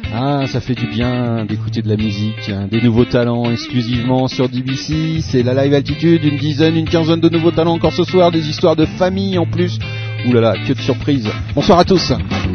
Ah, ça fait du bien d'écouter de la musique, hein, des nouveaux talents exclusivement sur DBC. C'est la Live Altitude, une quinzaine de nouveaux talents encore ce soir, des histoires de famille en plus. Ouh là là, que de surprises. Bonsoir à tous.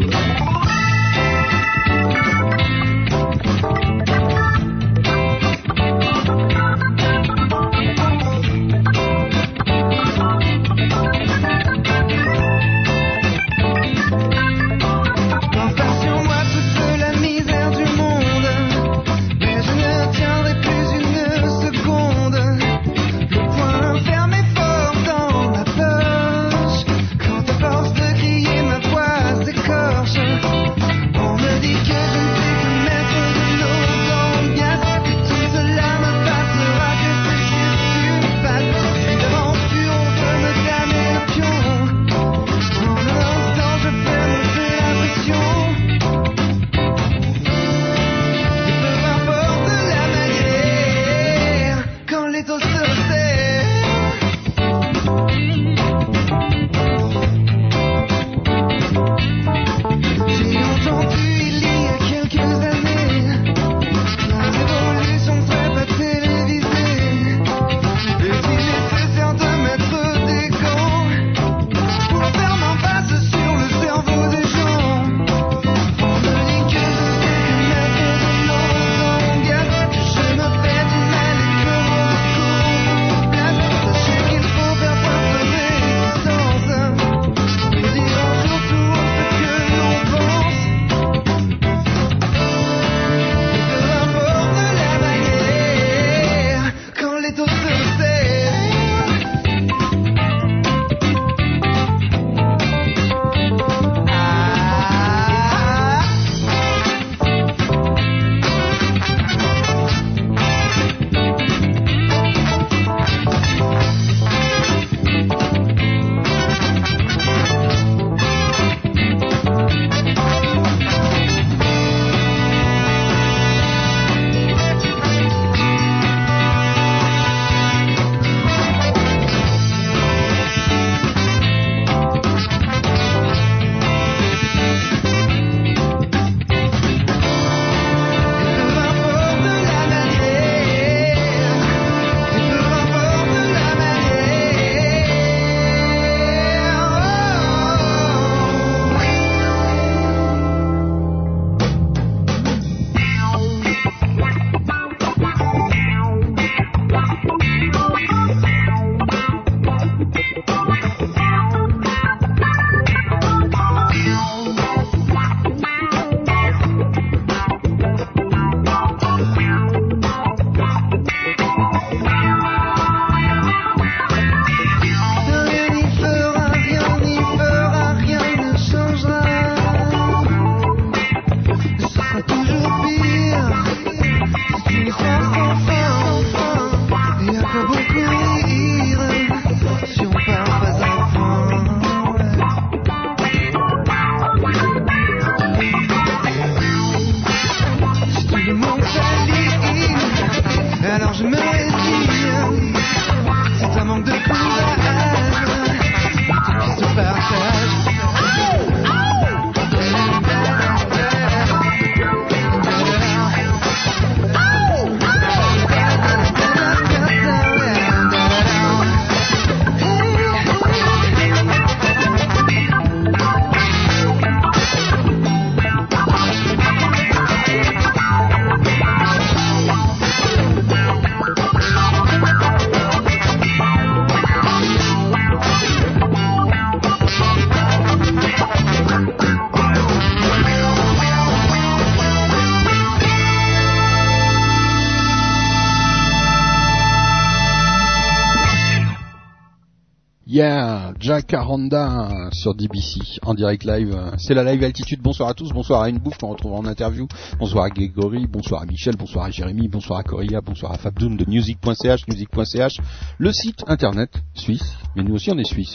Yeah, Jacaranda sur DBC en direct live. C'est la Live Altitude. Bonsoir à tous, bonsoir à Une Bouffe qu'on retrouve en interview. Bonsoir à Grégory, bonsoir à Michel, bonsoir à Jérémy, bonsoir à Corilla, bonsoir à Fabdoum de music.ch, le site internet suisse. Mais nous aussi on est suisse, hein.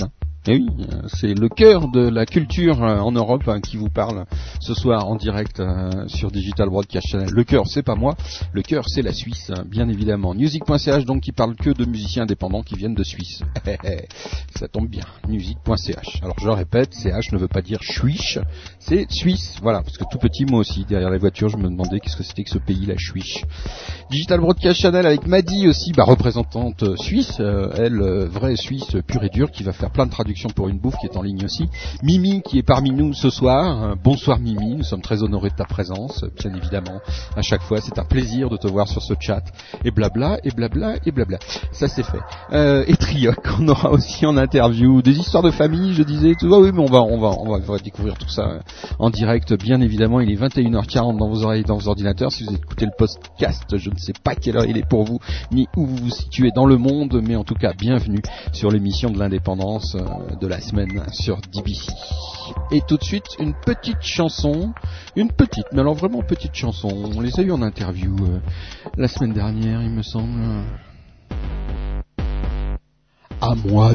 Et oui, c'est le cœur de la culture en Europe qui vous parle ce soir en direct sur Digital Broadcast Channel. Le cœur, c'est pas moi, le cœur, c'est la Suisse, bien évidemment. Music.ch, donc, qui parle que de musiciens indépendants qui viennent de Suisse. Ça tombe bien, music.ch. Alors je répète, CH ne veut pas dire Suisse, c'est Suisse, voilà, parce que tout petit, moi aussi, derrière les voitures, je me demandais qu'est-ce que c'était que ce pays, la Suisse. Digital Broadcast Channel avec Maddy aussi, représentante suisse, elle, vraie Suisse pure et dure, qui va faire plein de traductions pour une bouffe, qui est en ligne aussi. Mimi qui est parmi nous ce soir. Bonsoir Mimi, nous sommes très honorés de ta présence, bien évidemment. À chaque fois, c'est un plaisir de te voir sur ce chat. Et blabla, et blabla, et blabla. Ça c'est fait. Et Trioc, on aura aussi en interview des histoires de famille, je disais. Oui, mais on va découvrir tout ça en direct, bien évidemment. Il est 21h40 dans vos oreilles, dans vos ordinateurs. Si vous écoutez le podcast, je ne sais pas quelle heure il est pour vous, ni où vous vous situez dans le monde, mais en tout cas, bienvenue sur l'émission de l'indépendance de la semaine sur DBC. Et tout de suite, une petite chanson, mais alors vraiment petite chanson. On les a eu en interview la semaine dernière, il me semble. Amouad.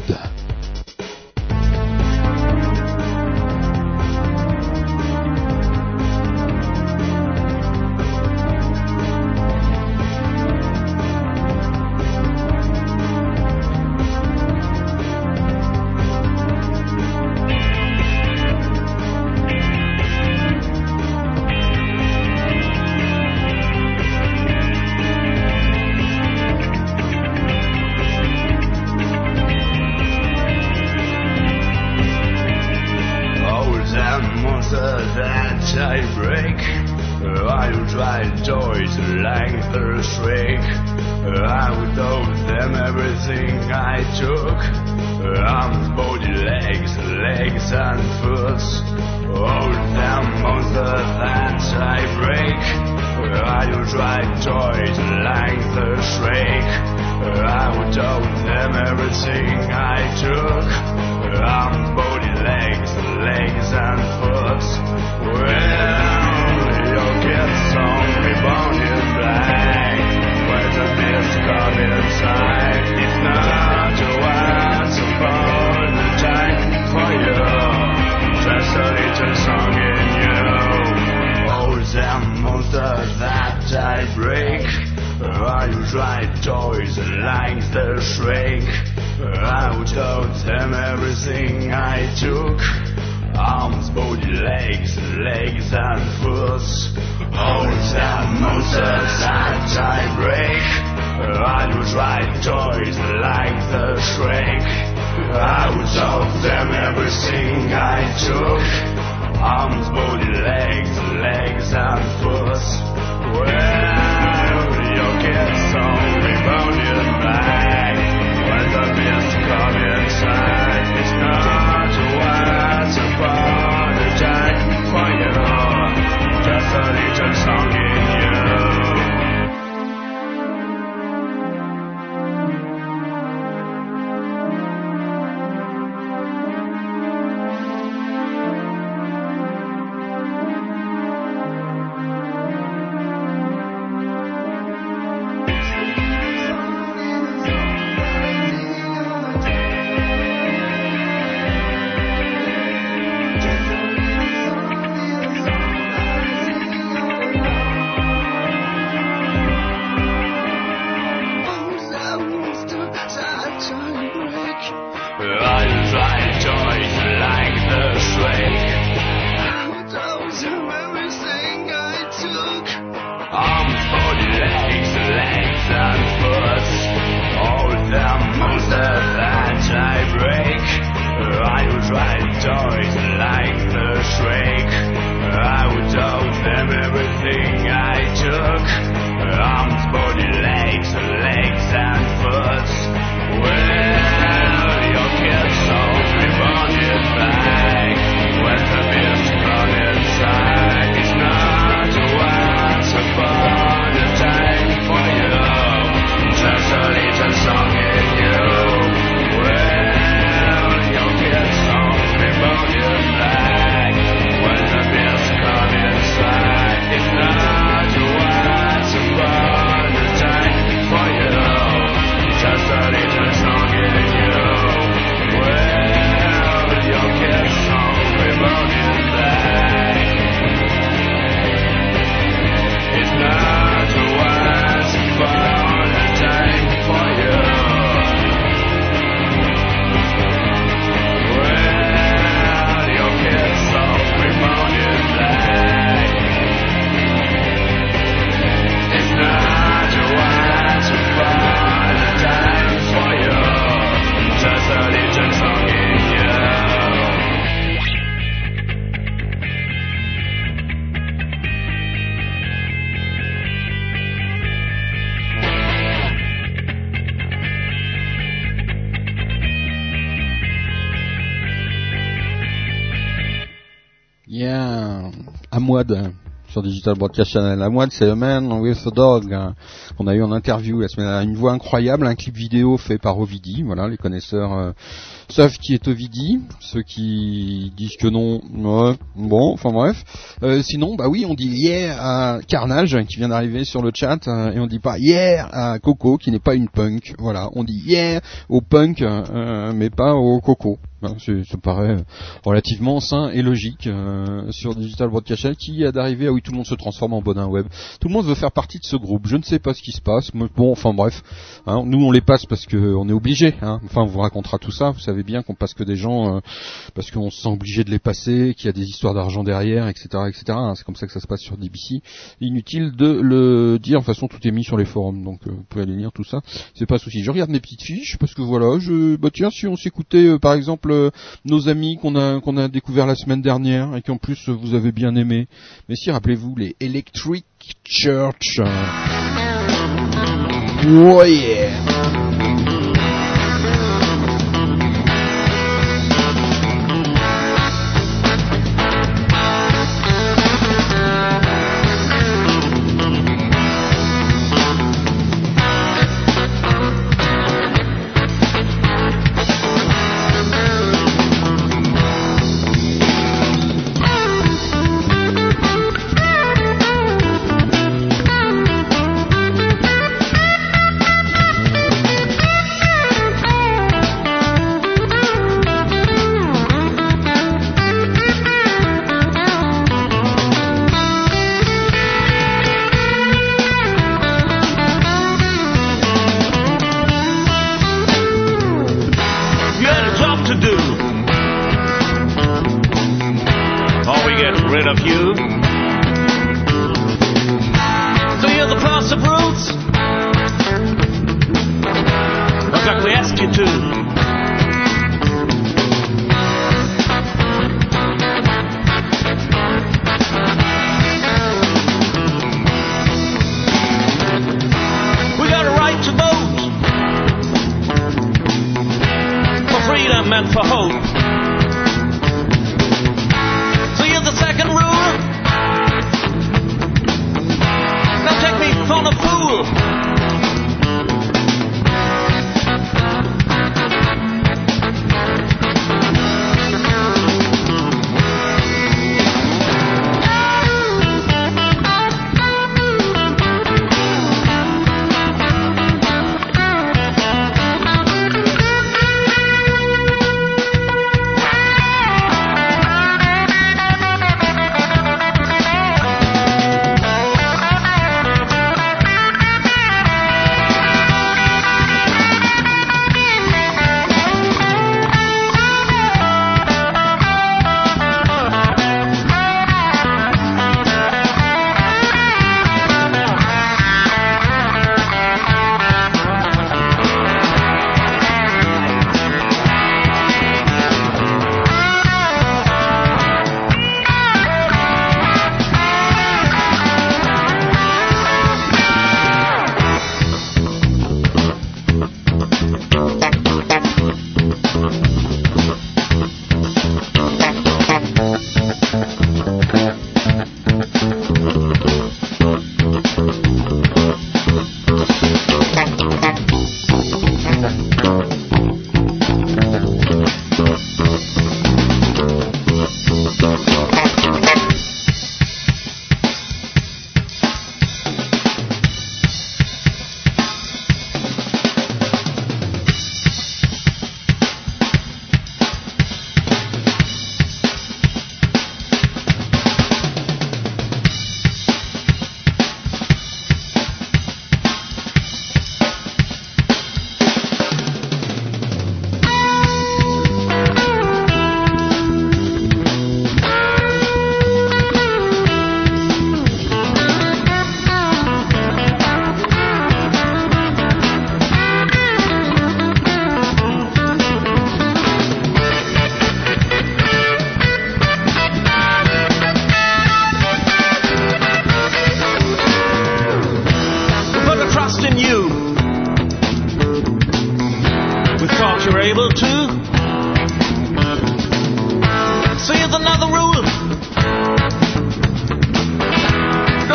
Just a little song. Mouad sur Digital Broadcast Channel. La Mouad, c'est A Man with a Dog. On a eu en interview la semaine dernière, une voix incroyable, un clip vidéo fait par Ovidie. Voilà, les connaisseurs savent qui est Ovidie. Ceux qui disent que non, ouais, bon, enfin bref. Sinon, bah oui, on dit yeah à Carnage qui vient d'arriver sur le chat et on dit pas yeah à Coco qui n'est pas une punk. Voilà, on dit yeah au punk mais pas au Coco. Ça paraît relativement sain et logique sur Digital Broadcast Channel qui a d'arriver. Ah oui, tout le monde se transforme en Bodin Web. Tout le monde veut faire partie de ce groupe. Je ne sais pas ce qui se passe. Mais bon, enfin bref. Hein, nous on les passe parce que on est obligé. Hein. Enfin, on vous racontera tout ça. Vous savez bien qu'on passe que des gens parce qu'on se sent obligé de les passer, qu'il y a des histoires d'argent derrière, etc., etc. Hein. C'est comme ça que ça se passe sur DBC. Inutile de le dire. De toute façon, tout est mis sur les forums, donc vous pouvez aller lire tout ça. C'est pas un souci. Je regarde mes petites fiches parce que voilà. Bah tiens, si on s'écoutait par exemple nos amis qu'on a découvert la semaine dernière et qu'en plus vous avez bien aimé. Mais si, rappelez-vous les Electric Church. Oh yeah.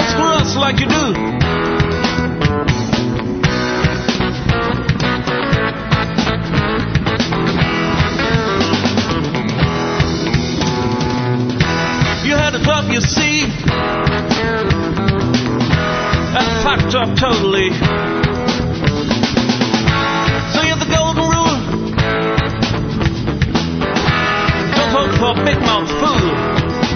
ask for us like you do. You had it up, you see. That fucked up totally. So you're the golden rule. Don't vote for a big mouth fool.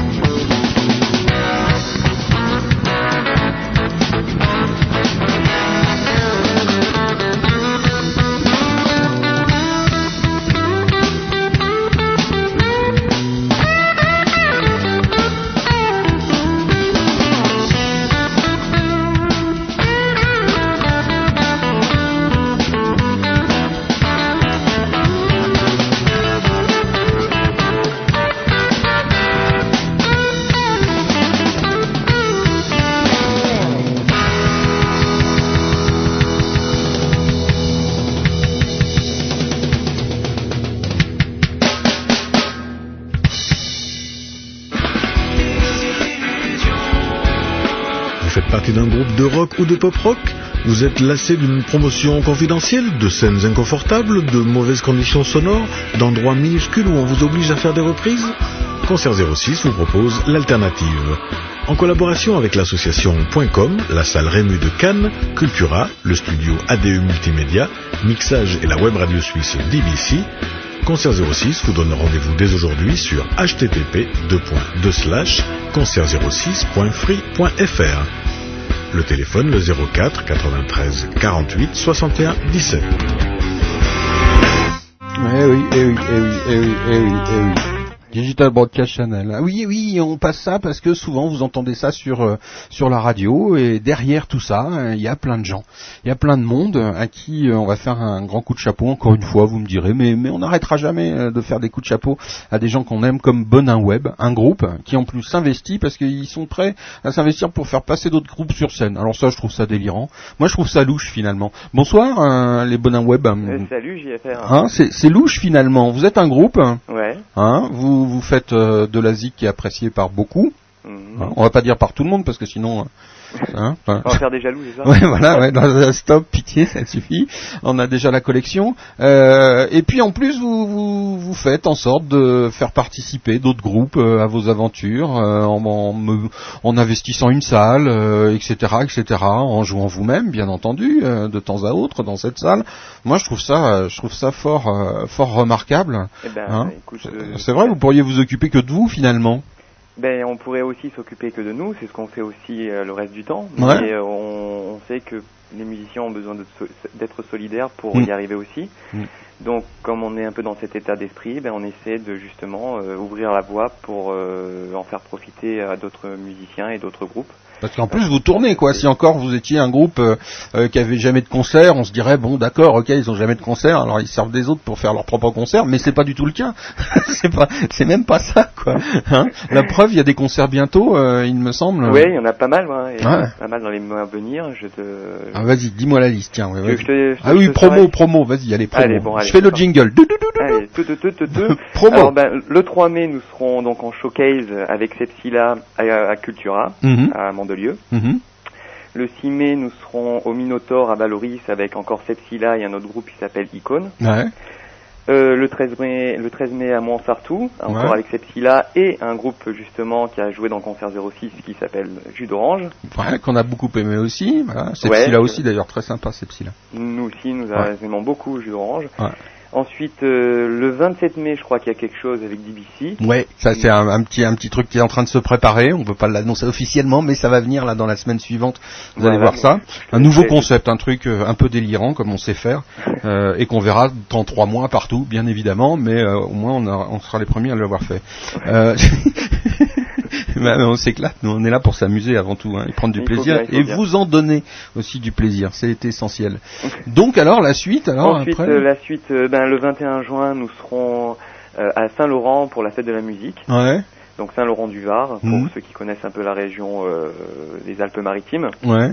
D'un groupe de rock ou de pop rock? Vous êtes lassé d'une promotion confidentielle, de scènes inconfortables, de mauvaises conditions sonores, d'endroits minuscules où on vous oblige à faire des reprises? Concert 06 vous propose l'alternative. En collaboration avec l'association .com, la salle Rému de Cannes, Cultura, le studio ADE Multimédia, Mixage et la web radio suisse DBC, Concert 06 vous donne rendez-vous dès aujourd'hui sur http://concert06.free.fr. Le téléphone, le 04 93 48 61 17. Eh oui. Digital Broadcast Channel. Oui, on passe ça parce que souvent vous entendez ça sur la radio et derrière tout ça, il y a plein de gens, il y a plein de monde à qui on va faire un grand coup de chapeau. Encore une fois, vous me direz, mais on n'arrêtera jamais de faire des coups de chapeau à des gens qu'on aime comme Bonin Web, un groupe qui en plus s'investit parce qu'ils sont prêts à s'investir pour faire passer d'autres groupes sur scène. Alors ça, je trouve ça délirant. Moi, je trouve ça louche finalement. Bonsoir, les Bonin Web. Salut JFR. Hein, c'est louche finalement. Vous êtes un groupe. Ouais. Hein, vous faites de la zik qui est appréciée par beaucoup. On va pas dire par tout le monde parce que sinon on va faire des jaloux, c'est ça? Ouais, voilà, ouais, stop, pitié, ça suffit. On a déjà la collection. Et puis en plus, vous faites en sorte de faire participer d'autres groupes à vos aventures, en investissant une salle, etc., en jouant vous-même, bien entendu, de temps à autre dans cette salle. Moi, je trouve ça fort remarquable. Eh ben, hein, écoute, c'est vrai, vous pourriez vous occuper que de vous finalement. Ben, on pourrait aussi s'occuper que de nous, c'est ce qu'on fait aussi le reste du temps. Ouais. Mais on sait que les musiciens ont besoin d'être solidaires pour y arriver aussi. Donc, comme on est un peu dans cet état d'esprit, ben, on essaie de justement ouvrir la voie pour en faire profiter à d'autres musiciens et d'autres groupes. Parce qu'en plus vous tournez quoi. Si encore vous étiez un groupe qui avait jamais de concert, on se dirait bon d'accord, ok, ils ont jamais de concert, alors ils servent des autres pour faire leur propre concert, mais c'est pas du tout le cas. c'est même pas ça quoi. Hein, la preuve, il y a des concerts bientôt, il me semble. Oui, il y en a pas mal, ouais. Il y en a pas mal dans les mois à venir. Ah vas-y, dis-moi la liste, tiens. Ouais, promo, vas-y, allez promo. Allez, bon, je fais le jingle. Allez, Promo. Alors le 3 mai, nous serons donc en showcase avec Sepsila à Cultura, à Mandelieu. Le 6 mai, nous serons au Minotaur à Valoris avec encore Sepsila et un autre groupe qui s'appelle Icône. Ouais. Le 13 mai à Montsartou, encore avec Sepsila et un groupe justement qui a joué dans le concert 06 qui s'appelle Jus d'Orange. Ouais, qu'on a beaucoup aimé aussi. Voilà. Sepsila aussi d'ailleurs, très sympa Sepsila. Nous aussi, nous aimons beaucoup Jus d'Orange. Ouais. Ensuite, le 27 mai, je crois qu'il y a quelque chose avec DBC. Ouais, ça c'est un petit truc qui est en train de se préparer. On peut pas l'annoncer officiellement, mais ça va venir là dans la semaine suivante. Vous allez voir ça. Un nouveau concept, un truc un peu délirant comme on sait faire, et qu'on verra dans 3 mois partout, bien évidemment. Mais au moins on sera les premiers à l'avoir fait. On s'éclate, nous on est là pour s'amuser avant tout, et prendre du plaisir et vous en donner aussi du plaisir, c'est essentiel. Donc alors la suite, Ensuite, après la suite, le 21 juin nous serons à Saint-Laurent pour la fête de la musique. Ouais. Donc Saint-Laurent-du-Var pour ceux qui connaissent un peu la région des Alpes-Maritimes. Ouais.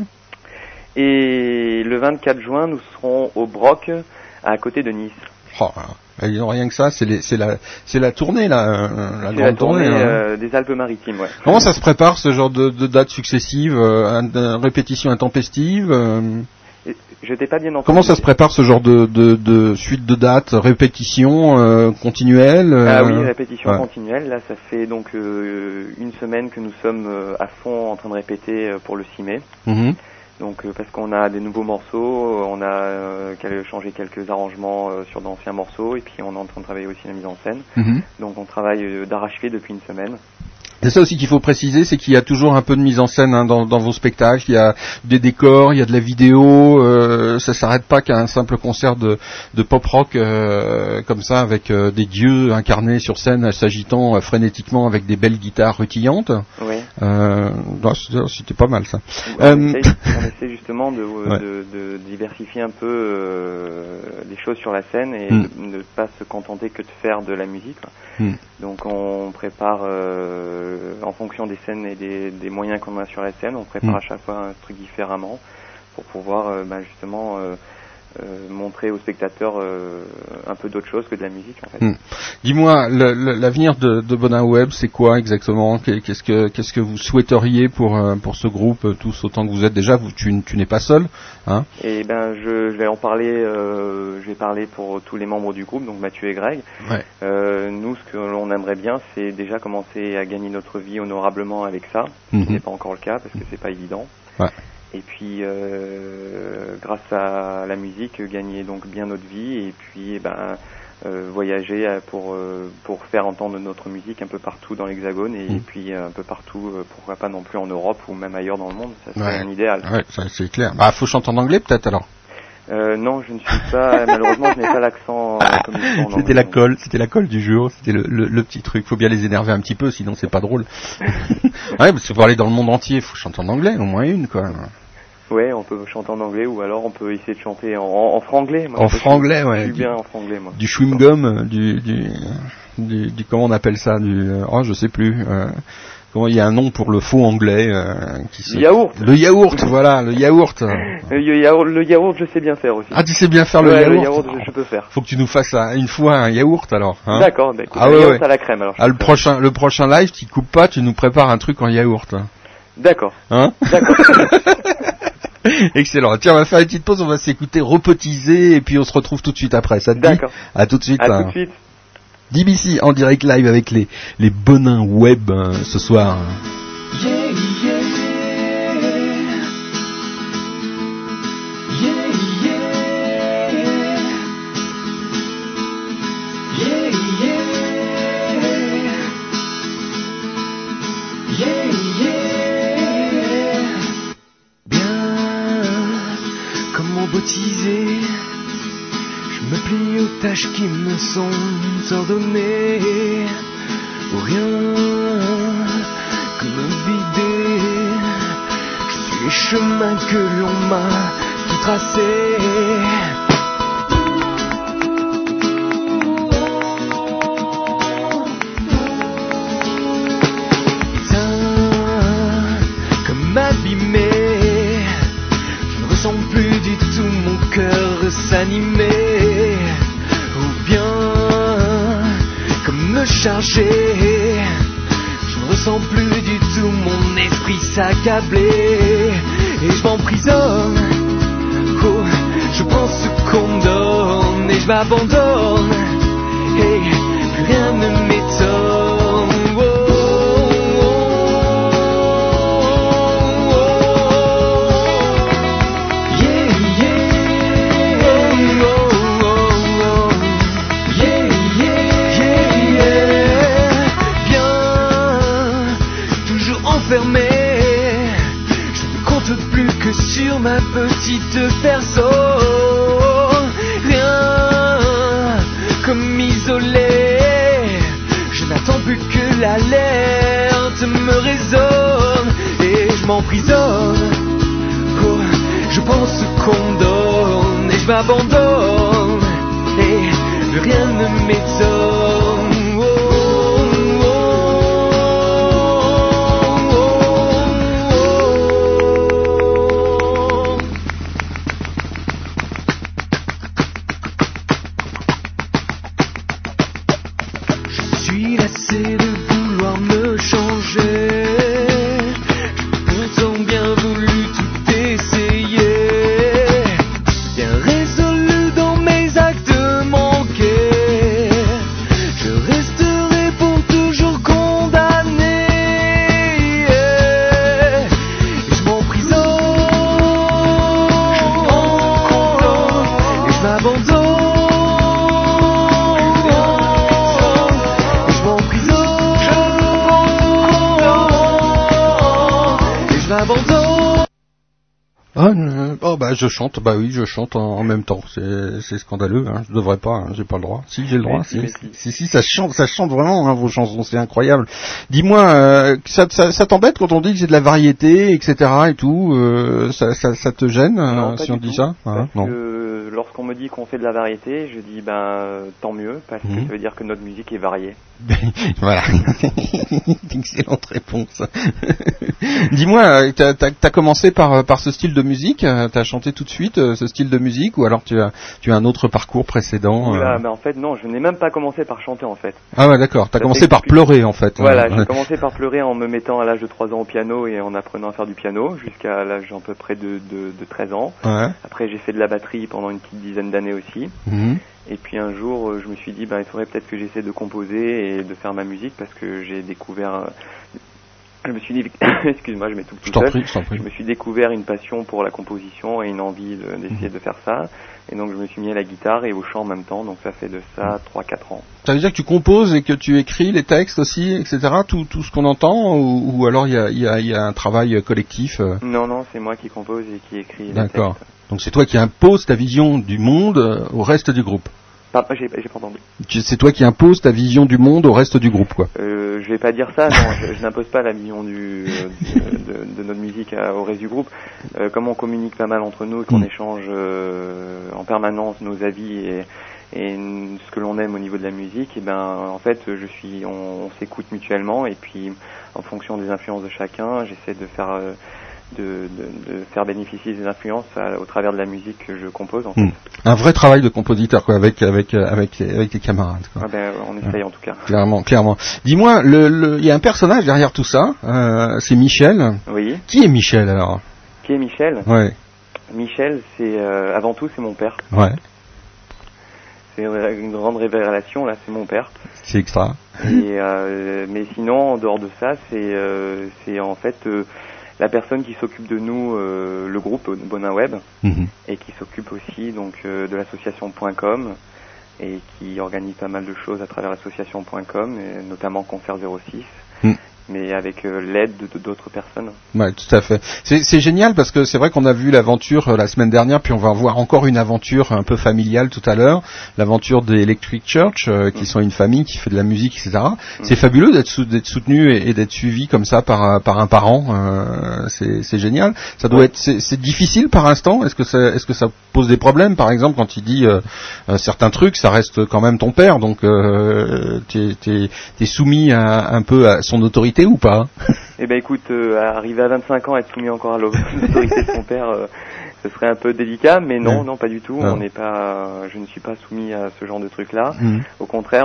Et le 24 juin nous serons au Broc à côté de Nice. Oh, Ils ont rien que ça, c'est la tournée là, la C'est grande tournée. des Alpes-Maritimes, ouais. Comment ça se prépare ce genre de dates successives, répétitions intempestives Je t'ai pas bien entendu. Comment ça se prépare ce genre de suite de dates, répétitions continuelles Ah oui, répétition ouais. continuelle. Là, ça fait donc une semaine que nous sommes à fond en train de répéter pour le 6 mai. Mhm. Donc parce qu'on a des nouveaux morceaux, on a changé quelques arrangements sur d'anciens morceaux et puis on est en train de travailler aussi la mise en scène. Mhm. Donc on travaille d'arrache-pied depuis une semaine. C'est ça aussi qu'il faut préciser, c'est qu'il y a toujours un peu de mise en scène dans vos spectacles. Il y a des décors, il y a de la vidéo. Ça s'arrête pas qu'à un simple concert de pop rock comme ça, avec des dieux incarnés sur scène, s'agitant frénétiquement avec des belles guitares rutillantes. Oui. C'était pas mal ça. On essaie justement de diversifier un peu les choses sur la scène et de ne pas se contenter que de faire de la musique, quoi. Donc on prépare en fonction des scènes et des moyens qu'on a sur la scène, on prépare à chaque fois un truc différemment pour pouvoir justement montrer aux spectateurs un peu d'autre chose que de la musique en fait. Dis-moi, l'avenir de Bonin Web, c'est quoi exactement? Qu'est-ce que vous souhaiteriez pour ce groupe, tous autant que vous êtes déjà? Tu n'es pas seul, hein? Et je vais en parler. Je vais parler pour tous les membres du groupe, donc Mathieu et Greg. Ouais. Nous, ce que l'on aimerait bien, c'est déjà commencer à gagner notre vie honorablement avec ça. Ce n'est pas encore le cas parce que c'est pas évident. Ouais. Et puis, grâce à la musique, gagner donc bien notre vie et puis voyager pour faire entendre notre musique un peu partout dans l'Hexagone et puis un peu partout, pourquoi pas non plus en Europe ou même ailleurs dans le monde, ça serait un idéal. Ouais, ça, c'est clair. Faut chanter en anglais peut-être alors. Non, je ne suis pas, malheureusement je n'ai pas l'accent comme il faut en anglais. C'était la colle du jour, c'était le petit truc. Faut bien les énerver un petit peu, sinon c'est pas drôle. Ouais, parce que pour aller dans le monde entier, faut chanter en anglais, au moins une quoi. Ouais, on peut chanter en anglais ou alors on peut essayer de chanter en franglais. Moi, en franglais, ouais. Je suis bien en franglais, moi. Du chewing-gum, du comment on appelle ça, je sais plus. Comment il y a un nom pour le faux anglais Le yaourt. Le yaourt, voilà, le yaourt. Le yaourt, je sais bien faire aussi. Ah, tu sais bien faire le yaourt. Je peux faire. Faut que tu nous fasses une fois un yaourt alors. Hein. D'accord, le yaourt à la crème alors. Le prochain live, tu coupes pas, tu nous prépares un truc en yaourt. D'accord. Hein? D'accord. Excellent. Tiens, on va faire une petite pause, on va s'écouter Repotiser et puis on se retrouve tout de suite après. Ça te dit? D'accord. À tout de suite. À tout de suite. DBC en direct live avec les Bonins Web ce soir. Yeah, yeah. Yeah, yeah. Yeah, yeah. Yeah, yeah. Bien, comme robotisé, je me plie aux tâches qui me sont ordonnées. Ou rien que me vider. Je suis les chemins que l'on m'a tout tracés. Comme abîmé, je ne ressens plus du tout mon cœur s'animer. Ou bien comme me charger, je ne ressens plus du tout mon esprit s'accabler. Et je m'emprisonne, oh, je prends ce qu'on donne et je m'abandonne. Et plus rien ne m'étonne. Fermé, je ne compte plus que sur ma petite personne. Rien comme m'isoler, je n'attends plus que l'alerte me résonne. Et je m'emprisonne, oh, je pense qu'on donne et je m'abandonne. Et plus rien ne m'étonne. Je chante, oui, je chante en même temps. C'est scandaleux, hein. Je devrais pas, hein. J'ai pas le droit. Si, j'ai le droit. Si, ça chante vraiment, hein, vos chansons, c'est incroyable. Dis-moi, ça t'embête quand on dit que c'est de la variété, etc. et tout, ça te gêne, non, si on dit ça? Parce que lorsqu'on me dit qu'on fait de la variété, je dis tant mieux, parce que ça veut dire que notre musique est variée. Voilà. Excellente réponse. Dis-moi, t'as commencé par ce style de musique, t'as chanté tout de suite ce style de musique, ou alors tu as un autre parcours précédent? En fait non, je n'ai même pas commencé par chanter en fait. Ah ouais, d'accord, t'as commencé par pleurer en fait. Voilà, j'ai commencé par pleurer en me mettant à l'âge de 3 ans au piano et en apprenant à faire du piano jusqu'à l'âge à peu près de 13 ans. Ouais. Après j'ai fait de la batterie pendant une petite dizaine d'années aussi. Et puis un jour je me suis dit il faudrait peut-être que j'essaie de composer et de faire ma musique, parce que j'ai découvert... Je me suis dit, excuse-moi, je mets tout seul. Je me suis découvert une passion pour la composition et une envie d'essayer de faire ça. Et donc je me suis mis à la guitare et au chant en même temps. Donc ça fait de ça 3-4 ans. Ça veut dire que tu composes et que tu écris les textes aussi, etc. Tout ce qu'on entend, ou alors il y a un travail collectif? Non, c'est moi qui compose et qui écris les textes. D'accord. Donc c'est toi qui imposes ta vision du monde au reste du groupe? J'ai pas entendu. C'est toi qui imposes ta vision du monde au reste du groupe, quoi. Je vais pas dire ça, non, je n'impose pas la vision de notre musique au reste du groupe. Comme on communique pas mal entre nous et qu'on échange en permanence nos avis et ce que l'on aime au niveau de la musique, en fait on s'écoute mutuellement, et puis en fonction des influences de chacun, j'essaie de faire bénéficier des influences au travers de la musique que je compose en fait. Un vrai travail de compositeur, quoi, avec les camarades, quoi. On essaye en tout cas. Clairement. Dis-moi, il y a un personnage derrière tout ça, c'est Michel. Oui. Qui est Michel alors? Qui est Michel? Ouais. Michel, c'est avant tout c'est mon père. Ouais. C'est une grande révélation là, c'est mon père. C'est extra. Mais sinon en dehors de ça, c'est en fait la personne qui s'occupe de nous, le groupe Bonin Web, et qui s'occupe aussi donc de l'association.com, et qui organise pas mal de choses à travers l'association.com, et notamment Concert 06. Mais avec l'aide d'autres personnes. Ouais, tout à fait. C'est génial, parce que c'est vrai qu'on a vu l'aventure la semaine dernière, puis on va voir encore une aventure un peu familiale tout à l'heure, l'aventure des Electric Church, qui sont une famille qui fait de la musique, etc. C'est fabuleux d'être soutenu et d'être suivi comme ça par un parent. C'est génial. Ça doit être, c'est difficile par instant. Est-ce que ça pose des problèmes, par exemple, quand il dit certains trucs, ça reste quand même ton père, donc t'es soumis un peu à son autorité ou pas? Eh ben écoute, arriver à 25 ans, être soumis encore à l'autorité de son père, ce serait un peu délicat, mais non, pas du tout. Non. Je ne suis pas soumis à ce genre de truc-là. Au contraire,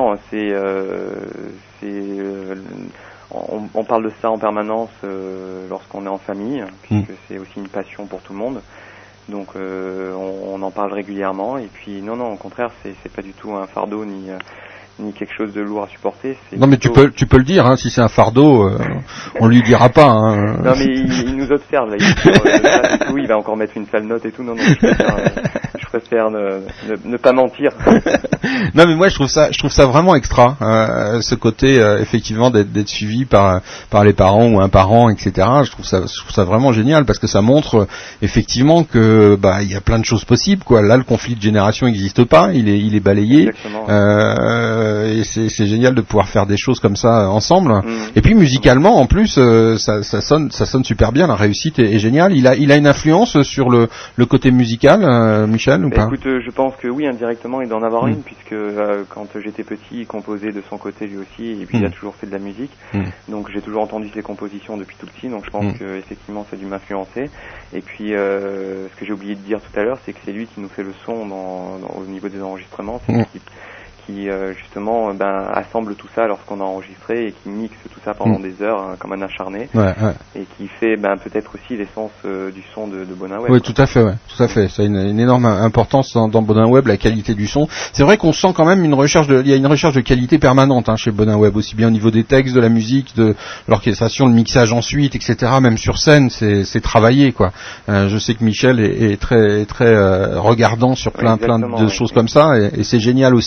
on parle de ça en permanence lorsqu'on est en famille, puisque c'est aussi une passion pour tout le monde. Donc on en parle régulièrement, et puis non, au contraire, c'est pas du tout un fardeau ni quelque chose de lourd à supporter. Non, mais tu peux le dire, hein, si c'est un fardeau, on lui dira pas. Hein. Non, mais il nous observe là. Il va encore mettre une sale note et tout. Non, je préfère ne pas mentir. Non, mais moi je trouve ça vraiment extra, ce côté effectivement d'être suivi par les parents ou un parent, etc. Je trouve ça vraiment génial, parce que ça montre effectivement que il y a plein de choses possibles, quoi. Là, le conflit de génération n'existe pas, il est balayé. Exactement. Et c'est génial de pouvoir faire des choses comme ça ensemble. Et puis musicalement, en plus, ça sonne super bien. La réussite est géniale. Il a une influence sur le côté musical, Michel, ou pas? Écoute, je pense que oui, indirectement, il doit en avoir une, puisque quand j'étais petit, il composait de son côté lui aussi, et puis il a toujours fait de la musique. Donc j'ai toujours entendu ses compositions depuis tout petit. Donc je pense que effectivement, ça a dû m'influencer. Et puis, ce que j'ai oublié de dire tout à l'heure, c'est que c'est lui qui nous fait le son au niveau des enregistrements. C'est lui qui justement assemble tout ça lorsqu'on a enregistré, et qui mixe tout ça pendant des heures, comme un acharné, et qui fait peut-être aussi l'essence du son de Bonin Web. Oui, tout à fait. Ça a une énorme importance dans Bonin Web, la qualité du son. C'est vrai qu'on sent quand même il y a une recherche de qualité permanente, hein, chez Bonin Web, aussi bien au niveau des textes, de la musique, de l'orchestration, le mixage ensuite, etc. Même sur scène, c'est travaillé, quoi. Je sais que Michel est très très regardant sur plein de choses comme ça, et c'est génial aussi d'avoir quelqu'un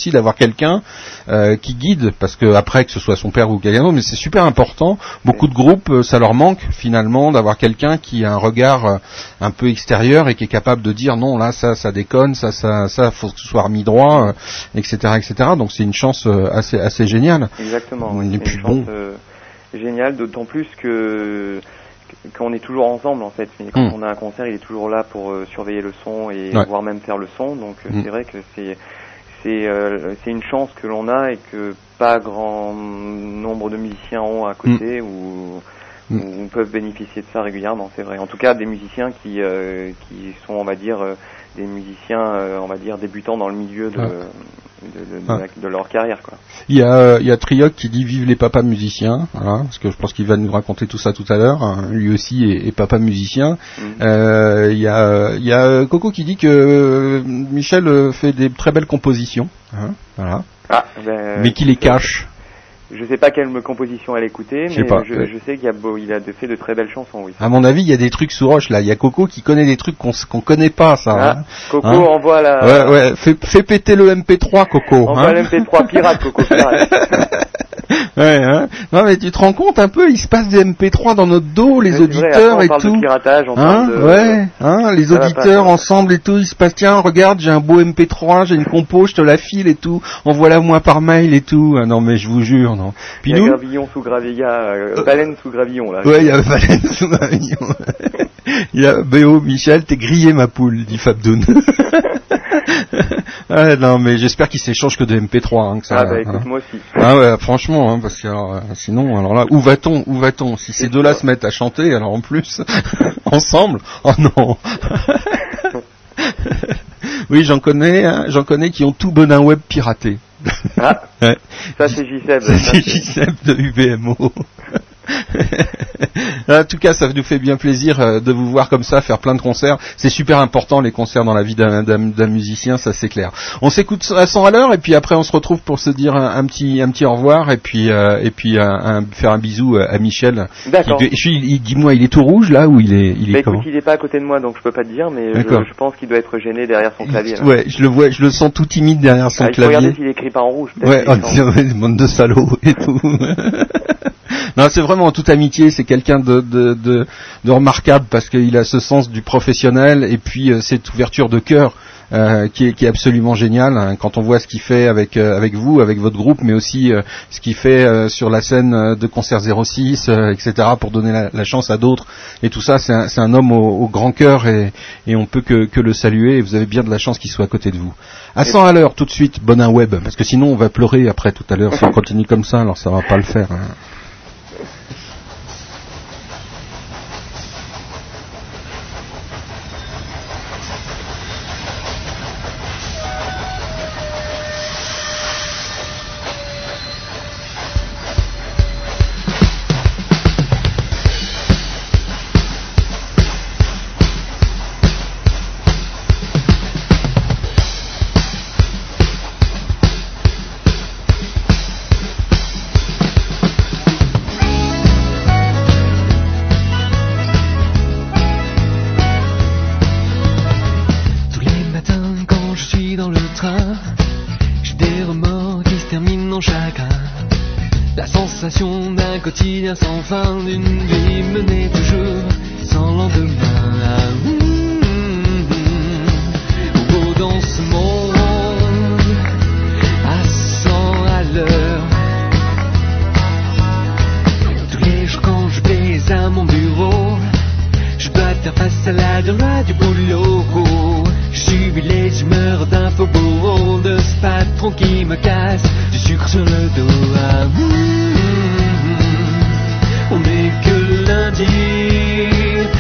quelqu'un qui guide, parce que après que ce soit son père ou quelqu'un d'autre, mais c'est super important. Beaucoup de groupes, ça leur manque finalement d'avoir quelqu'un qui a un regard un peu extérieur et qui est capable de dire non, là ça déconne, ça faut que ce soit remis droit, etc., etc. Donc c'est une chance assez géniale. Exactement. Oui, c'est une chance géniale, d'autant plus qu'on est toujours ensemble en fait. Mais quand on a un concert, il est toujours là pour surveiller le son et voire même faire le son. Donc c'est vrai que c'est une chance que l'on a et que pas grand nombre de musiciens ont à côté ou peuvent bénéficier de ça régulièrement, c'est vrai. En tout cas, des musiciens qui sont, on va dire, des musiciens, on va dire, débutants dans le milieu de leur carrière, quoi. Il y a Trioc qui dit vive les papas musiciens, voilà, parce que je pense qu'il va nous raconter tout ça tout à l'heure. Hein, lui aussi est papa musicien. Il y a Coco qui dit que Michel fait des très belles compositions, hein, voilà. Mais qu'il les cache. Je sais pas quelle composition elle écoutait, mais je sais qu'il a fait de très belles chansons, oui. À mon avis, il y a des trucs sous roche, là. Il y a Coco qui connaît des trucs qu'on connaît pas, ça. Hein. Coco envoie la... Ouais, fais péter le MP3, Coco. Envoie le MP3 pirate, Coco, pirate. Ouais, hein. Non, mais tu te rends compte un peu, il se passe des MP3 dans notre dos, les auditeurs vrai, et tout. De piratage, on parle de... Ouais, hein, les auditeurs ensemble et tout, il se passe, tiens, regarde, j'ai un beau MP3, j'ai une compo, je te la file et tout, envoie-la moi par mail et tout. Ah, non, mais je vous jure, non. Puis il y a Gravillon sous Gravilla, Baleine sous Gravillon, là. Ouais, il y a Baleine sous Gravillon. Il y a B.O. Michel, t'es grillé ma poule, dit Fabdoun. Ah, non, mais j'espère qu'il s'échange que de MP3, hein, que ça. Écoute, moi aussi. Ah ouais, franchement, hein, parce que sinon, alors là, où va-t-on? Si ces deux-là se mettent à chanter, alors en plus, ensemble, oh non. Oui, j'en connais qui ont tout Bonin Web piraté. Ah, ouais. Ça c'est JSEB. C'est JSEB de UBMO. En tout cas, ça nous fait bien plaisir de vous voir comme ça, faire plein de concerts. C'est super important, les concerts dans la vie d'un musicien, ça c'est clair. On s'écoute à 100 à l'heure et puis après on se retrouve pour se dire un petit au revoir et puis faire un bisou à Michel. D'accord. Dis-moi, il est tout rouge là ou il est comment? Écoute, il est pas à côté de moi donc je peux pas te dire, mais je pense qu'il doit être gêné derrière son clavier. Là. Ouais, je le sens tout timide derrière son clavier. Regardez s'il écrit pas en rouge. Ouais, bande de salauds et tout. Non, c'est vraiment en toute amitié, c'est quelqu'un de remarquable parce qu'il a ce sens du professionnel et puis cette ouverture de cœur qui est absolument géniale, hein, quand on voit ce qu'il fait avec vous, avec votre groupe, mais aussi ce qu'il fait sur la scène de Concert 06, etc. pour donner la chance à d'autres et tout ça. C'est un homme au grand cœur et on peut que le saluer et vous avez bien de la chance qu'il soit à côté de vous. À 100 à l'heure tout de suite, Bonin Web, parce que sinon on va pleurer après tout à l'heure si on continue comme ça, alors ça va pas le faire. Hein. Sans fin d'une vie menée toujours sans lendemain. Beau dans ce monde à 100 à l'heure. Tous les jours quand je vais à mon bureau, je dois faire face à la loi du boulot. Je subis les humeurs d'un faux bourreau, de ce patron qui me casse du sucre sur le dos. On n'est que lundi,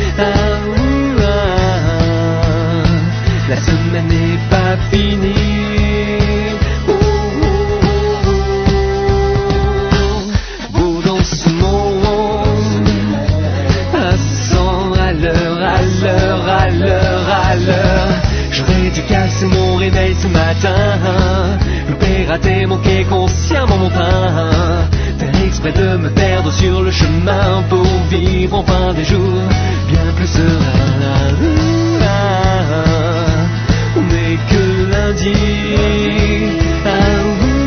la semaine n'est pas finie. Beau dans ce monde, à 100 à l'heure, à l'heure, à l'heure, à l'heure. J'aurais dû casser mon réveil ce matin, louper, rater, manquer consciemment mon train. Faire exprès de me perdre sur le chemin pour vivre enfin des jours bien plus sereins. On n'est que lundi.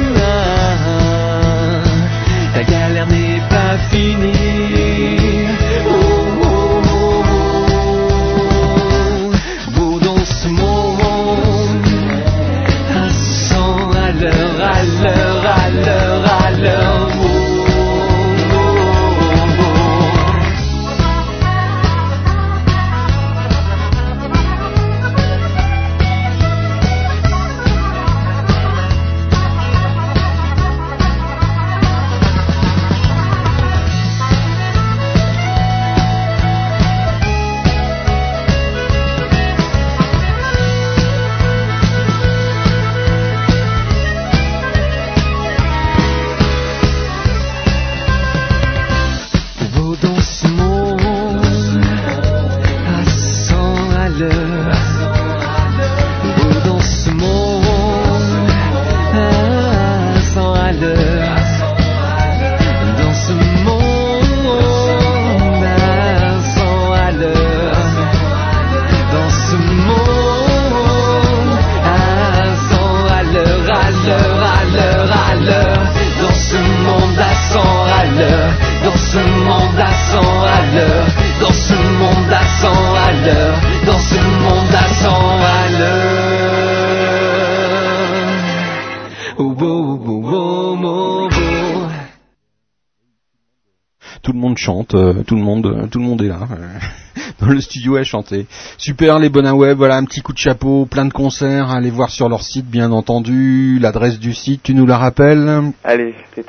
monde chante, tout le monde est là. Dans le studio à chanter. Super les Bonins Web, voilà un petit coup de chapeau, plein de concerts, allez voir sur leur site bien entendu, l'adresse du site, tu nous la rappelles? Allez, c'est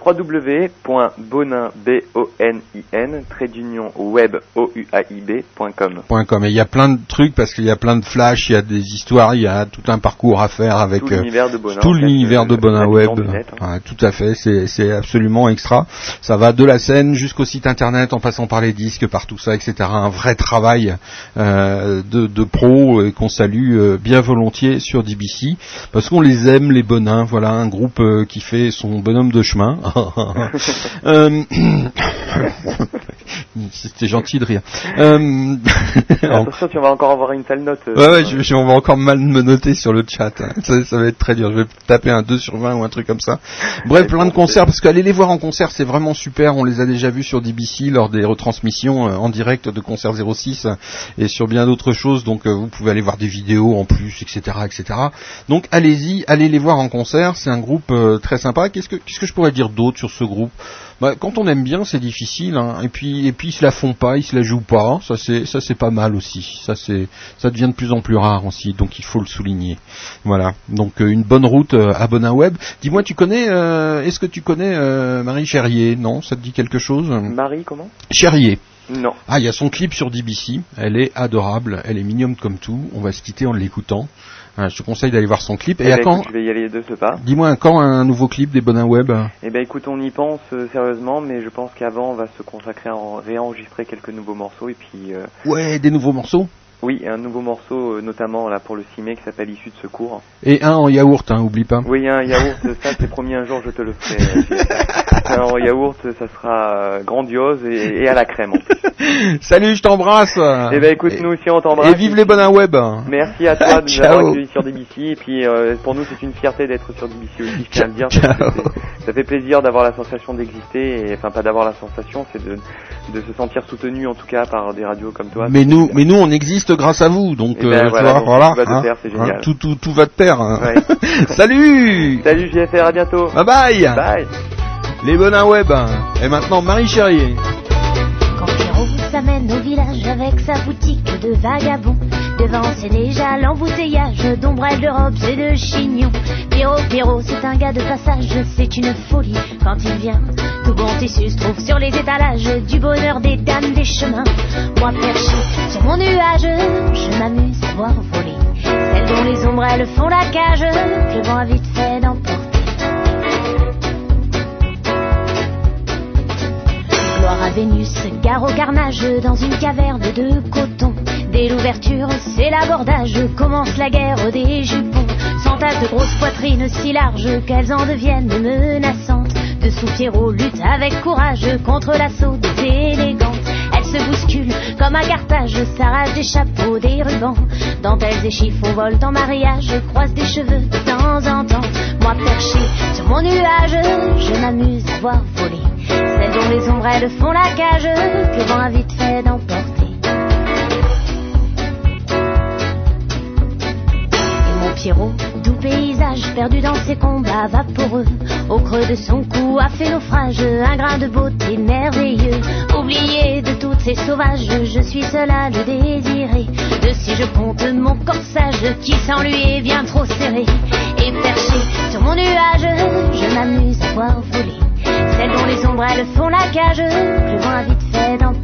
www.bonin.web.com. Et il y a plein de trucs parce qu'il y a plein de flashs, il y a des histoires, il y a tout un parcours à faire avec tout l'univers de Bonin, tout l'univers de Bonin Web. Tout à fait, c'est absolument extra. Ça va de la scène jusqu'au site internet en passant par les disques, par tout ça, etc. Un vrai travail de pro qu'on salue bien volontiers sur DBC parce qu'on les aime les Bonins. Voilà un groupe qui fait son bonhomme de chemin. C'était gentil de rire. Attention, tu vas encore avoir une sale note. On va encore mal me noter sur le chat. Ça va être très dur. Je vais taper un 2 sur 20 ou un truc comme ça. Bref, plein de concerts parce qu'aller les voir en concert, c'est vraiment super. On les a déjà vus sur DBC lors des retransmissions en direct de Concert 06 et sur bien d'autres choses. Donc vous pouvez aller voir des vidéos en plus, etc., etc. Donc allez-y, allez les voir en concert. C'est un groupe très sympa. Qu'est-ce que je pourrais dire d'autre sur ce groupe? Quand on aime bien, c'est difficile, hein. Et puis ils se la font pas, ils se la jouent pas. Ça c'est pas mal aussi. Ça devient de plus en plus rare aussi. Donc il faut le souligner. Voilà. Donc une bonne route à Bonin Web. Dis-moi, est-ce que tu connais Marie Cherrier? Non, ça te dit quelque chose? Marie comment? Cherrier. Non. Ah, il y a son clip sur DBC. Elle est adorable, elle est mignonne comme tout. On va se quitter en l'écoutant. Je te conseille d'aller voir son clip. Et écoute, je vais y aller de ce pas. Dis-moi quand un nouveau clip des Bonins Web? Écoute, on y pense sérieusement, mais je pense qu'avant on va se consacrer à réenregistrer quelques nouveaux morceaux et puis. Ouais, des nouveaux morceaux. Oui, un nouveau morceau, notamment là pour le 6 mai qui s'appelle Issue de secours. Et un en yaourt, oublie pas. Oui, un yaourt, ça c'est promis, un jour je te le ferai. Un en yaourt, ça sera grandiose et à la crème en plus. Salut, je t'embrasse. Écoute, nous aussi on t'embrasse. Et vive les Bonins Web. Merci à toi de nous avoir accueillis sur DBC. Et puis pour nous c'est une fierté d'être sur DBC aussi, je tiens à le dire. Ça fait plaisir d'avoir la sensation d'exister, et enfin pas d'avoir la sensation, c'est de se sentir soutenu en tout cas par des radios comme toi. Mais nous on existe grâce à vous, donc voilà, tout va de pair, c'est génial. Tout va de pair. Ouais. Salut JFR, à bientôt. Bye. Les Bonins Web. Et maintenant Marie Cherrier. Quand Pierrot s'amène au village avec sa boutique de vagabond, devant c'est déjà l'embouteillage d'ombrelles, de robes et de chignons. Pierrot, c'est un gars de passage, c'est une folie quand il vient. Tout bon tissu se trouve sur les étalages, du bonheur des dames des chemins. Moi perché sur mon nuage, je m'amuse à voir voler celles dont les ombrelles font la cage, le vent a vite fait d'emporter. Gloire à Vénus, gare au carnage dans une caverne de coton. Dès l'ouverture, c'est l'abordage, commence la guerre des jupons. S'entassent de grosses poitrines si larges qu'elles en deviennent menaçantes. Dessous Pierrot lutte avec courage contre l'assaut des élégantes. Elles se bousculent comme à Carthage, s'arrachent des chapeaux, des rubans. Dentelles et chiffons volent en mariage, croisent des cheveux de temps en temps. Moi perché sur mon nuage, je m'amuse à voir voler celles dont les ombrelles font la cage, que le vent a vite fait d'emporter. Pierrot, doux paysage perdu dans ses combats vaporeux, au creux de son cou a fait naufrage un grain de beauté merveilleux. Oublié de toutes ces sauvages, je suis seul à le désirer. De si je compte mon corsage qui sans lui est bien trop serré. Et perché sur mon nuage, je m'amuse à voir voler celles dont les ombrelles font la cage, que le vent a vite fait d'emporter.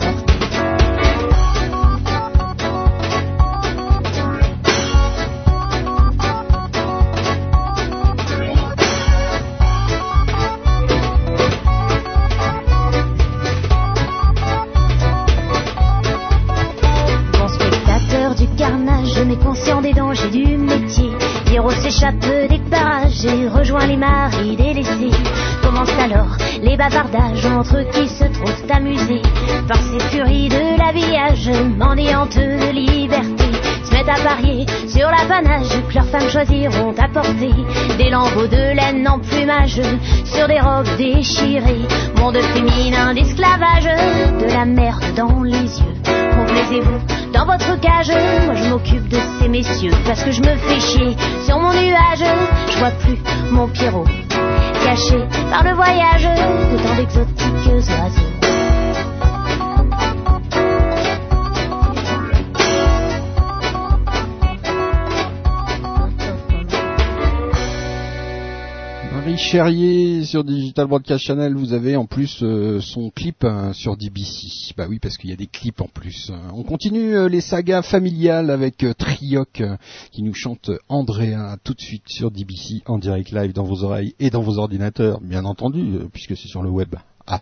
Conscient des dangers du métier, Pierrot s'échappe des parages et rejoint les maris délaissés. Commencent alors les bavardages entre qui se trouvent amusés par ces furies de l'habillage, mendiantes de liberté. Se mettent à parier sur l'apanage que leurs femmes choisiront à porter. Des lambeaux de laine en plumage sur des robes déchirées. Monde féminin d'esclavage, de la merde dans les yeux. Complaisez-vous dans votre cage, moi je m'occupe de ces messieurs, parce que je me fais chier sur mon nuage. Je vois plus mon Pierrot, caché par le voyage de tant d'exotiques oiseaux. Marie Cherrier sur Digital Broadcast Channel, vous avez en plus son clip sur DBC. Bah oui, parce qu'il y a des clips en plus. On continue les sagas familiales avec Trioc qui nous chante Andrea tout de suite sur DBC en direct live dans vos oreilles et dans vos ordinateurs, bien entendu, puisque c'est sur le web. Ah.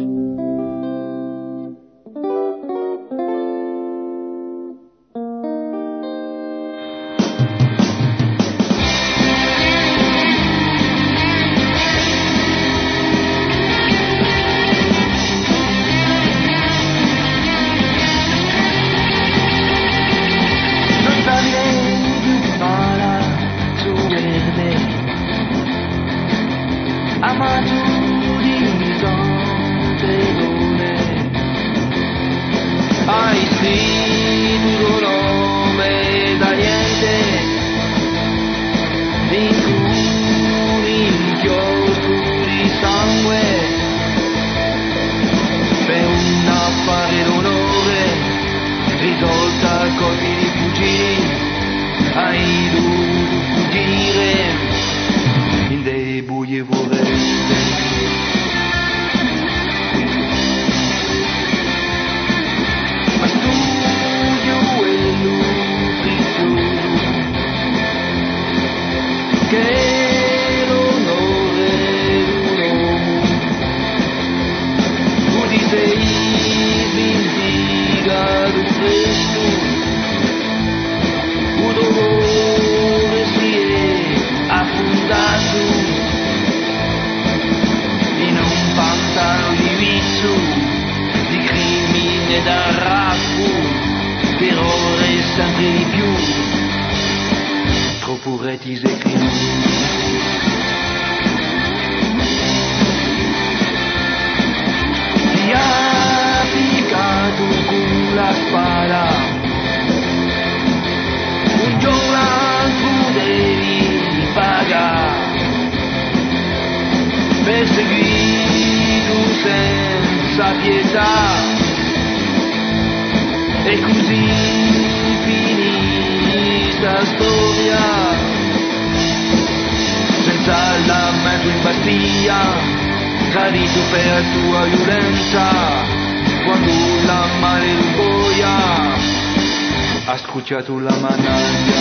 Tu la managlia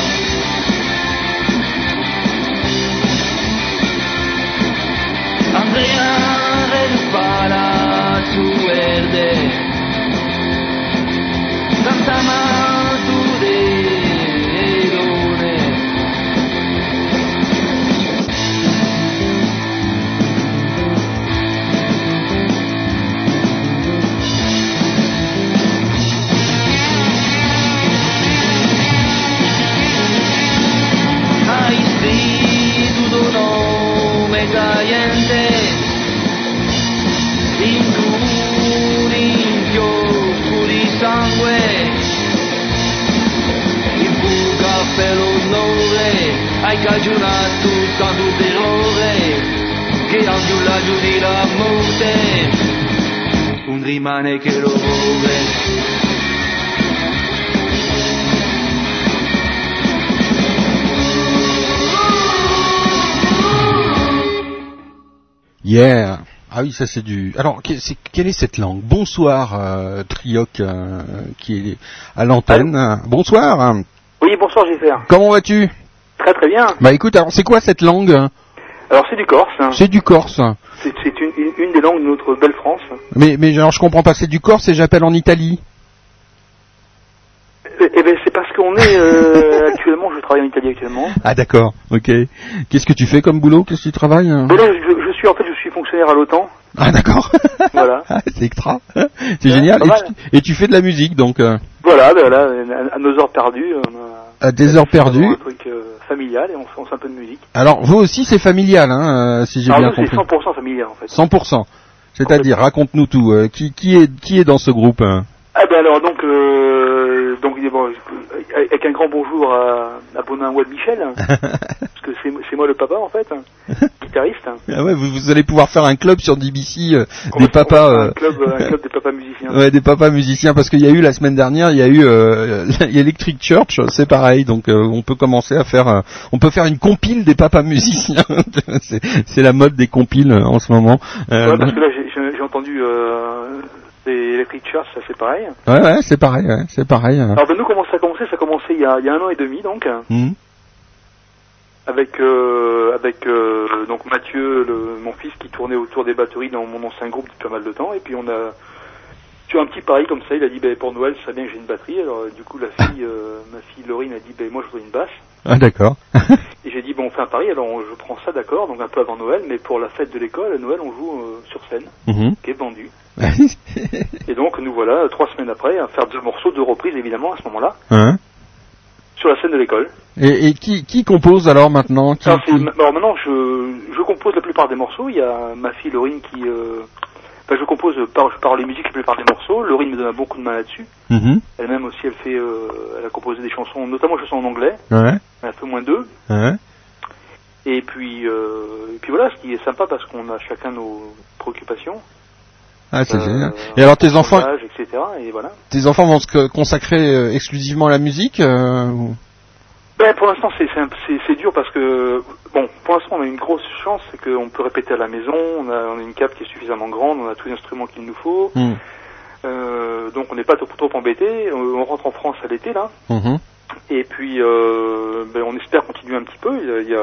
Andrea del Palazzo Verde Santa Maturerone hai cagionato tanto terrore che anche un laggio di la morte un rimane che lo vuole. Yeah. Ah oui, ça c'est du... Alors, quelle est cette langue? Bonsoir, Trioc, qui est à l'antenne. Allô. Bonsoir. Oui, bonsoir, JFR. Comment vas-tu? Très très bien. Bah écoute, alors c'est quoi cette langue? Alors c'est du corse. C'est du corse. C'est une des langues de notre belle France. Mais alors je comprends pas, c'est du corse et j'appelle en Italie. Eh ben c'est parce qu'on est actuellement, je travaille en Italie actuellement. Ah d'accord, ok. Qu'est-ce que tu fais comme boulot? Qu'est-ce que tu travailles? Ben là, je suis fonctionnaire à l'OTAN. Ah d'accord. Voilà. C'est extra. C'est génial. Et tu fais de la musique donc. Voilà, à nos heures perdues. À des heures perdues. Un truc familial et on fait un peu de musique. Alors vous aussi c'est familial, hein, si j'ai bien compris. C'est 100% familial en fait. 100%. C'est-à-dire, raconte-nous tout. Qui est dans ce groupe? Ah ben alors donc avec un grand bonjour à Bonin Wad Michel, parce que c'est moi le papa en fait, guitariste. Ah ouais, vous allez pouvoir faire un club sur DBC des papas. Un club des papas musiciens. Ouais, des papas musiciens, parce qu'il y a eu la semaine dernière, il y a eu Electric Church, c'est pareil, donc on peut commencer à faire, on peut faire une compile des papas musiciens. c'est la mode des compiles en ce moment. Ouais, parce que là j'ai entendu c'est Electric Church, ça c'est pareil. Ouais, c'est pareil, ouais, c'est pareil. Alors nous comment ça a commencé? Ça a commencé il y a 1 an et demi donc. Avec donc Mathieu, mon fils, qui tournait autour des batteries dans mon ancien groupe depuis pas mal de temps, et puis on a tu as un petit pari comme ça, il a dit pour Noël ça serait bien que j'ai une batterie, alors du coup ma fille Laurine a dit moi je voudrais une basse. Ah d'accord. Et j'ai dit on fait un pari, alors je prends ça d'accord, donc un peu avant Noël, mais pour la fête de l'école, à Noël on joue sur scène, qui est vendu. Et donc nous voilà 3 semaines après à faire 2 morceaux, 2 reprises évidemment à ce moment-là. Sur la scène de l'école. Et qui compose alors maintenant? Alors maintenant je compose la plupart des morceaux. Il y a ma fille Laurine qui je compose par les musiques la plupart des morceaux. Laurine me donne beaucoup de main là-dessus. Elle-même aussi elle a composé des chansons, notamment des chansons en anglais. Un peu moins 2. Et puis voilà, ce qui est sympa parce qu'on a chacun nos préoccupations. Ah, c'est génial. Et alors tes enfants, etc. Et voilà. Tes enfants vont se consacrer exclusivement à la musique pour l'instant c'est dur parce que pour l'instant on a une grosse chance, c'est qu'on peut répéter à la maison, on a une cave qui est suffisamment grande, on a tous les instruments qu'il nous faut. Donc on n'est pas trop embêté. On rentre en France à l'été là. Et puis on espère continuer un petit peu.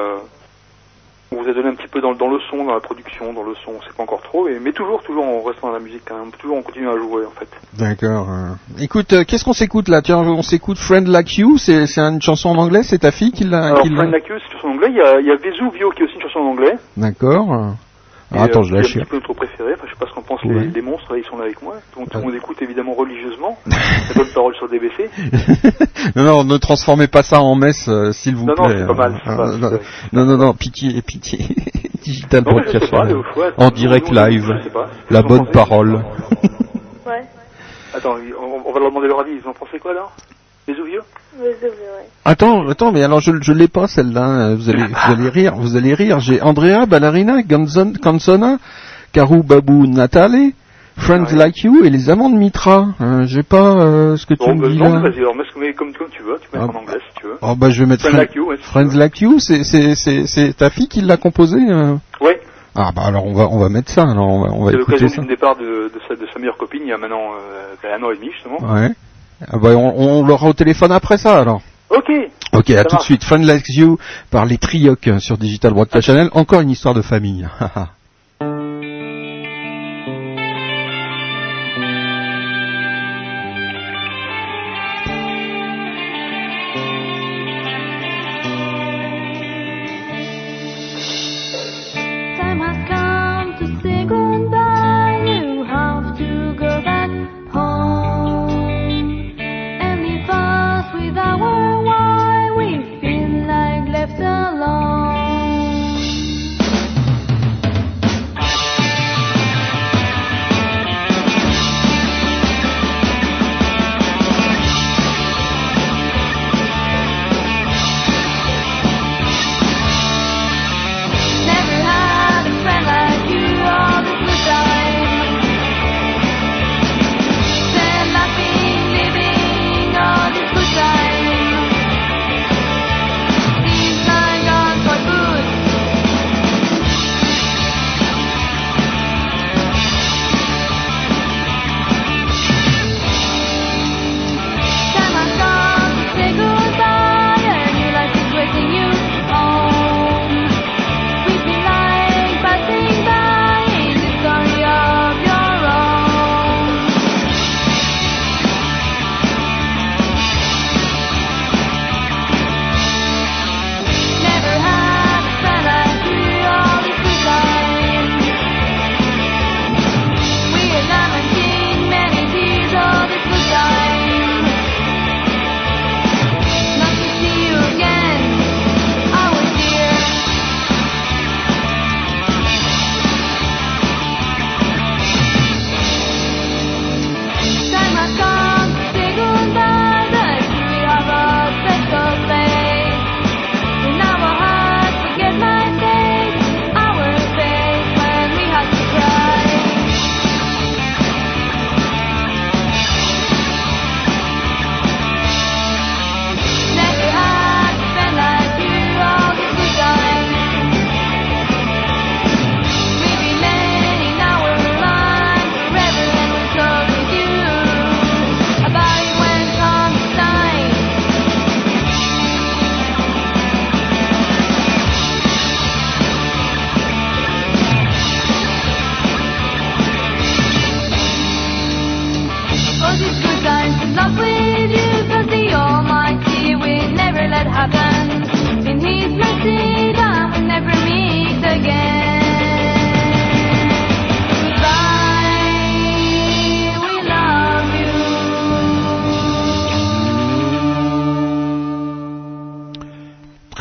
On vous a donné un petit peu dans le son, dans la production, dans le son, c'est pas encore trop, mais toujours on reste dans la musique quand même, toujours on continue à jouer en fait. D'accord. Écoute, qu'est-ce qu'on s'écoute là? Tiens, on s'écoute Friend Like You, c'est une chanson en anglais, c'est ta fille qui l'a... Alors Friend Like You, c'est une chanson en anglais, il y a Vesuvio qui est aussi une chanson en anglais. D'accord. Attends, je lâche. C'est un petit peu notre préféré, je sais pas ce qu'en pensent les monstres, là, ils sont là avec moi, donc tout le monde écoute évidemment religieusement, la bonne parole sur DBC. non, ne transformez pas ça en messe, s'il vous plaît. Non, c'est pas mal. Non, pitié. Digital Broadcast en direct live, la bonne parole. Ouais. Attends, on va leur demander leur avis, ils en pensaient quoi là? Vesuvio? Vesuvio, ouais. Attends, mais alors je l'ai pas celle-là. Vous allez rire. J'ai Andrea Ballerina, Canzona, Karu Babu Natale, Friends Like You et les Amants de Mitra. J'ai pas ce que tu me dis là. Vas-y, alors mets comme tu veux. Tu peux mettre en anglais si tu veux. Je vais mettre Friends Like You. C'est ta fille qui l'a composé. Ouais. Alors on va mettre ça. Alors on va écouter ça. C'est l'occasion du départ de sa meilleure copine il y a maintenant 1 an et demi justement. Ouais. On l'aura au téléphone après ça alors. Ok, à tout de suite. Friend Like You par les Triocs sur Digital Broadcast Channel. Encore une histoire de famille.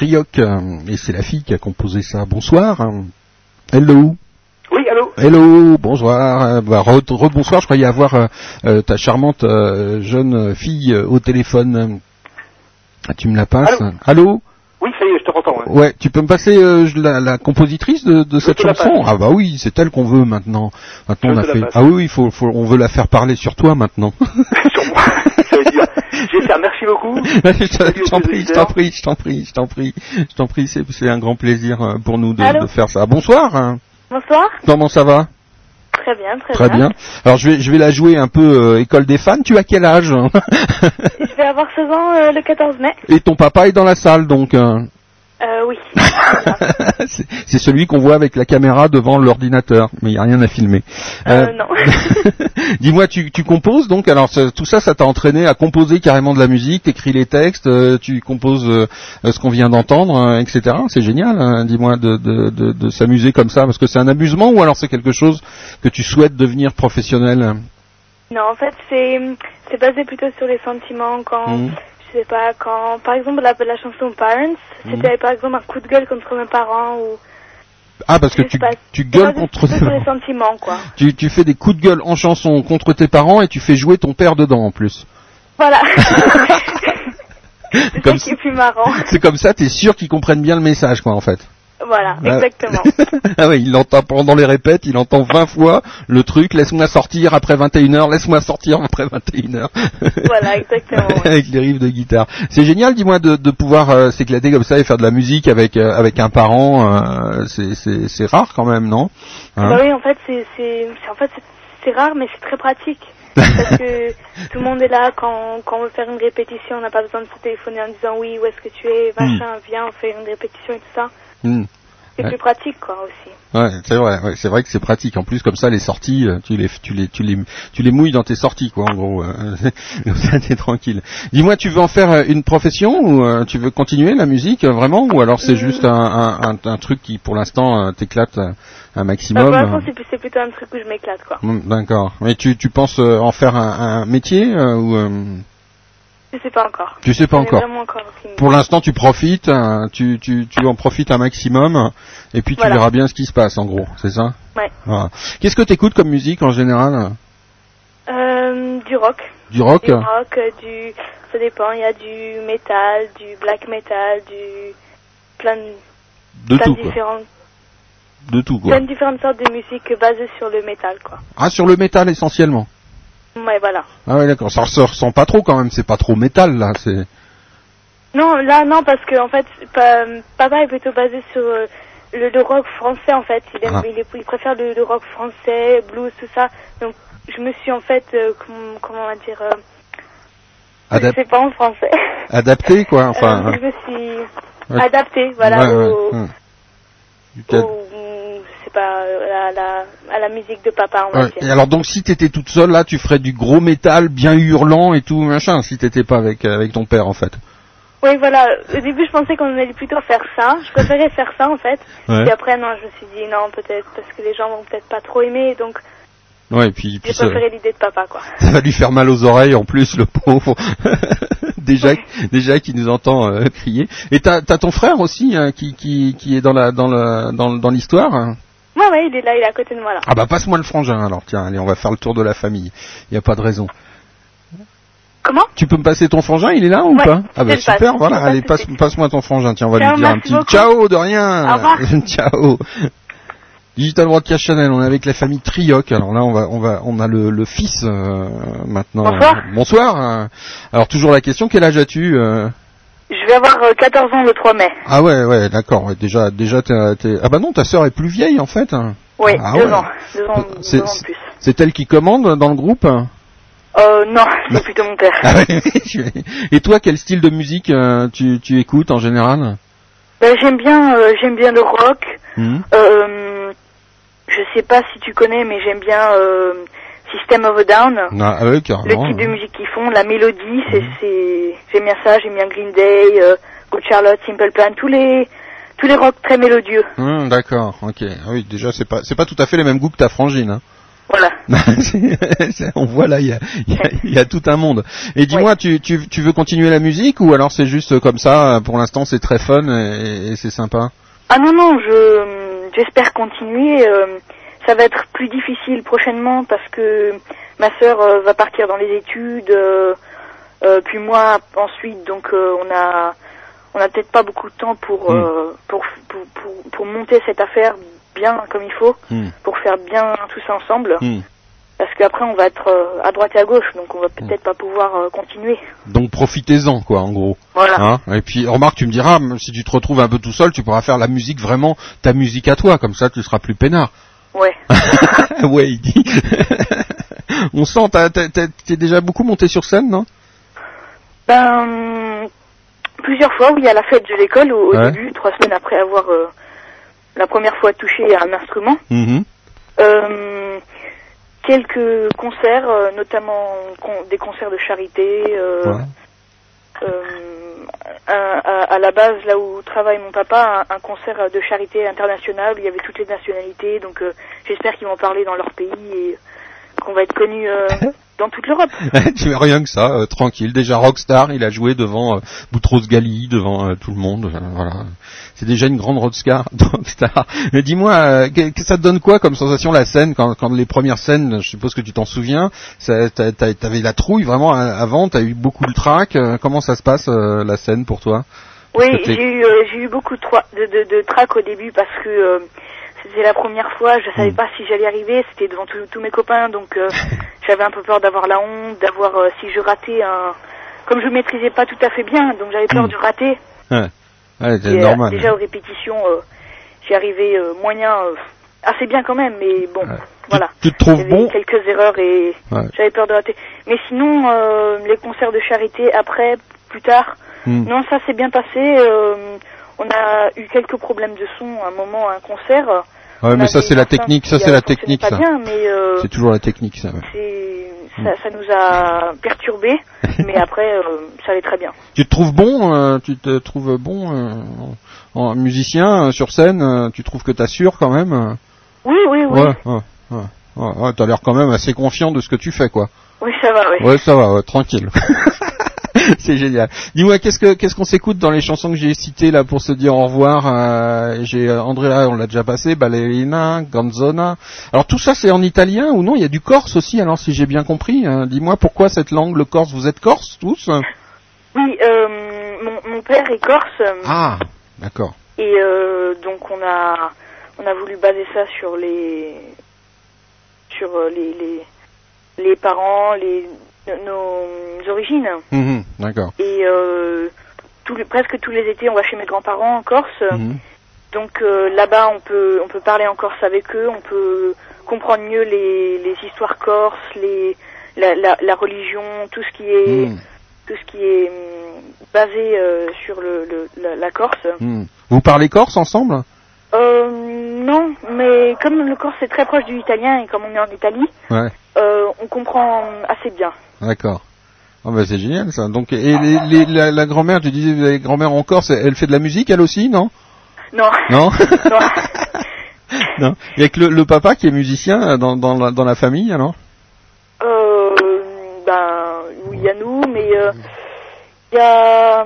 Trioc, et c'est la fille qui a composé ça. Bonsoir. Hello. Oui, allô. Hello, bonsoir. Rebonsoir, je croyais avoir ta charmante jeune fille au téléphone. Tu me la passes? Allô. Oui, ça y est, je te entends. Ouais, tu peux me passer la compositrice de cette chanson? Ah bah oui, c'est elle qu'on veut maintenant. Maintenant on a fait. Ah oui, on veut la faire parler sur toi maintenant. Sur moi. Ça veut dire. J'espère, merci beaucoup. Je t'en prie, c'est un grand plaisir pour nous de faire ça. Bonsoir. Bonsoir. Comment ça va? Très bien, très bien. Alors je vais la jouer un peu école des fans. Tu as quel âge? Je vais avoir 16 ans le 14 mai. Et ton papa est dans la salle donc? Oui. C'est celui qu'on voit avec la caméra devant l'ordinateur, mais il n'y a rien à filmer. Non. Dis-moi, tu composes donc? Alors tout ça t'a entraîné à composer carrément de la musique, t'écris les textes, tu composes ce qu'on vient d'entendre, etc. C'est génial. Hein. Dis-moi de s'amuser comme ça, parce que c'est un amusement ou alors c'est quelque chose que tu souhaites devenir professionnel? Non, en fait c'est basé plutôt sur les sentiments quand. Je sais pas, quand, par exemple, la chanson Parents, c'était par exemple un coup de gueule contre mes parents ou... Ah, parce que tu gueules contre tes parents. Les sentiments, quoi. Tu fais des coups de gueule en chanson contre tes parents et tu fais jouer ton père dedans, en plus. Voilà. C'est ça qui est plus marrant. C'est comme ça, t'es sûr qu'ils comprennent bien le message, quoi, en fait. Voilà, exactement. Ah oui, il entend pendant les répètes, il entend 20 fois le truc, laisse-moi sortir après 21h, laisse-moi sortir après 21h. Voilà, exactement. Avec les riffs de guitare. C'est génial, dis-moi, de pouvoir s'éclater comme ça et faire de la musique avec un parent, c'est rare quand même, non? Hein? Bah oui, en fait, c'est rare, mais c'est très pratique. Parce que tout le monde est là quand on veut faire une répétition, on n'a pas besoin de se téléphoner en disant oui, où est-ce que tu es, machin, viens, on fait une répétition et tout ça. C'est plus pratique, quoi, aussi. Ouais, c'est vrai. Ouais, c'est vrai que c'est pratique. En plus, comme ça, les sorties, tu les mouilles dans tes sorties, quoi. En gros, comme ça, t'es tranquille. Dis-moi, tu veux en faire une profession ou tu veux continuer la musique vraiment, ou alors c'est juste un truc qui, pour l'instant, t'éclate un maximum? Pour l'instant, c'est plutôt un truc où je m'éclate, quoi. D'accord. Mais tu penses en faire un métier ou Je sais pas encore. Tu sais pas encore. Pour l'instant, tu profites, tu en profites un maximum, et puis tu verras bien ce qui se passe, en gros, c'est ça? Ouais. Voilà. Qu'est-ce que t'écoutes comme musique en général? Du rock. Du rock? Du rock, ça dépend. Il y a du métal, du black metal, plein tout, différents. De tout, quoi. Plein de différentes sortes de musique basées sur le métal, quoi. Ah, sur le métal essentiellement. Ouais, voilà. Ah ouais, d'accord. Ça ressent pas trop quand même. C'est pas trop métal là. C'est. Non, là non, parce que en fait, papa est plutôt basé sur le rock français en fait. Il préfère le rock français, blues, tout ça. Donc je me suis en fait, comment on va dire, je sais pas en français. Adapté quoi. Enfin. Je me suis adapté, voilà, à la musique de papa, on va dire. Et alors donc si t'étais toute seule là, tu ferais du gros métal bien hurlant et tout machin, si t'étais pas avec ton père en fait. Oui, voilà. Au début, je pensais qu'on allait plutôt faire ça. Je préférais faire ça en fait. Ouais. Et après, non, je me suis dit non, peut-être parce que les gens vont peut-être pas trop aimer, donc. Ouais, et puis j'ai préféré l'idée de papa, quoi. Ça va lui faire mal aux oreilles en plus, le pauvre. déjà qui nous entend crier. Et t'as ton frère aussi qui est dans l'histoire. Ouais, il est là, il est à côté de moi là. Ah bah passe-moi le frangin alors, tiens, allez, on va faire le tour de la famille. Il y a pas de raison. Comment? Tu peux me passer ton frangin, il est là ou pas? Ah bah super, voilà, allez, passe-moi ton frangin, tiens, on va lui dire un petit ciao de rien. Au revoir. Ciao. Digital Broadcast Channel, on est avec la famille Trioc. Alors là, on a le fils maintenant. Bonsoir. Bonsoir. Alors toujours la question, quel âge as-tu? Je vais avoir 14 ans le 3 mai. Ah ouais, d'accord. Ouais, déjà t'es. Ah bah non, ta sœur est plus vieille en fait. Oui, ah, 2 ans de plus. C'est elle qui commande dans le groupe? Non, c'est plutôt mon père. Ah ouais, et toi, quel style de musique tu écoutes en général? J'aime bien le rock. Je sais pas si tu connais, mais j'aime bien System of a Down. Ah ouais, carrément. Le type de musique qu'ils font, la mélodie, j'aime bien ça. J'aime bien Green Day, Good Charlotte, Simple Plan, tous les rocks très mélodieux. D'accord, ok. Ah oui, déjà c'est pas tout à fait les mêmes goûts que ta frangine. Hein. Voilà. On voit là, il y a tout un monde. Et dis-moi, tu veux continuer la musique ou alors c'est juste comme ça, pour l'instant c'est très fun et c'est sympa? Ah non, j'espère continuer. Ça va être plus difficile prochainement parce que ma sœur va partir dans les études, puis moi ensuite, donc on a peut-être pas beaucoup de temps pour monter cette affaire bien comme il faut, pour faire bien tout ça ensemble. Parce qu'après on va être à droite et à gauche, donc on va peut-être pas pouvoir continuer. Donc profitez-en, quoi, en gros. Voilà. Hein, et puis remarque, tu me diras, si tu te retrouves un peu tout seul, tu pourras faire la musique vraiment, ta musique à toi, comme ça tu seras plus peinard. Ouais. Ouais, il dit. On sent, t'es déjà beaucoup monté sur scène, non? Plusieurs fois, oui, à la fête de l'école au début, 3 semaines après avoir la première fois touché à un instrument. Quelques concerts, notamment des concerts de charité. À la base, là où travaille mon papa, un concert de charité international où il y avait toutes les nationalités. Donc j'espère qu'ils vont parler dans leur pays et qu'on va être connus dans toute l'Europe. Tu vois, rien que ça, tranquille. Déjà rockstar, il a joué devant Boutros Ghali, devant tout le monde. Voilà, c'est déjà une grande rockstar. Mais dis-moi, ça te donne quoi comme sensation la scène quand les premières scènes, je suppose que tu t'en souviens, t'avais la trouille vraiment avant, t'as eu beaucoup de trac. Comment ça se passe la scène pour toi? Oui, j'ai eu beaucoup de trac au début parce que c'était la première fois, je savais pas si j'allais arriver, c'était devant tous mes copains, donc j'avais un peu peur d'avoir la honte, d'avoir si je ratais comme je maîtrisais pas tout à fait bien, donc j'avais peur de rater. Ouais, c'est normal. Déjà aux répétitions, j'y arrivais moyen, assez bien quand même, mais bon, voilà. Tu te trouves bon? Quelques erreurs et j'avais peur de rater. Mais sinon, les concerts de charité après, plus tard, non, ça s'est bien passé. On a eu quelques problèmes de son à un moment à un concert. Ouais, mais ça c'est la technique, ça. Bien, mais c'est toujours la technique, ça. Ouais. Ça nous a perturbés, mais après ça allait très bien. Tu te trouves bon en musicien sur scène? Tu trouves que t'assures quand même? Oui. Ouais, t'as l'air quand même assez confiant de ce que tu fais, quoi. Oui, ça va, oui. Ouais, ça va, tranquille. C'est génial. Dis-moi, qu'est-ce qu'on s'écoute dans les chansons que j'ai citées là pour se dire au revoir? J'ai Andrea, on l'a déjà passé, Ballerina, Canzona. Alors tout ça c'est en italien ou non? Il y a du corse aussi, alors si j'ai bien compris. Dis-moi pourquoi cette langue, le corse? Vous êtes corse tous? Oui, mon père est corse. Ah, d'accord. Et donc on a voulu baser ça sur les parents, nos origines. D'accord. Et presque tous les étés, on va chez mes grands-parents en Corse. Donc là-bas, on peut parler en corse avec eux, on peut comprendre mieux les histoires corses, la religion, tout ce qui est basé sur la Corse. Vous parlez corse ensemble? Non, mais comme le corse est très proche du italien et comme on est en Italie, on comprend assez bien. D'accord. Oh bah c'est génial ça. Donc et la grand-mère, tu disais la grand-mère en Corse, elle fait de la musique elle aussi, non? Non. Non. Non. Il y a que le papa qui est musicien dans la famille, alors? Oui, il y a nous, mais il y a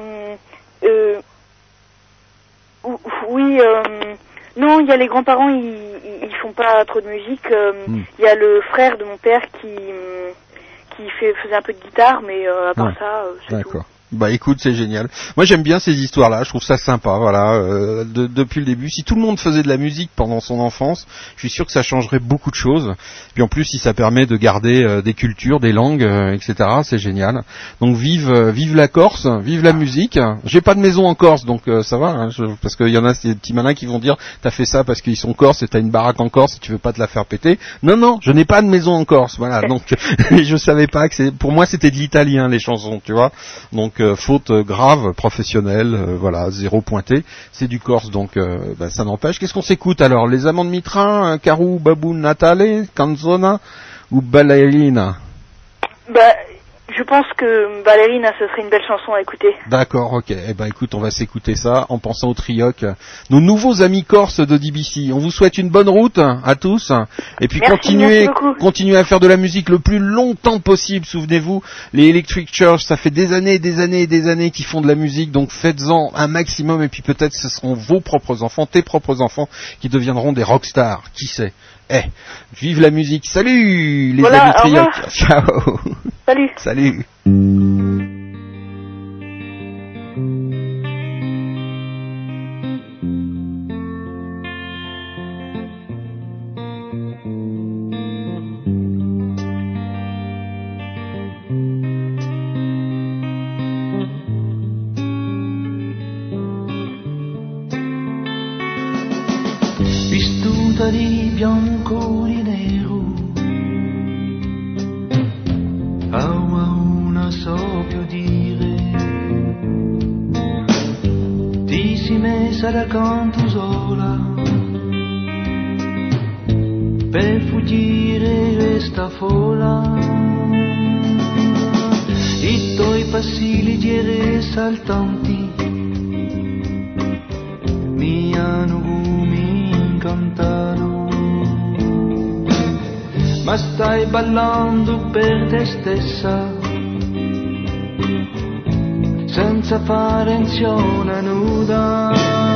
non, il y a les grands-parents, ils font pas trop de musique. Il y a le frère de mon père qui faisait un peu de guitare, mais à part ça, c'est tout. Bah écoute, c'est génial. Moi j'aime bien ces histoires-là, je trouve ça sympa, voilà. Depuis le début, si tout le monde faisait de la musique pendant son enfance, je suis sûr que ça changerait beaucoup de choses. Puis en plus, si ça permet de garder des cultures, des langues, etc., c'est génial. Donc vive la Corse, vive la musique. J'ai pas de maison en Corse, donc ça va, hein, parce qu'il y en a ces petits malins qui vont dire t'as fait ça parce qu'ils sont corses et t'as une baraque en Corse et tu veux pas te la faire péter. Non, je n'ai pas de maison en Corse, voilà. Donc je savais pas que pour moi c'était de l'italien les chansons, tu vois. Donc faute grave, professionnelle, voilà, 0 pointé, c'est du corse, donc ça n'empêche. Qu'est-ce qu'on s'écoute alors? Les Amants de Mitrin, Carou Babou Natale, Canzona ou Ballerina? je pense que Ballerina, ce serait une belle chanson à écouter. D'accord, ok. Eh ben écoute, on va s'écouter ça en pensant au Trioc, nos nouveaux amis corses de DBC. On vous souhaite une bonne route à tous, et puis merci continuez à faire de la musique le plus longtemps possible. Souvenez-vous, les Electric Church, ça fait des années qu'ils font de la musique, donc faites-en un maximum, et puis peut-être ce seront vos propres enfants, tes propres enfants, qui deviendront des rockstars. Qui sait? Vive la musique. Salut les amis Trioc. Ciao. Salut. Vistuta di bianco di nero, a una so più dire, ti si messa da canto sola, per fuggire questa folla, i tuoi passi leggeri e saltanti, mi hanno cantano, ma stai ballando per te stessa, senza fare azione nuda,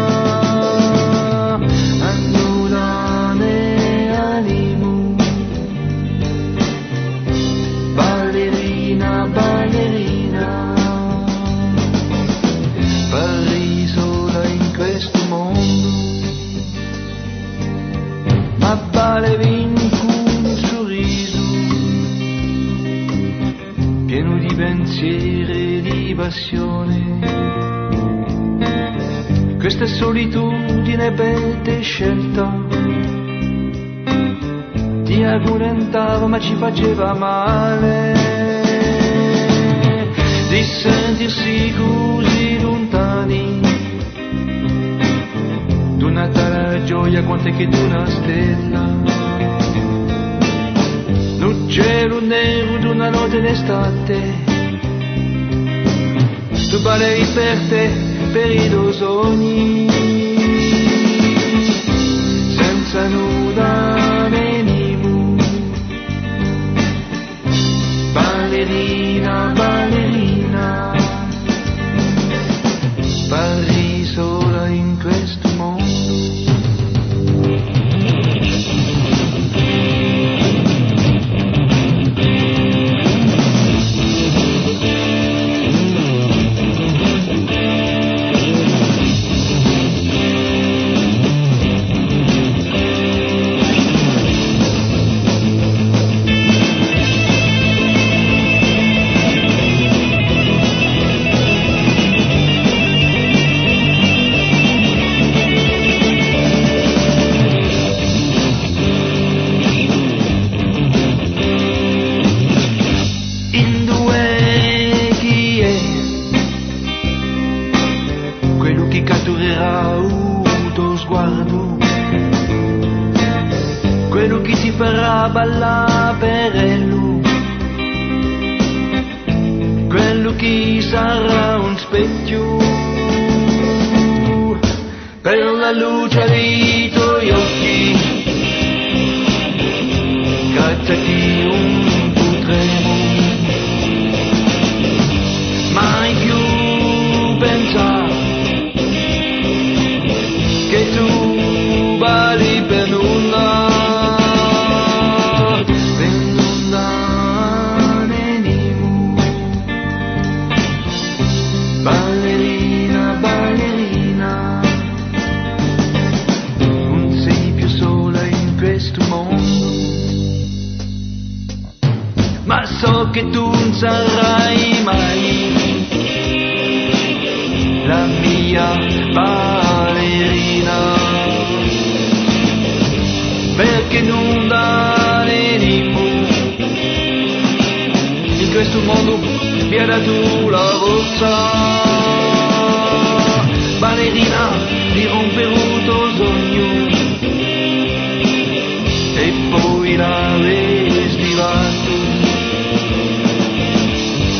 nuda né animo, ballerina, ballerina, parli sola in questo mondo, ma ballerini con un sorriso pieno di pensieri e di passione. Questa solitudine per te scelta ti accontentava ma ci faceva male di sentirsi così lontani d'una tale gioia quanto che d'una stella, un cielo nero d'una notte d'estate, tu ballevi per te, per i tuoi sogni, senza nuda né animo, ballerina, ballerina, parli sola in questo mondo. Quello che ti farà ballare per lui, quello che sarà un specchio per la luce dei tuoi occhi, cacciati un potremo mai più pensare che tu vali per nulla. Ballerina, ballerina, non sei più sola in questo mondo, ma so che tu non sarai mai la mia ballerina, perché non daremo in questo mondo mi ha dato la forza. Ballerina di rompere un tuo sogno e poi la respirato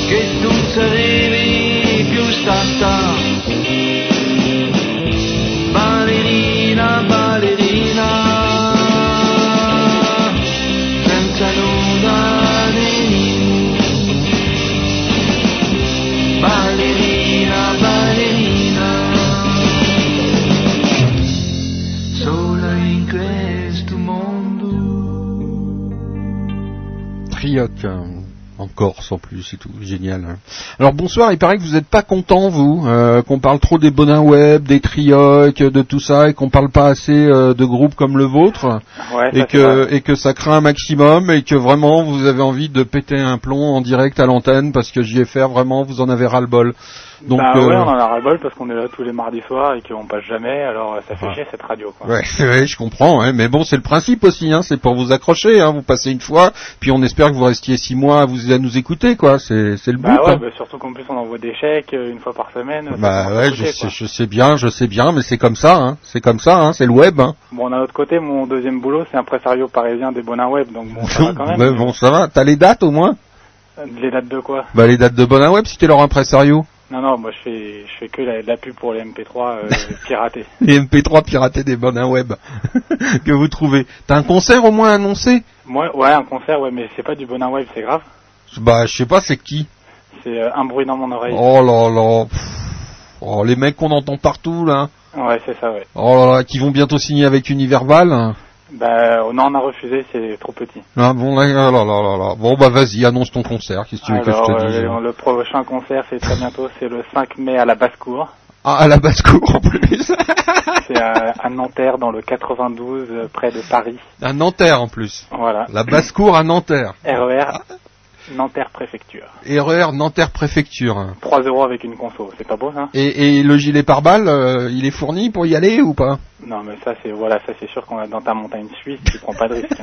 trioc. En Corse en plus et tout, génial. Alors bonsoir, il paraît que vous n'êtes pas content vous, qu'on parle trop des bonins web, des triocs, de tout ça, et qu'on parle pas assez de groupes comme le vôtre, ouais, et que ça craint un maximum, et que vraiment vous avez envie de péter un plomb en direct à l'antenne parce que JFR vraiment vous en avez ras-le-bol. Donc, ouais, on en a ras-le-bol parce qu'on est là tous les mardis soirs et qu'on passe jamais, alors ça fait chier cette radio, quoi. Ouais, je comprends, hein, mais bon, c'est le principe aussi, hein, c'est pour vous accrocher, hein, vous passez une fois, puis on espère que vous restiez 6 mois à nous écouter, quoi, c'est le but. Ouais, hein. surtout qu'en plus on envoie des chèques une fois par semaine. Je sais bien, mais c'est comme ça, c'est le web, hein. Bon, d'un autre côté, mon deuxième boulot, c'est impresario parisien des bonins web, donc bon, ça va quand même. Ouais, bon, ça va, t'as les dates au moins? Les dates de quoi? Bah, les dates de bonins web, si t'es leur impresario. Non, moi je fais que la pub pour les MP3 piratés. Les MP3 piratés des bonins web que vous trouvez. T'as un concert au moins annoncé? Moi, ouais, un concert, ouais, mais c'est pas du bonin web, c'est grave. Bah, je sais pas, c'est qui? C'est un bruit dans mon oreille. Oh là là. Oh, les mecs qu'on entend partout, là. Ouais, c'est ça, ouais. Oh là là, qui vont bientôt signer avec Universal. Bah, non, on a refusé, c'est trop petit. Ah bon, là. Bon, bah vas-y, annonce ton concert, qu'est-ce que tu veux que je te dise? Le prochain concert, c'est très bientôt, c'est le 5 mai à la Basse-Cour. Ah, à la Basse-Cour en plus. C'est à Nanterre, dans le 92, près de Paris. À Nanterre en plus. Voilà. La Basse-Cour à Nanterre. RER, Nanterre Préfecture. RER Nanterre Préfecture. 3 € avec une conso, c'est pas beau ça? Et le gilet pare-balles, il est fourni pour y aller ou pas? Non mais ça c'est sûr qu'on est dans ta montagne suisse, tu prends pas de risque.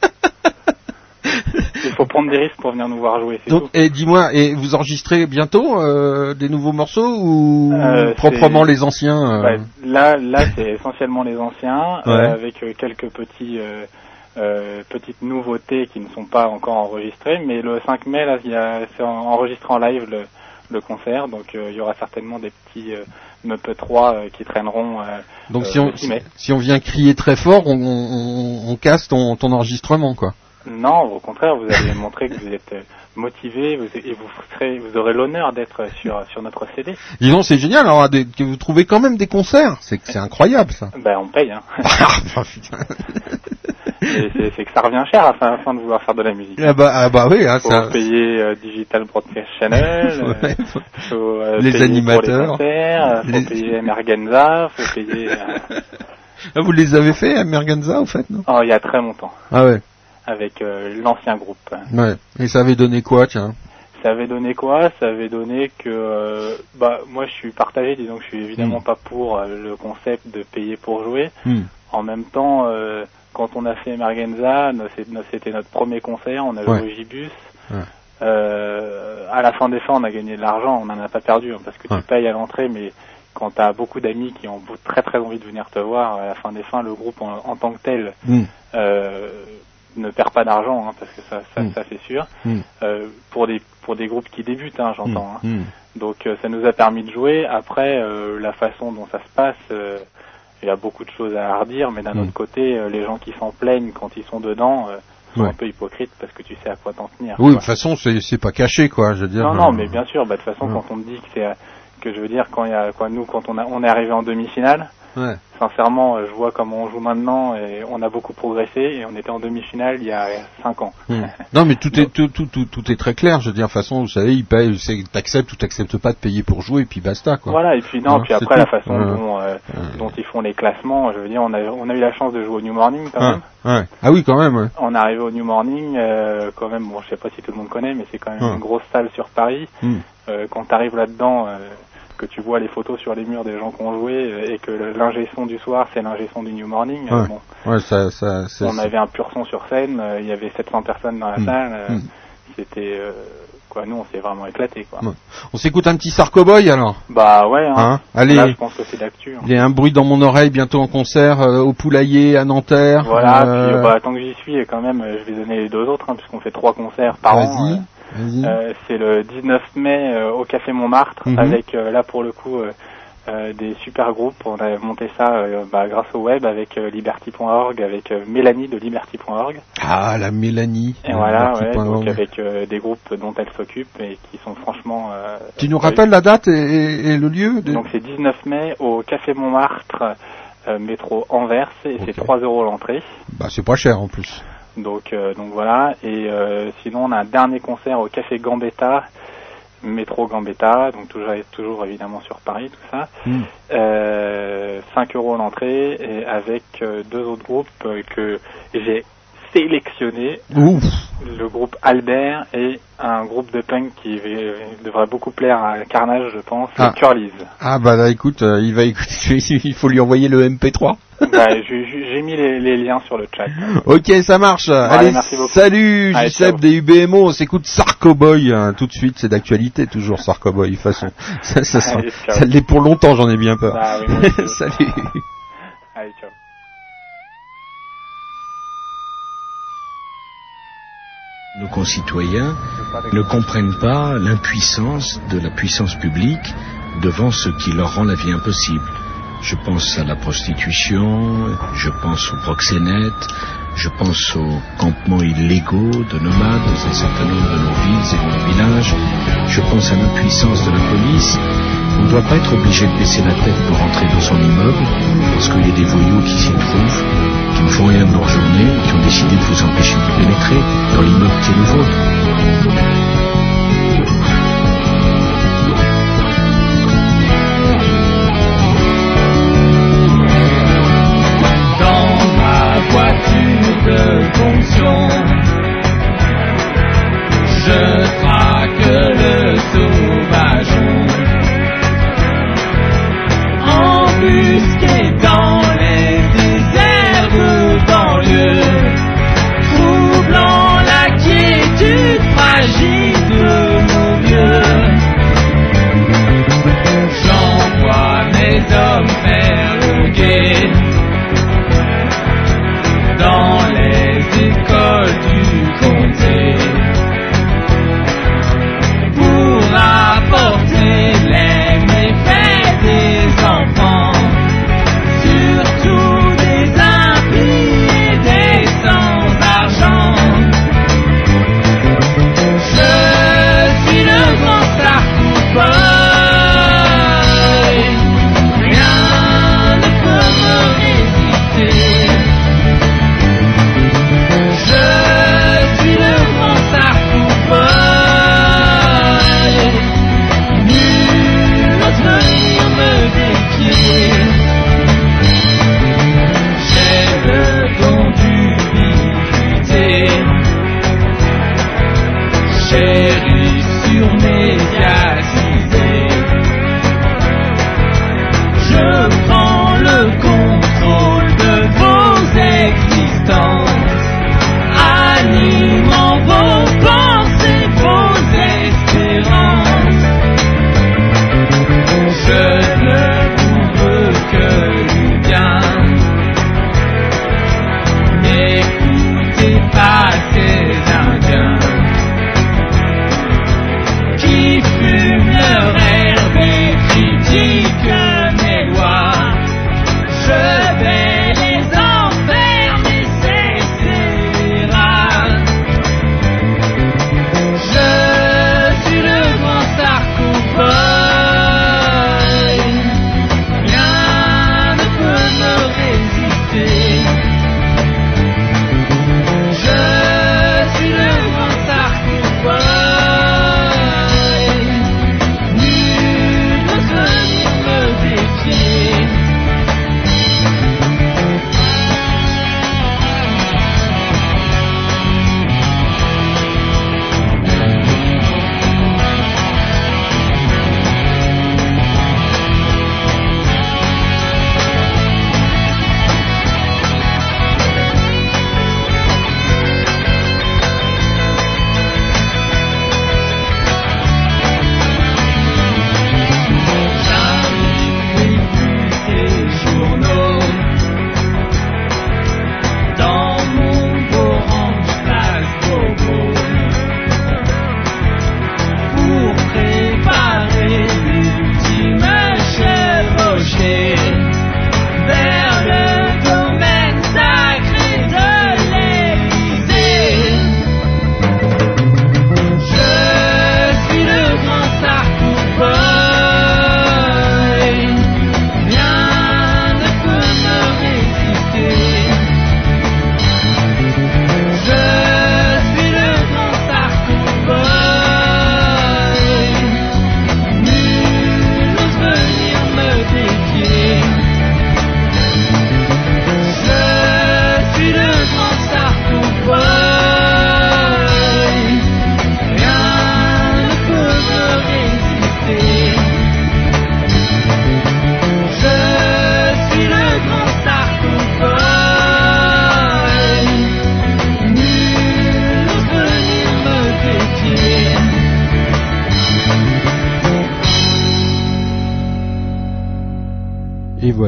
Il faut prendre des risques pour venir nous voir jouer, c'est tout. Et dis-moi, et vous enregistrez bientôt des nouveaux morceaux ou proprement les anciens Là c'est essentiellement les anciens, avec quelques petites nouveautés qui ne sont pas encore enregistrées, mais le 5 mai là c'est enregistré en live le concert, donc il y aura certainement des petits MP3 qui traîneront. Donc si on vient crier très fort, on casse ton enregistrement, quoi. Non, au contraire, vous allez montrer que vous êtes motivé et vous aurez l'honneur d'être sur notre CD. Dis donc, c'est génial, alors, que vous trouvez quand même des concerts, c'est incroyable ça. Ben on paye, hein. C'est que ça revient cher à la fin de vouloir faire de la musique. Ah bah oui, hein, faut payer Digital Broadcast Channel, faut les payer animateurs, pour les concerts, faut payer Merganza, faut payer. Ah, vous les avez fait à Merganza, au fait, non? Oh, il y a très longtemps. Ah ouais. Avec l'ancien groupe. Ouais. Et ça avait donné quoi, tiens? Ça avait donné quoi? Ça avait donné que moi je suis partagé, disons que je suis évidemment pas pour le concept de payer pour jouer. En même temps, quand on a fait Merganza, c'était notre premier concert, on a joué au Gibus. À la fin des fins, on a gagné de l'argent, on n'en a pas perdu, hein, parce que tu payes à l'entrée, mais quand tu as beaucoup d'amis qui ont très très envie de venir te voir, à la fin des fins, le groupe en tant que tel ne perd pas d'argent, hein, parce que ça c'est sûr. Pour des groupes qui débutent, hein, j'entends. Hein. Donc ça nous a permis de jouer. Après, la façon dont ça se passe, il y a beaucoup de choses à redire, mais d'un autre côté, les gens qui s'en plaignent quand ils sont dedans sont un peu hypocrites parce que tu sais à quoi t'en tenir. Oui, de toute façon, c'est pas caché, quoi, je veux dire. Non, mais bien sûr, de toute façon, quand on me dit que je veux dire, quand on est arrivé en demi-finale, sincèrement, je vois comment on joue maintenant et on a beaucoup progressé et on était en demi-finale il y a 5 ans. Non, mais tout est très clair. Je veux dire, de toute façon, vous savez, ils payent, t'acceptes ou t'acceptes pas de payer pour jouer et puis basta, quoi. Voilà, et puis puis après la façon dont ils font les classements, je veux dire, on a eu la chance de jouer au New Morning quand même. Ah oui, quand même. Ouais. On est arrivé au New Morning, quand même. Bon, je sais pas si tout le monde connaît, mais c'est quand même une grosse salle sur Paris. Quand t'arrives là-dedans. Que tu vois les photos sur les murs des gens qui ont joué et que l'ingé son du soir c'est l'ingé son du New Morning. On avait un pur son sur scène, il y avait 700 personnes dans la salle. C'était nous on s'est vraiment éclaté, quoi. On s'écoute un petit Sarcoboy alors. Bah ouais. Hein. Allez. Là, je pense que c'est d'actu. Il y a un bruit dans mon oreille bientôt en concert au Poulailler à Nanterre. Voilà. Puis tant que j'y suis quand même, je vais donner les 2 autres puisqu'on fait 3 concerts par an. C'est le 19 mai au Café Montmartre avec là pour le coup des super groupes. On a monté ça grâce au web avec liberty.org, avec Mélanie de liberty.org. Ah, la Mélanie. Et voilà, donc avec des groupes dont elle s'occupe et qui sont franchement... tu nous rappelles la date et le lieu Donc c'est 19 mai au Café Montmartre, métro Anvers, et c'est 3 € l'entrée. Bah c'est pas cher en plus. Donc voilà. Et sinon, on a un dernier concert au Café Gambetta, métro Gambetta, donc toujours évidemment sur Paris, tout ça. 5 € l'entrée, et avec 2 autres groupes que j'ai sélectionnés. Ouf. Le groupe Albert et un groupe de punk qui devrait beaucoup plaire à Carnage, je pense, le Curly's. Ah bah là, écoute, il va écouter, il faut lui envoyer le MP3. Bah, j'ai mis les liens sur le chat. Ok, ça marche. Allez, merci beaucoup. Salut, Gisèle des UBMO, on s'écoute Sarkoboy, tout de suite, c'est d'actualité, toujours Sarkoboy, de toute façon. Ça l'est pour longtemps, j'en ai bien peur. Bah, oui, salut. Allez, ciao. Nos concitoyens ne comprennent pas l'impuissance de la puissance publique devant ce qui leur rend la vie impossible. Je pense à la prostitution, je pense au proxénète, je pense aux campements illégaux de nomades dans un certain nombre de nos villes et de nos villages, je pense à l'impuissance de la police. On ne doit pas être obligé de baisser la tête pour rentrer dans son immeuble, parce qu'il y a des voyous qui s'y trouvent, qui ne font rien de leur journée, qui ont décidé de vous empêcher de pénétrer dans l'immeuble qui est le vôtre. De fonction, je traque le sauvageon, embusqué dans les déserts de banlieue, troublant la quiétude fragile.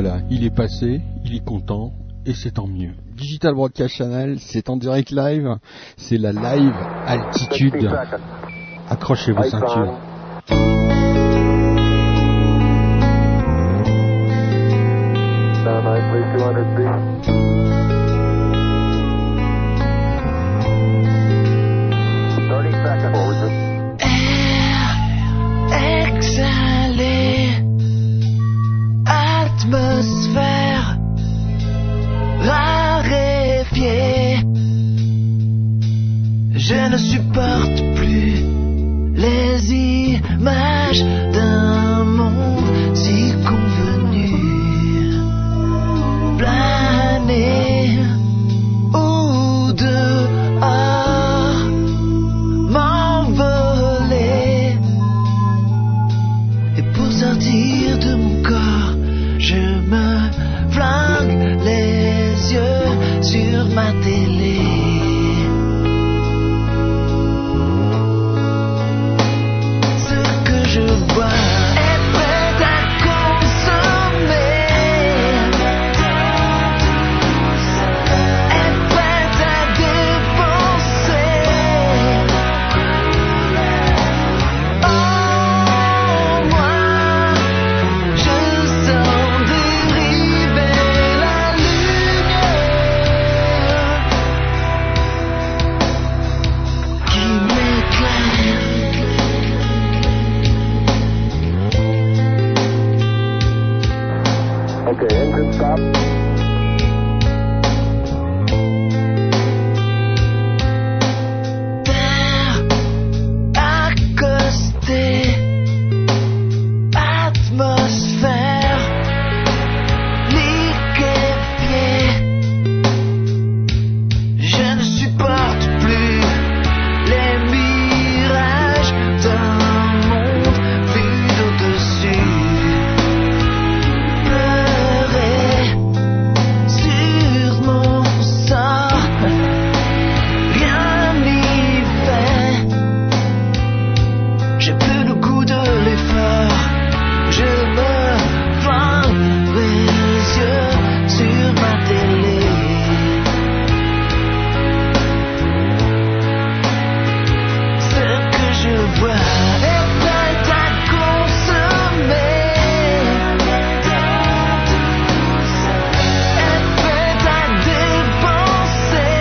voilà, il est passé, il est content, et c'est tant mieux. Digital Broadcast Channel, c'est en direct live, c'est la live altitude. Accrochez vos ceintures. Exhalé, atmosphère raréfiée. Je ne supporte plus les images d'un monde si convenu. Planer ou dehors, m'envoler. Et pour sortir de mon corps, je me flingue les yeux sur ma télé. Ce que je vois est prêt à consommer, est prêt à dépenser. Oh, moi, je sens dériver la lumière qui m'éclaire. Okay, engine stop. Terre accostée, atmosphère liquéfiée. Je ne supporte plus les mirages d'un monde vu d'au-dessus. Pleurer sur mon sort, rien n'y fait. J'ai plus le goût de l'effort. Je me flingue les yeux sur ma télé. Ce que je vois est prêt à consommer, est prêt à dépenser.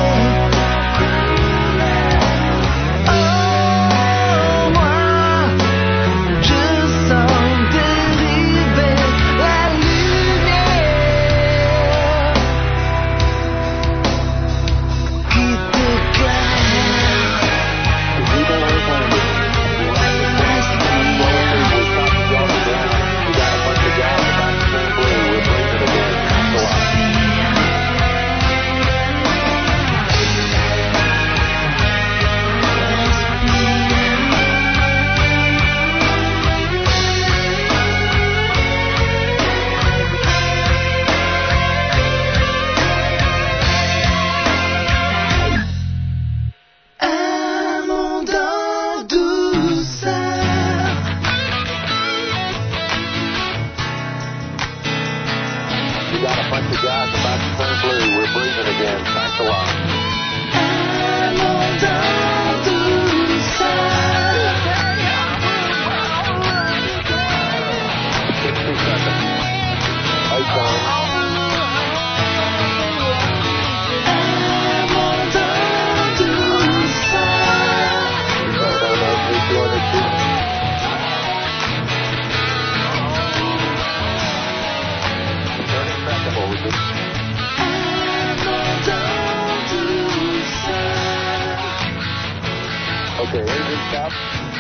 Oh, moi, je sens dériver la lumière qui un monde en douceur. You got a bunch of guys about to turn blue. We're breathing again. Thanks a lot. Un monde en douceur. 60 seconds. Ice on. Un monde en douceur. 30 seconds. What was it? Un monde en douceur. Okay, engine stop.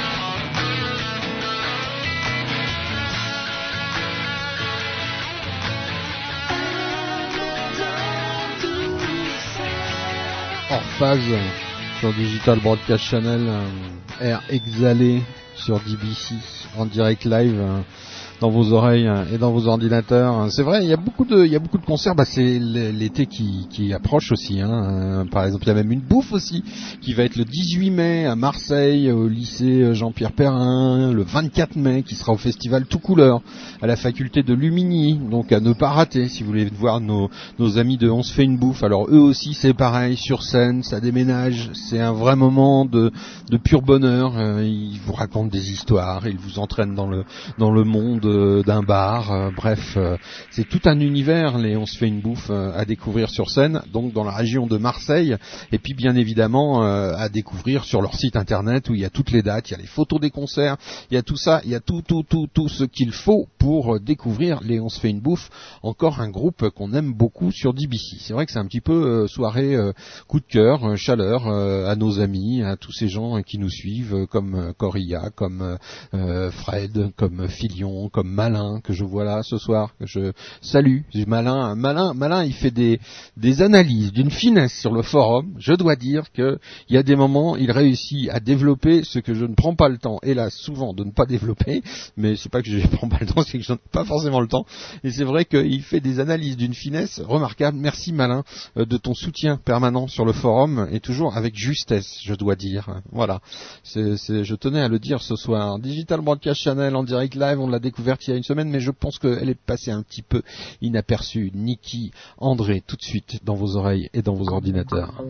Hors phase sur Digital Broadcast Channel, air exhalé sur DBC en direct live. dans vos oreilles et dans vos ordinateurs. C'est vrai, il y a beaucoup de concerts. C'est l'été qui approche aussi. Par exemple, il y a même une bouffe aussi qui va être le 18 mai à Marseille, au lycée Jean-Pierre Perrin, le 24 mai qui sera au festival Tout Couleur à la faculté de Lumini. Donc à ne pas rater si vous voulez voir nos amis de On se fait une bouffe. Alors eux aussi c'est pareil, sur scène, ça déménage, c'est un vrai moment de pur bonheur. Ils vous racontent des histoires, ils vous entraînent dans le monde d'un bar. C'est tout un univers, les On se fait une bouffe à découvrir sur scène, donc dans la région de Marseille, et puis bien évidemment à découvrir sur leur site internet où il y a toutes les dates, il y a les photos des concerts, il y a tout ça, il y a tout ce qu'il faut pour découvrir les On se fait une bouffe, encore un groupe qu'on aime beaucoup sur DBC. C'est vrai que c'est un petit peu soirée coup de cœur, chaleur à nos amis, à tous ces gens qui nous suivent, comme Corilla, comme Fred, comme Filion, comme Malin, que je vois là ce soir, que je salue. Malin, il fait des analyses d'une finesse sur le forum. Je dois dire que il y a des moments, il réussit à développer ce que je ne prends pas le temps, hélas, souvent de ne pas développer, mais c'est pas que je ne prends pas le temps, c'est que je n'ai pas forcément le temps. Et c'est vrai qu'il fait des analyses d'une finesse remarquable. Merci Malin de ton soutien permanent sur le forum et toujours avec justesse, je dois dire. Voilà, je tenais à le dire ce soir. Digital Broadcast Channel en direct live, on l'a découverte il y a une semaine, mais je pense qu'elle est passée un petit peu inaperçue. Niki, André, tout de suite dans vos oreilles et dans vos ordinateurs.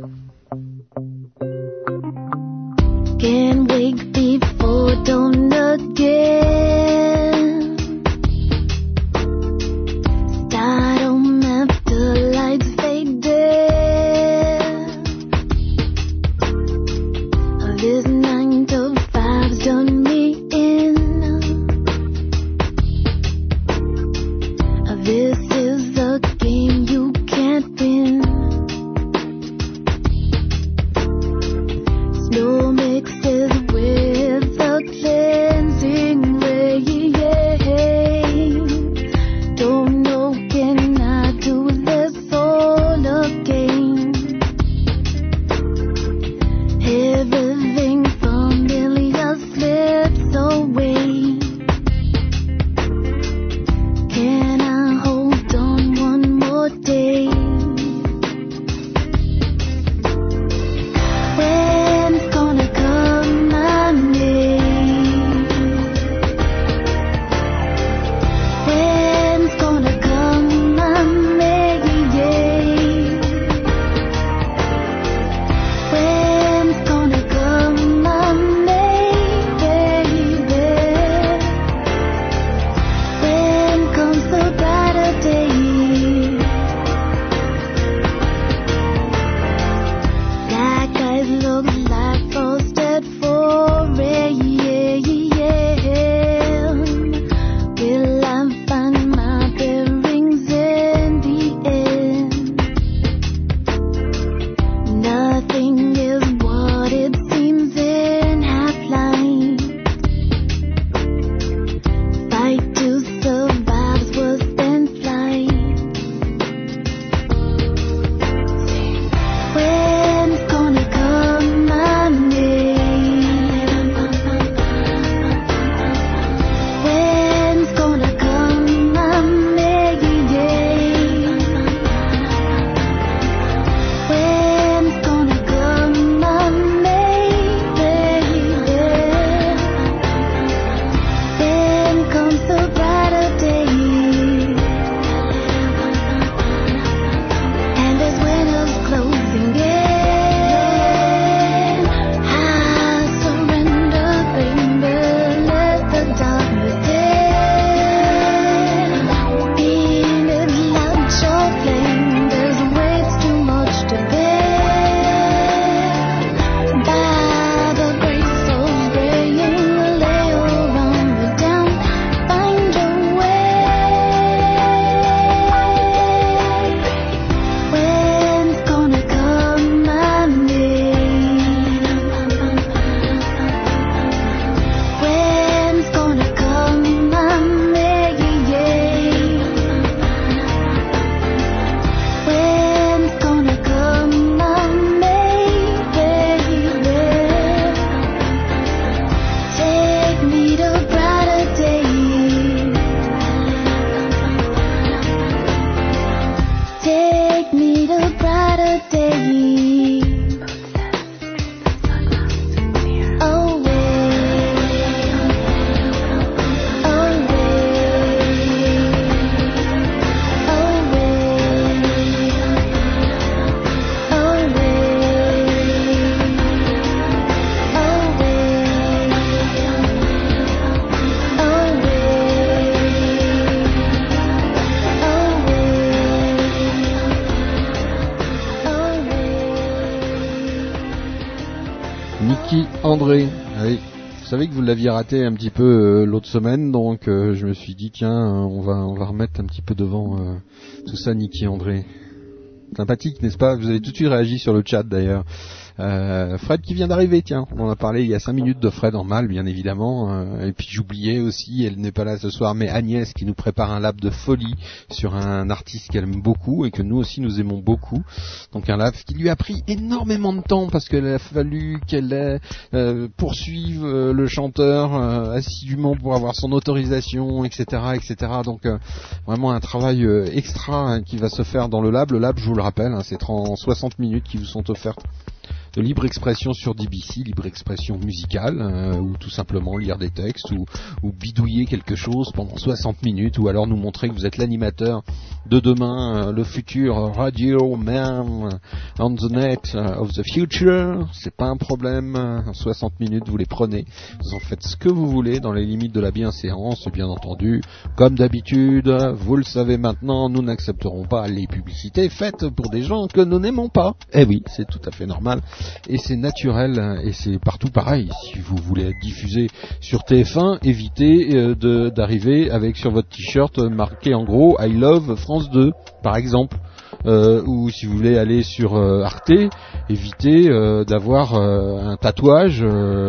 Can't wake before dawn again. Start home after lights fade dead. This 9 to 5's done me in. This is a game you can't win. Snow mixes with a cleansing rain. Niki André. Oui. Vous savez que vous l'aviez raté un petit peu l'autre semaine, donc je me suis dit tiens, on va remettre un petit peu devant tout ça, Niki André. Sympathique, n'est-ce pas? Vous avez tout de suite réagi sur le chat d'ailleurs. Fred qui vient d'arriver, tiens, on en a parlé il y a 5 minutes de Fred en mal, bien évidemment. Et puis j'oubliais aussi, elle n'est pas là ce soir, mais Agnès qui nous prépare un lab de folie sur un artiste qu'elle aime beaucoup et que nous aussi nous aimons beaucoup. Donc un lab qui lui a pris énormément de temps parce qu'il a fallu qu'elle poursuive le chanteur assidûment pour avoir son autorisation, etc., etc. Donc vraiment un travail extra qui va se faire dans le lab. Le lab, je vous le rappelle, c'est 60 minutes qui vous sont offertes de libre expression sur DBC, libre expression musicale, ou tout simplement lire des textes, ou bidouiller quelque chose pendant 60 minutes, ou alors nous montrer que vous êtes l'animateur de demain, le futur radio man on the net of the future. C'est pas un problème, 60 minutes vous les prenez, vous en faites ce que vous voulez dans les limites de la bienséance, bien entendu. Comme d'habitude, vous le savez maintenant, nous n'accepterons pas les publicités faites pour des gens que nous n'aimons pas. Eh oui, c'est tout à fait normal. Et c'est naturel, et c'est partout pareil. Si vous voulez être diffusé sur TF1, évitez d'arriver avec sur votre t-shirt marqué en gros I love France 2, par exemple. Ou si vous voulez aller sur Arte, évitez d'avoir un tatouage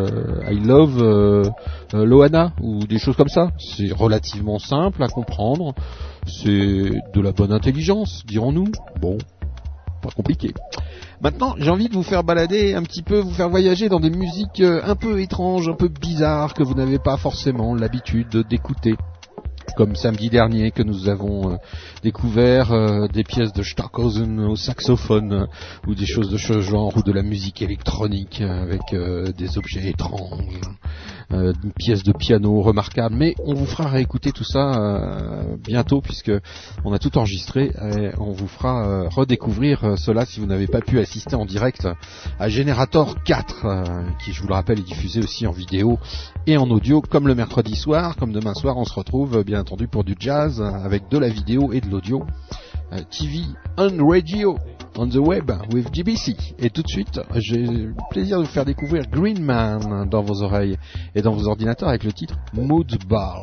I love Loana, ou des choses comme ça. C'est relativement simple à comprendre. C'est de la bonne intelligence, dirons-nous. Bon, pas compliqué. Maintenant, j'ai envie de vous faire balader un petit peu, vous faire voyager dans des musiques un peu étranges, un peu bizarres, que vous n'avez pas forcément l'habitude d'écouter. Comme samedi dernier que nous avons découvert des pièces de Stockhausen au saxophone, ou des choses de ce genre, ou de la musique électronique avec des objets étranges, une pièce de piano remarquable. Mais on vous fera réécouter tout ça bientôt, puisque on a tout enregistré, et on vous fera redécouvrir cela si vous n'avez pas pu assister en direct à Generator 4, qui, je vous le rappelle, est diffusé aussi en vidéo et en audio, comme le mercredi soir. Comme demain soir, on se retrouve bien entendu pour du jazz avec de la vidéo et de l'audio. TV on radio, on the web with GBC. Et tout de suite, j'ai le plaisir de vous faire découvrir Green Man dans vos oreilles et dans vos ordinateurs avec le titre Mood Ball.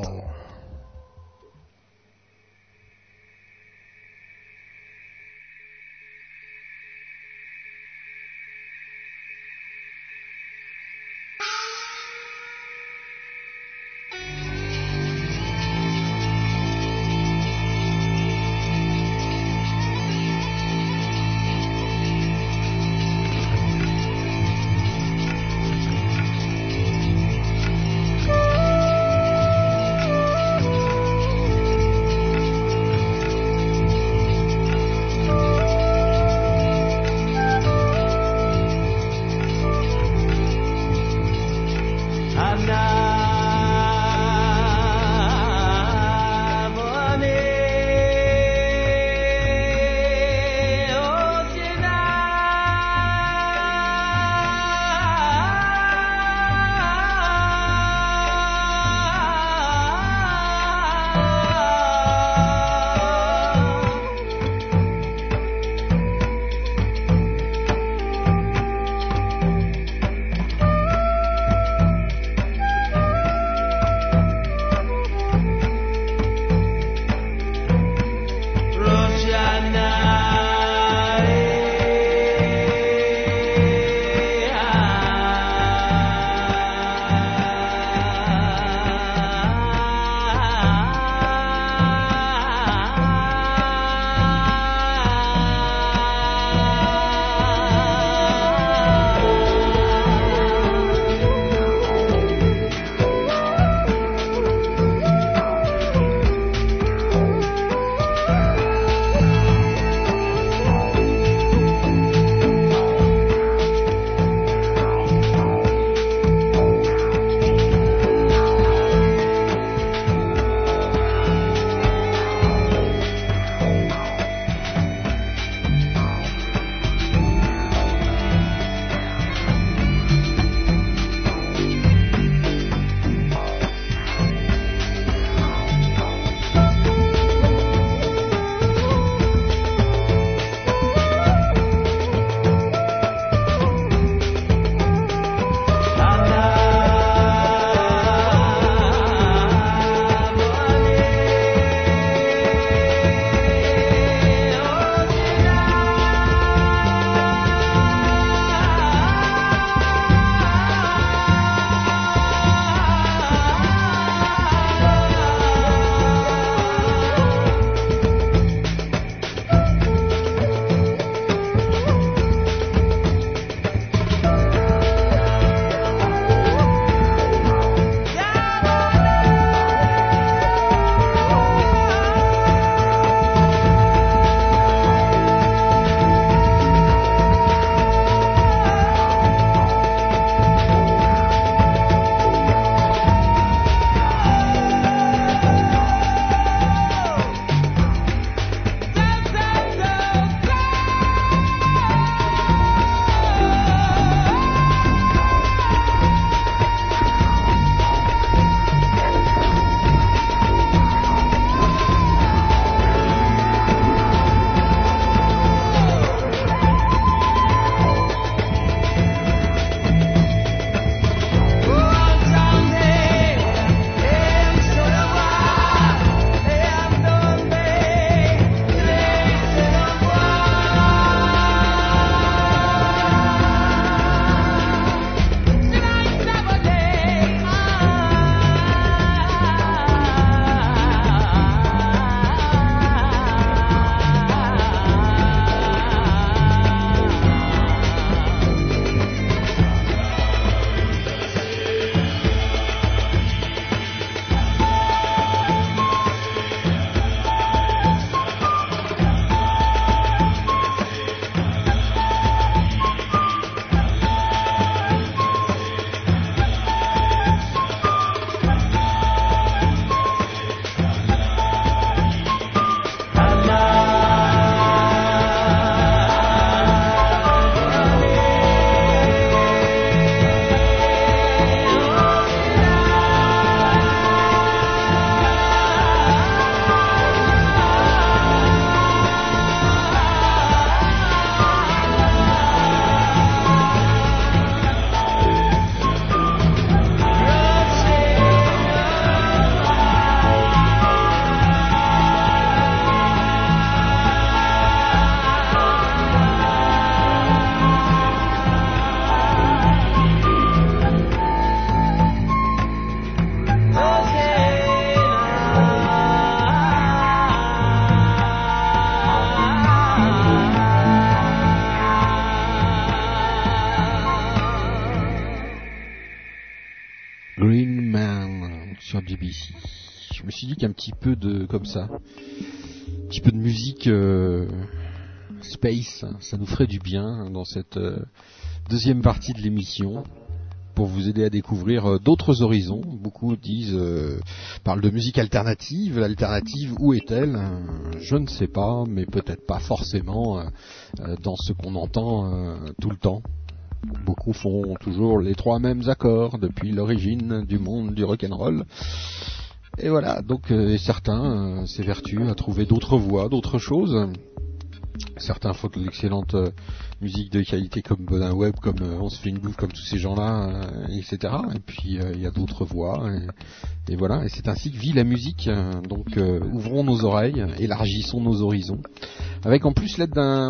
DBC. Je me suis dit qu'un petit peu de comme ça, un petit peu de musique space, ça nous ferait du bien dans cette deuxième partie de l'émission, pour vous aider à découvrir d'autres horizons. Beaucoup parlent de musique alternative. L'alternative, où est-elle ? Je ne sais pas, mais peut-être pas forcément dans ce qu'on entend tout le temps. Beaucoup font toujours les 3 mêmes accords depuis l'origine du monde du rock'n'roll. Et voilà, donc certains s'évertuent à trouver d'autres voies, d'autres choses. Certains font de l'excellente musique de qualité comme Bonin Webb, comme On se fait une bouffe, comme tous ces gens-là, etc. Et puis il y a d'autres voix, et voilà. Et c'est ainsi que vit la musique. Donc ouvrons nos oreilles, élargissons nos horizons, avec en plus l'aide d'un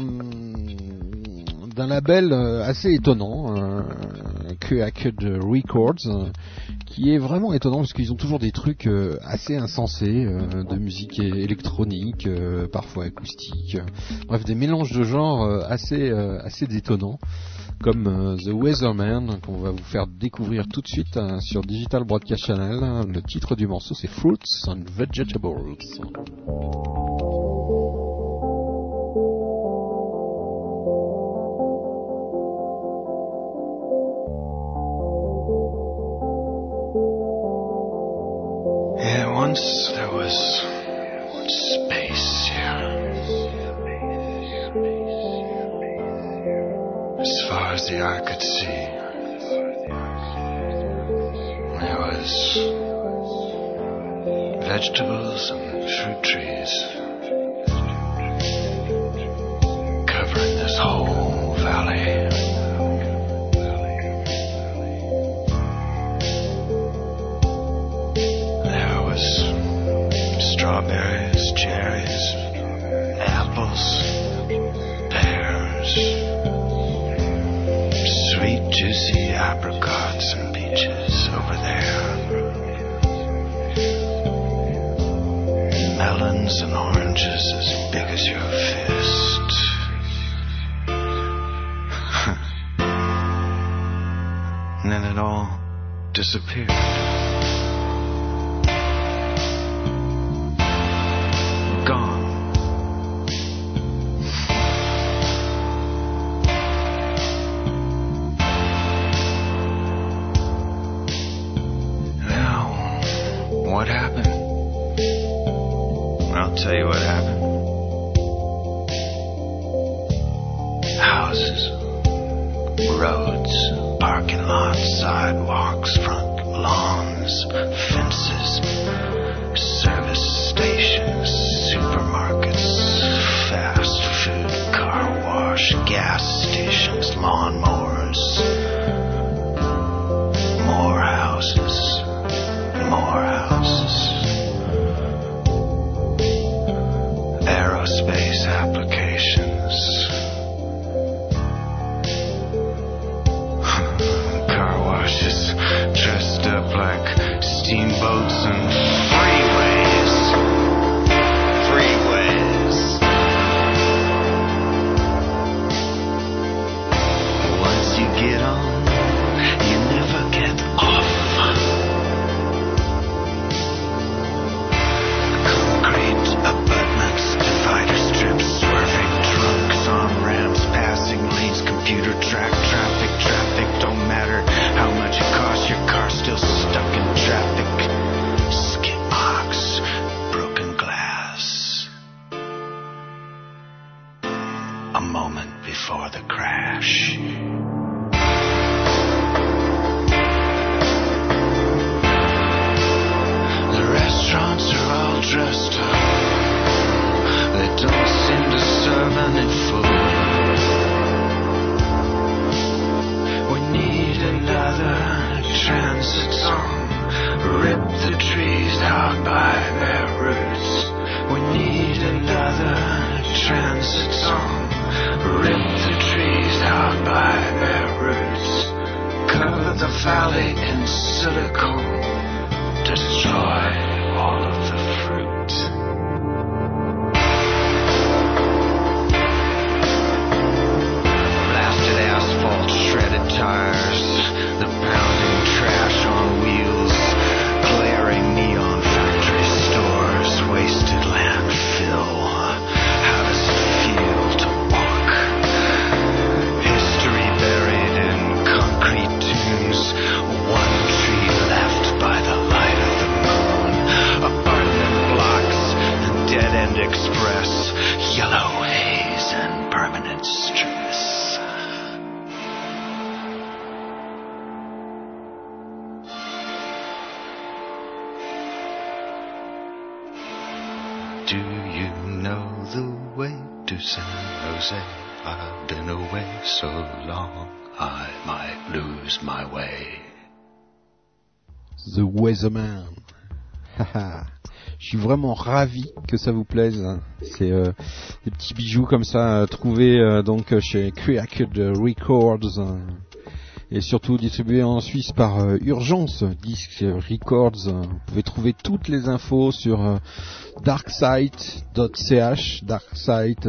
label assez étonnant, Quacked Records, qui est vraiment étonnant parce qu'ils ont toujours des trucs assez insensés, de musique électronique, parfois acoustique, bref, des mélanges de genres assez détonnants, comme The Weatherman, qu'on va vous faire découvrir tout de suite sur Digital Broadcast Channel. Le titre du morceau, c'est Fruits and Vegetables. Yeah, once there was space here. As far as the eye could see, there was vegetables and fruit trees covering this whole valley. Strawberries, cherries, apples, pears, sweet juicy apricots and peaches over there, melons and oranges as big as your fist. And then it all disappeared. Tell you what happened. Houses, roads, parking lots, sidewalks, front lawns, fences, service stations, supermarkets, fast food, car wash, gas stations, lawnmowers, more houses, more houses. Aerospace applications, car washes dressed up like steamboats and freeways. Once you get on, you never get off. Concrete abutments, divider strips, swerving trucks, on-ramps, passing lanes, computer track, traffic, don't matter how much it costs, your car's still stuck in traffic, skid marks, broken glass. A moment before the crash. The restaurants are all dressed up. They don't seem to serve any food. We need another transit song. Rip the trees out by their roots. We need another transit song. Rip the trees out by their roots. Cover the valley in silicone. Destroy all of the fruit. Blasted asphalt, shredded tires, the pounding trash on wheels, glaring neon to San Jose. I've been away so long, I might lose my way. The Weatherman. Je suis vraiment ravi que ça vous plaise. C'est des petits bijoux comme ça trouvés donc chez Created Records et surtout distribués en Suisse par Urgence Disc Records. Vous pouvez trouver toutes les infos sur darksite.ch, darksite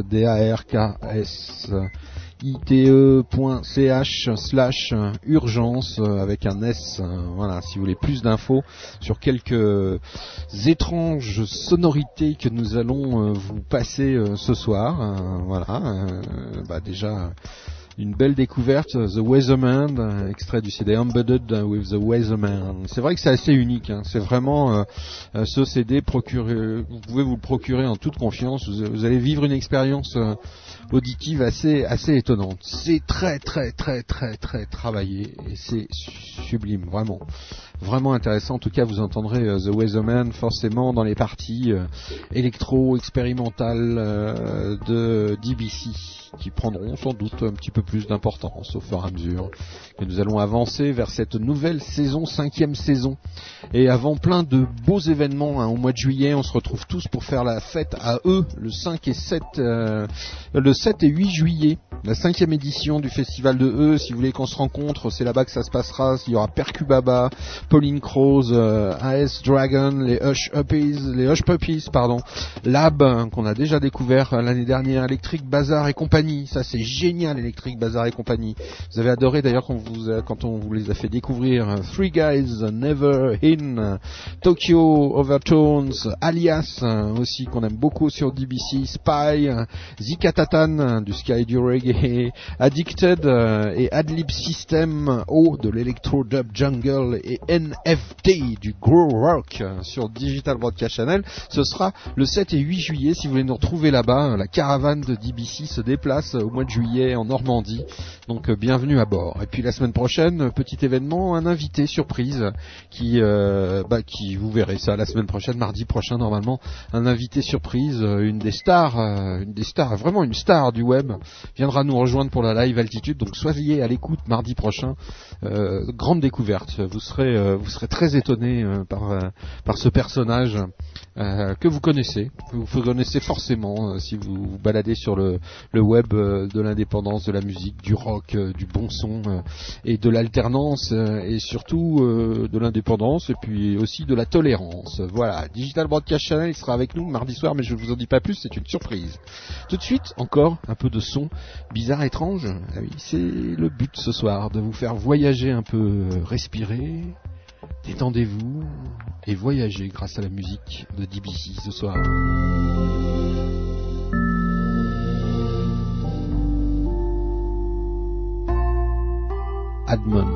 darksite.ch/urgence avec un S. Voilà, si vous voulez plus d'infos sur quelques étranges sonorités que nous allons vous passer ce soir. Déjà une belle découverte, The Weatherman, extrait du CD Embedded with the Weatherman. C'est vrai que c'est assez unique, hein. C'est vraiment ce CD vous pouvez vous le procurer en toute confiance. Vous allez vivre une expérience auditive assez étonnante. C'est très travaillé et c'est sublime, vraiment intéressant. En tout cas, vous entendrez The Weatherman forcément dans les parties électro-expérimentales de DBC, qui prendront sans doute un petit peu plus d'importance au fur et à mesure que nous allons avancer vers cette nouvelle saison, 5e saison. Et avant plein de beaux événements, au mois de juillet, on se retrouve tous pour faire la fête à eux, le 7 et 8 juillet, la 5e édition du festival de eux. Si vous voulez qu'on se rencontre, c'est là-bas que ça se passera. Il y aura Percubaba, Pauline Croze, AS Dragon, les Hush Puppies, Lab, qu'on a déjà découvert l'année dernière, Electric Bazaar et compagnie. Ça c'est génial, Electric Bazaar et compagnie. Vous avez adoré d'ailleurs quand on vous les a fait découvrir. Three Guys Never In, Tokyo Overtones, Alias aussi qu'on aime beaucoup sur DBC, Spy, Zikatatan du Sky du Reggae, Addicted et Adlib System O de l'Electro Dub Jungle et NFT du Grow Rock sur Digital Broadcast Channel. Ce sera le 7 et 8 juillet. Si vous voulez nous retrouver là-bas, la caravane de DBC se déplace au mois de juillet en Normandie, donc bienvenue à bord. Et puis la semaine prochaine, petit événement, un invité surprise qui vous verrez ça la semaine prochaine, mardi prochain normalement, un invité surprise, une des stars, vraiment une star du web, viendra nous rejoindre pour la live altitude, donc soyez à l'écoute mardi prochain. Grande découverte, vous serez très étonné par ce personnage que vous connaissez forcément si vous vous baladez sur le web de l'indépendance, de la musique, du rock, du bon son et de l'alternance et surtout de l'indépendance et puis aussi de la tolérance. Voilà, Digital Broadcast Channel, il sera avec nous mardi soir, mais je ne vous en dis pas plus, c'est une surprise. Tout de suite, encore un peu de son bizarre, étrange. Ah oui, c'est le but ce soir, de vous faire voyager un peu, respirer, détendez-vous et voyager grâce à la musique de DBC ce soir. Admon.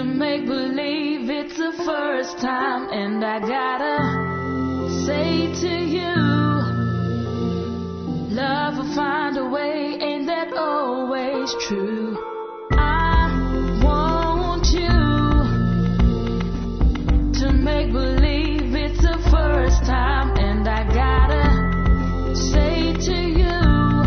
make believe it's the first time, and I gotta say to you, love will find a way, ain't that always true? I want you to make believe it's the first time, and I gotta say to you,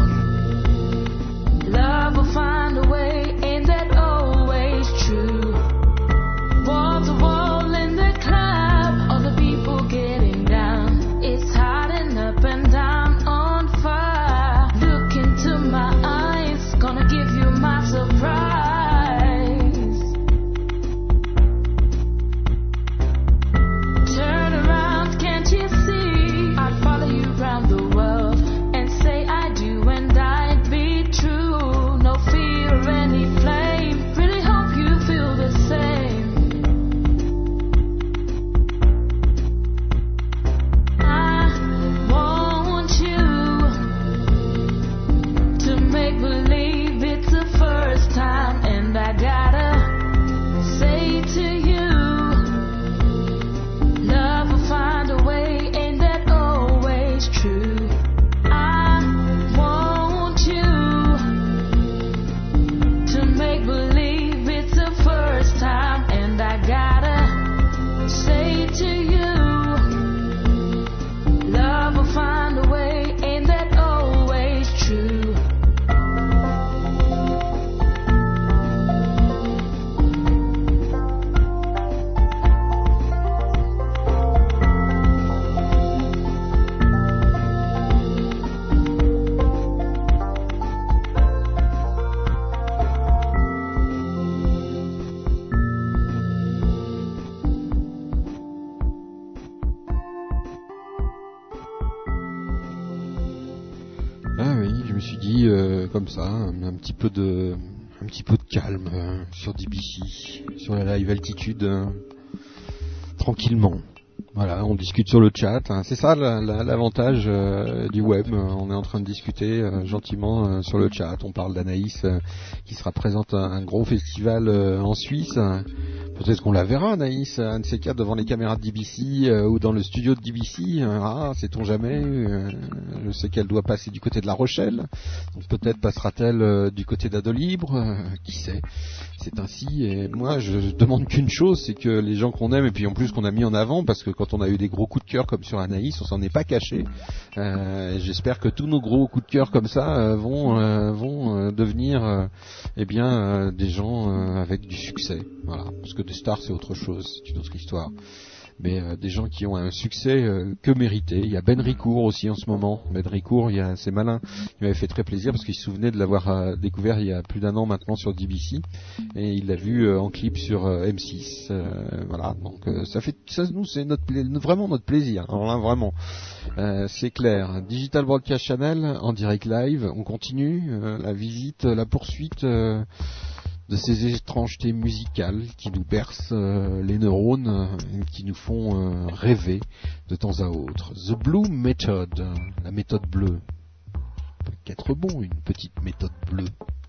love will find a way, ain't that always true? Wall to wall in the club, all the people getting down. It's hot and up and down on fire. Look into my eyes, gonna give you my surprise. Turn around, can't you see? I'd follow you round the world and say I do, and I'd be true. No fear of any flame, really hope you feel the same. I want you to make believe it's the first time, and I gotta say to you, love will find a way, ain't that always true? I want you to make believe it's the first time, and I gotta say to you, love will find a way, ain't that always true? Ah oui, je me suis dit comme ça, un petit peu de calme sur DBC, sur la live altitude, tranquillement. Voilà, on discute sur le chat. C'est ça l'avantage du web. On est en train de discuter gentiment sur le chat. On parle d'Anaïs qui sera présente à un gros festival en Suisse. Peut-être qu'on la verra, Anaïs, un de ces quatre devant les caméras de DBC ou dans le studio de DBC. Sait-on jamais. Je sais qu'elle doit passer du côté de La Rochelle. Donc peut-être passera-t-elle du côté d'Adolibre. Qui sait. C'est ainsi. Et moi, je demande qu'une chose, c'est que les gens qu'on aime et puis en plus qu'on a mis en avant, parce que quand on a eu des gros coups de cœur comme sur Anaïs, on s'en est pas caché. J'espère que tous nos gros coups de cœur comme ça vont devenir des gens avec du succès. Voilà, parce que des stars c'est autre chose, c'est une autre histoire. Mais des gens qui ont un succès que mérité. Il y a Ben Ricourt aussi en ce moment. Ben Ricourt, c'est malin. Il m'avait fait très plaisir parce qu'il se souvenait de l'avoir découvert il y a plus d'un an maintenant sur DBC et il l'a vu en clip sur M6. Voilà, donc nous c'est vraiment notre plaisir. Alors là, vraiment, c'est clair. Digital Broadcast Channel en direct live. On continue la visite, la poursuite. De ces étrangetés musicales qui nous bercent les neurones, qui nous font rêver de temps à autre. The Blue Method, la méthode bleue. Peut qu'être bon, une petite méthode bleue.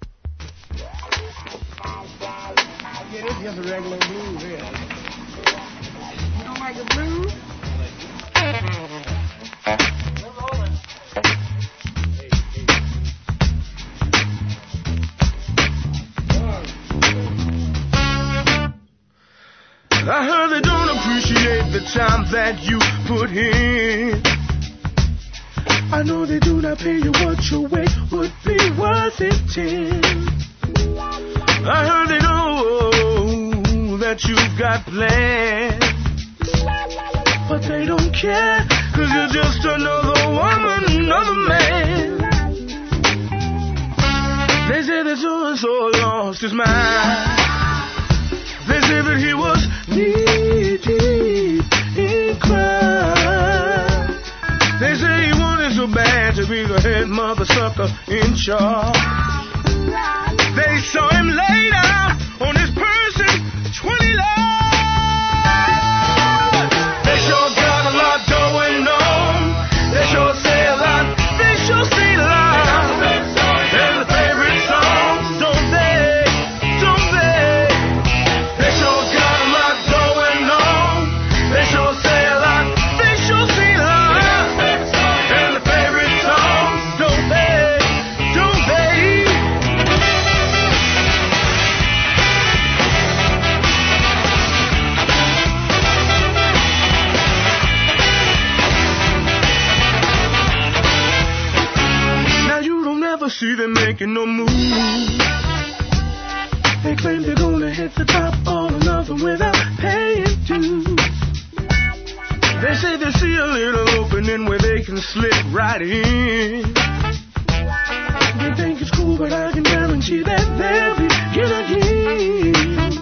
Yeah, this is just a regular blues here. You don't like the blues? I heard they don't appreciate the time that you put in. I know they do not pay you what your weight would be worth it in. I heard they know that you've got plans, but they don't care, 'cause you're just another woman, another man. They say that so-and-so lost his mind. They say that he was knee-deep in crime. They say he wanted so bad to be the head mother sucker in charge. They saw him laid out on his person, 20 love. They sure got a lot going on. They sure say a lot. They sure say a lot. They're the favorite songs, don't they? Don't they? They sure see them making no move. They claim they're gonna hit the top all or nothing without paying dues. They say they see a little opening where they can slip right in. They think it's cool, but I can guarantee that they'll begin again.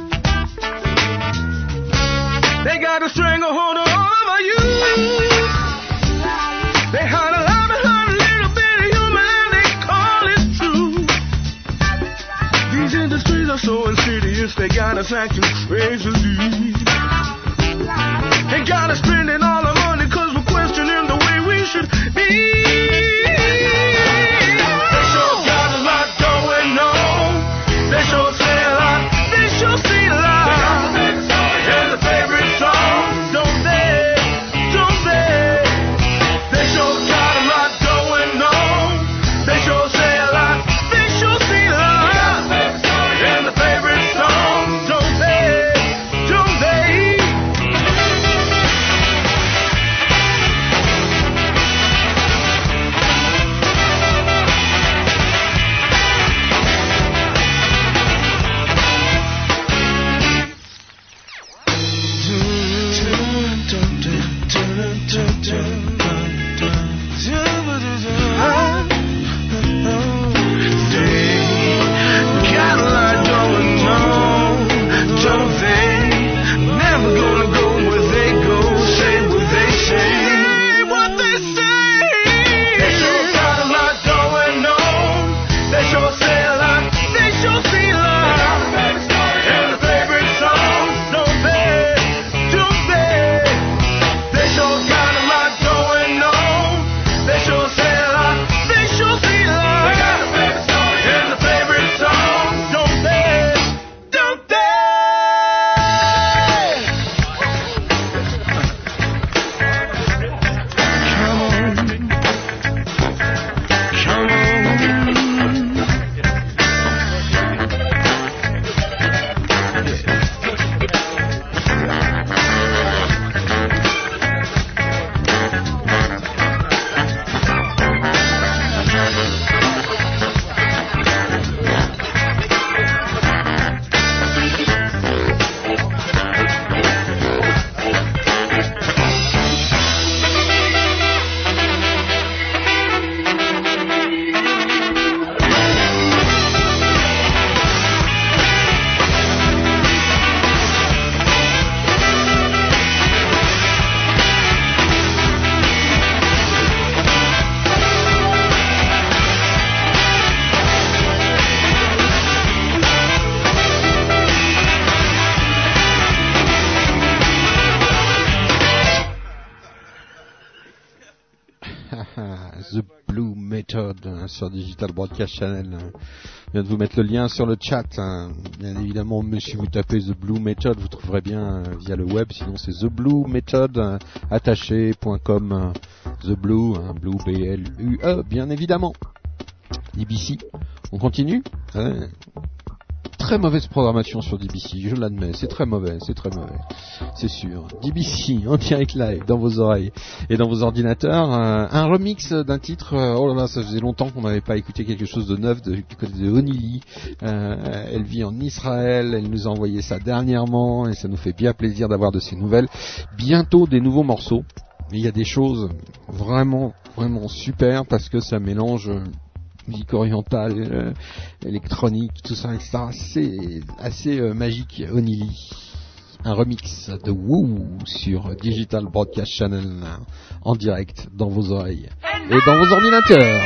They got a stranglehold on all of our youth. They hide a lot behind a little bit of humor and they call it true. These industries are so insidious, they got us acting crazily. They got us spending all our money cause we're questioning the way we should be. They sure got a lot going on. They sure say a lot. They sure see a lot. And the favorite song, don't they? Don't they? They sure got a lot going on. They sure say a lot. They sure see a lot. And the favorite song, don't they? Don't they? The Blue Method sur Digital Broadcast Channel. Je viens de vous mettre le lien sur le chat. Bien évidemment, mais si vous tapez The Blue Method, vous trouverez bien via le web. Sinon, c'est The Blue Method attaché.com. The Blue, Blue B-L-U-E, bien évidemment. DBC, on continue. Très mauvaise programmation sur DBC, je l'admets, c'est très mauvais, c'est sûr. DBC en direct live dans vos oreilles et dans vos ordinateurs, un remix d'un titre, oh là là, ça faisait longtemps qu'on n'avait pas écouté quelque chose de neuf du côté de Onili. Elle vit en Israël, elle nous a envoyé ça dernièrement et ça nous fait bien plaisir d'avoir de ses nouvelles. Bientôt des nouveaux morceaux, mais il y a des choses vraiment super parce que ça mélange musique orientale, électronique, tout ça, etc. C'est assez magique. Onili, un remix de Woo sur Digital Broadcast Channel en direct dans vos oreilles et dans vos ordinateurs.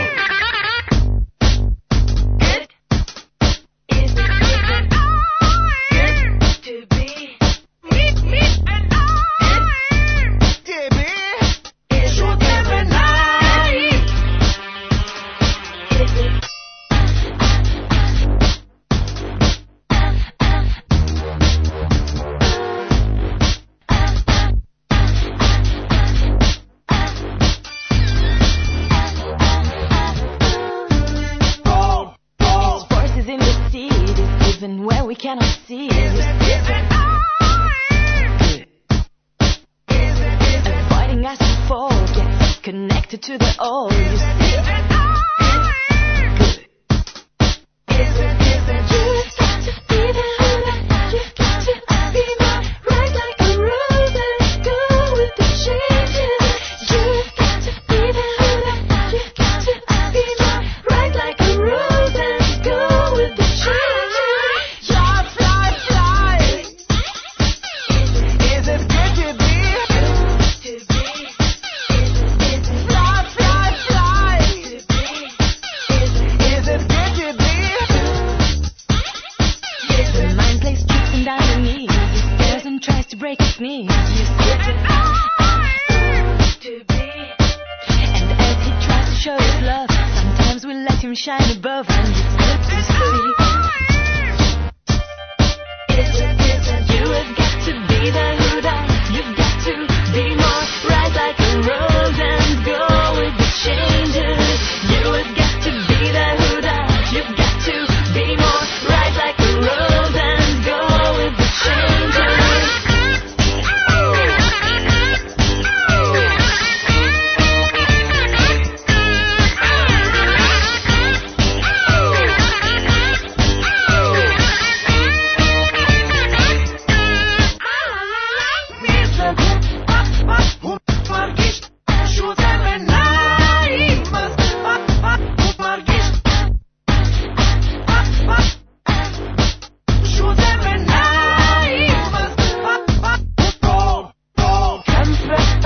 To the old, you see.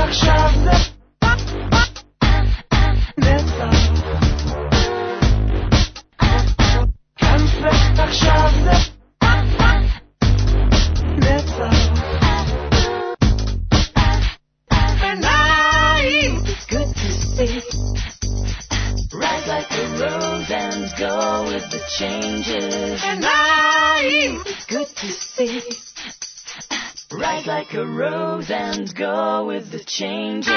Ride like a rose and go with the changes. And I, it's good to see. Ride like a rose and go with the changes.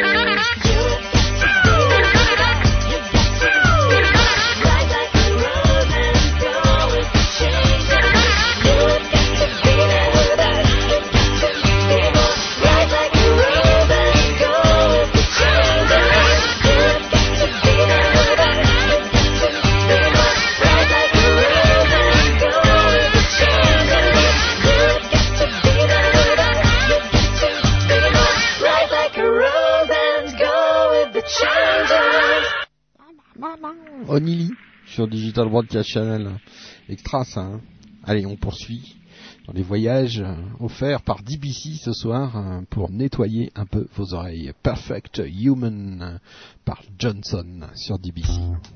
Onili sur Digital Broadcast Channel. Extra ça, hein. Allez, on poursuit dans les voyages offerts par DBC ce soir pour nettoyer un peu vos oreilles. Perfect Human par Johnson sur DBC.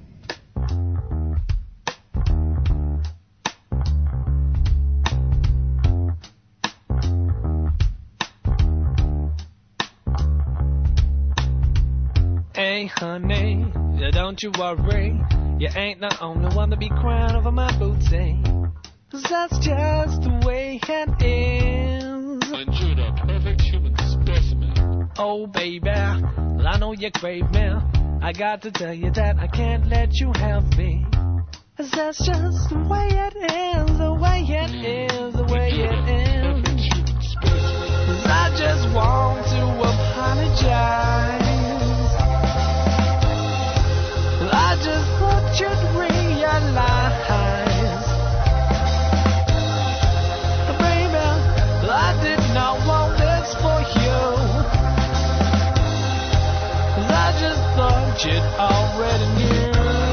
Hey honey, don't you worry, you ain't the only one to be crying over my boots, eh? 'Cause that's just the way it is. And you're the perfect human specimen. Oh baby, well, I know you crave me. I got to tell you that I can't let you have me. 'Cause that's just the way it is, the way it is, the way it is. 'Cause I just want to apologize. I just thought you'd realize, baby, I did not want this for you. 'Cause I just thought you'd already knew.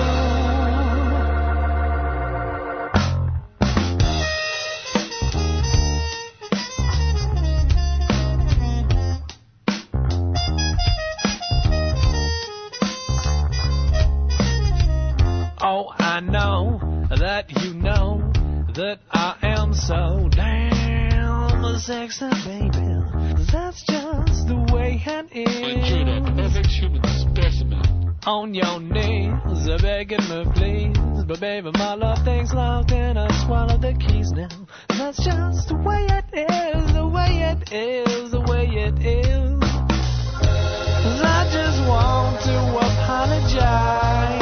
Oh, I know that you know that I am so damn sexy, baby. That's just the way it is. And you're the perfect human specimen. On your knees, begging me please, but baby, my love thing's locked and I swallow the keys now. That's just the way it is, the way it is, the way it is. 'Cause I just want to apologize.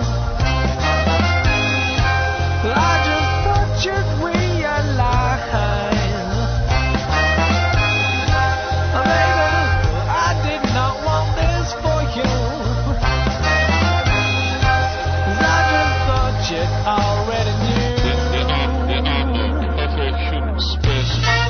I just thought you'd realize, baby, I did not want this for you. 'Cause I just thought you'd already knew. Perfect human specimen.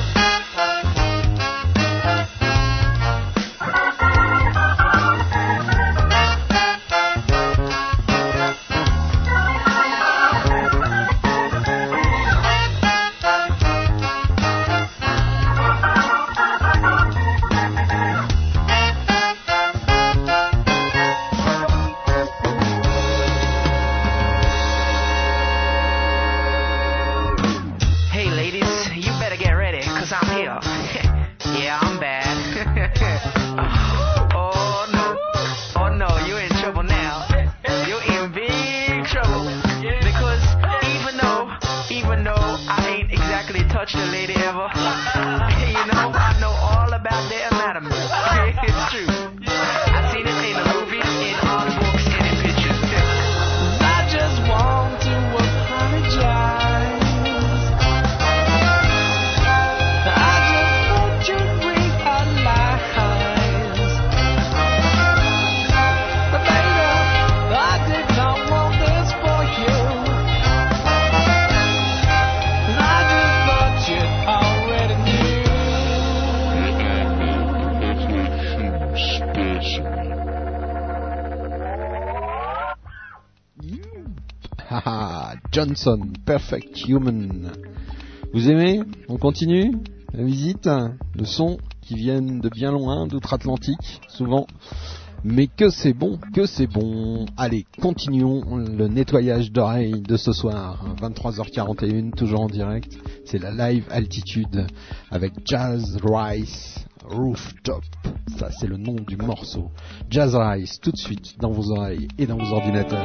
Johnson, Perfect Human. Vous aimez? On continue la visite. Le son qui viennent de bien loin, d'outre-Atlantique, souvent. Mais que c'est bon, que c'est bon. Allez, continuons le nettoyage d'oreilles de ce soir. 23h41, toujours en direct. C'est la live altitude avec Jazz Rice Rooftop. Ça, c'est le nom du morceau. Jazz Rice, tout de suite, dans vos oreilles et dans vos ordinateurs.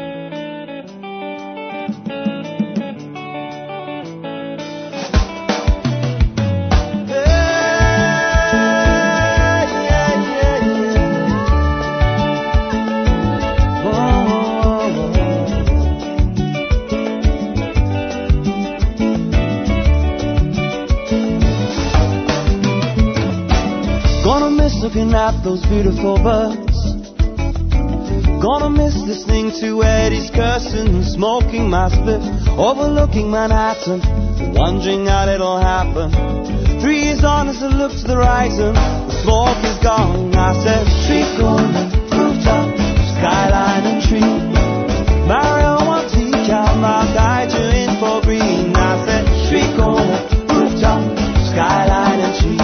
Looking at those beautiful birds. Gonna miss listening to Eddie's cursing, smoking my spliff, overlooking Manhattan, wondering how it'll happen. 3 years on as I look to the horizon, the smoke is gone. I said, street corner, rooftop, skyline and tree. Mario Montica, I'll guide you in for green. I said, street corner, rooftop, skyline and tree.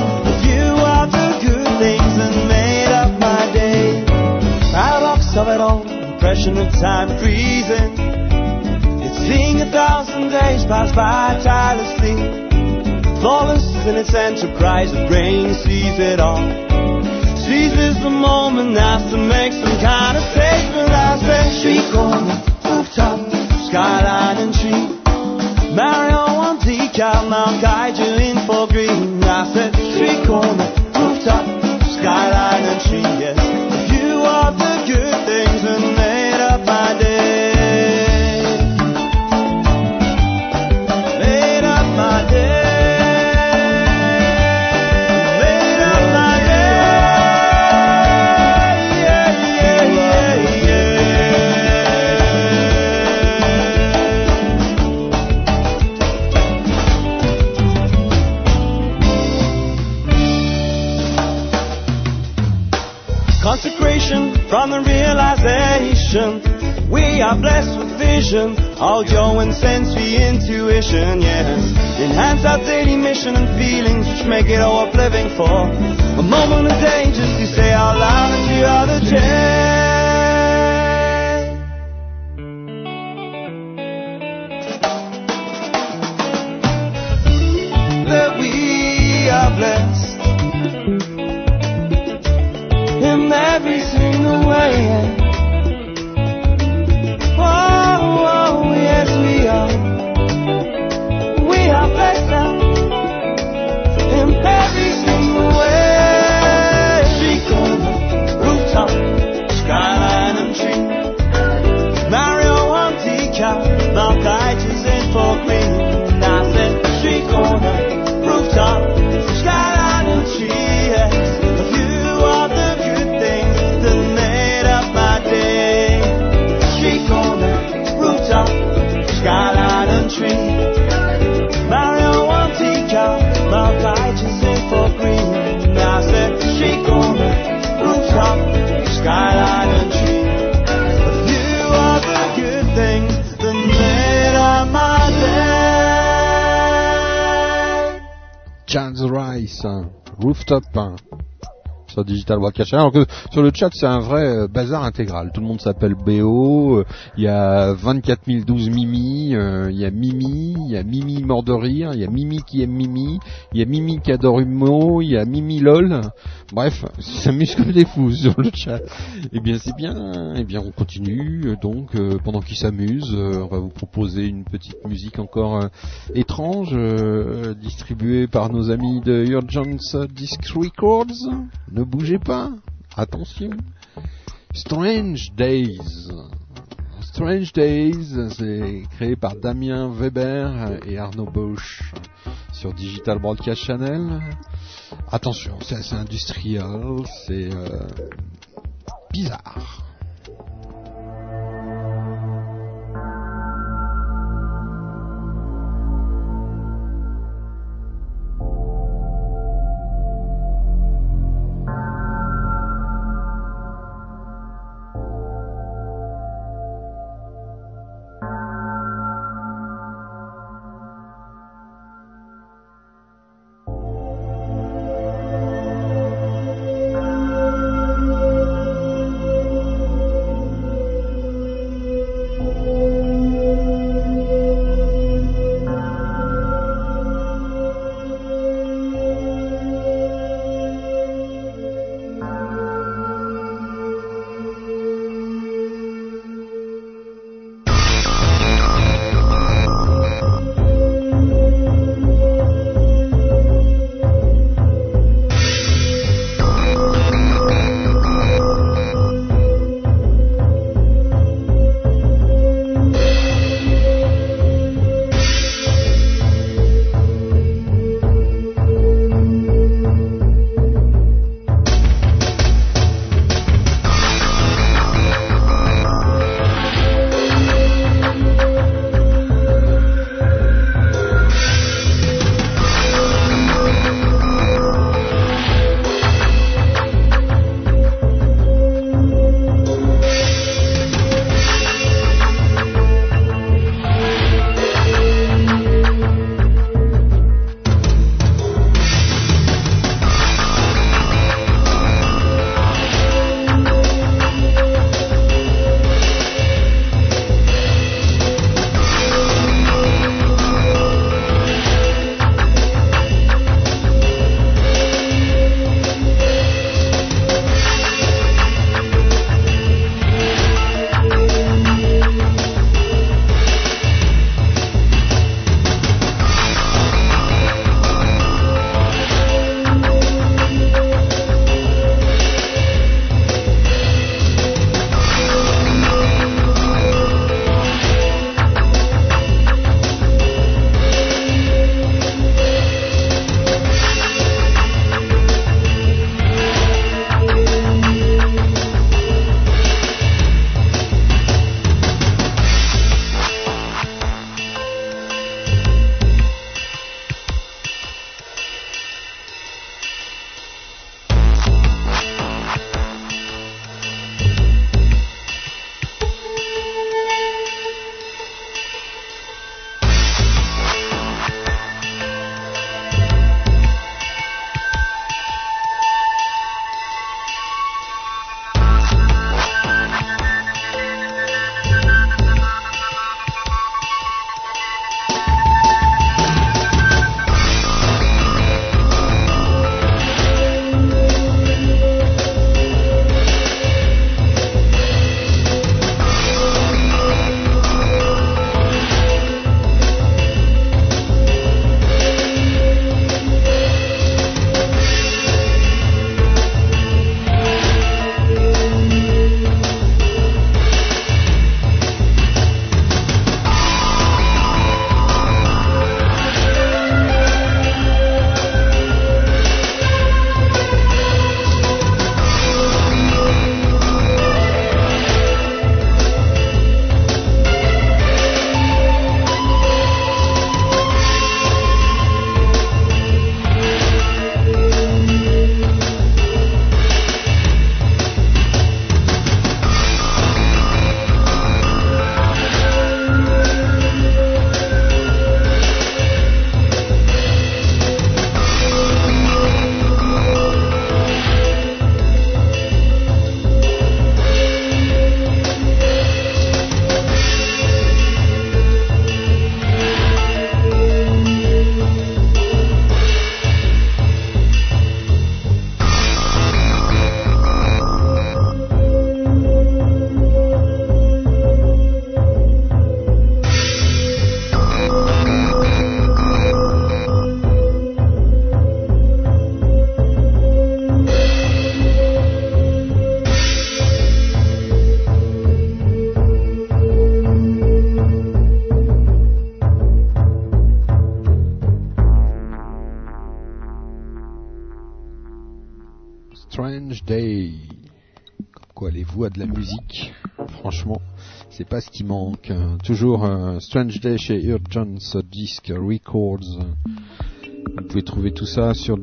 Things and made up my day. Paradox of it all, impression of time freezing. It's seeing 1,000 days pass by tirelessly. Flawless in its enterprise, the brain sees it all. Seizes the moment, has to make some kind of statement. I say, street corner, rooftop, skyline and tree. Mario on decal, now guide you in for green. I said, street corner, rooftop, skyline and tree, yes. A few of the good things that made up my day. Made up my day. Made up my day. Yeah, yeah, consecration from the realization we are blessed with vision, audio and sensory intuition, yes. Enhance our daily mission and feelings which make it all worth living for. A moment of day just to say out loud and you are the that we are blessed in every single way. Oh, oh, yes we are. We are blessed now in every single way. Street corner, rooftop, skyline and tree. Mario on decal, now guide is in for green. I said street corner, rooftop, skyline and tree. Yes. A few of the good things that made up my day. Street corner, rooftop, skyline and tree. Mario on decal, now guide is in for green. I said street corner, rooftop, skyline and tree. A few of the good things that made up my day. Jazz Rice, Rooftop, sur Digital Broadcast Channel. Alors que sur le chat, c'est un vrai bazar intégral. Tout le monde s'appelle BO. Il y a 24 012 Mimi. Il y a Mimi mort de rire. Il y a Mimi qui aime Mimi. Il y a Mimi qui adore Humo. Il y a Mimi LOL. Bref, ils s'amusent comme des fous sur le chat. Eh bien, c'est bien. Eh bien, on continue. Donc, pendant qu'ils s'amusent, on va vous proposer une petite musique encore étrange, distribuée par nos amis de Urgence Disc Records. Ne bougez pas, attention. Strange Days. Strange Days, c'est créé par Damien Weber et Arnaud Bosch sur Digital Broadcast Channel. Attention, c'est assez industriel, c'est bizarre. Day. Comme quoi les voix de la musique, franchement, c'est pas ce qui manque. Toujours Strange Day chez Urgence Disc Records. Vous pouvez trouver tout ça sur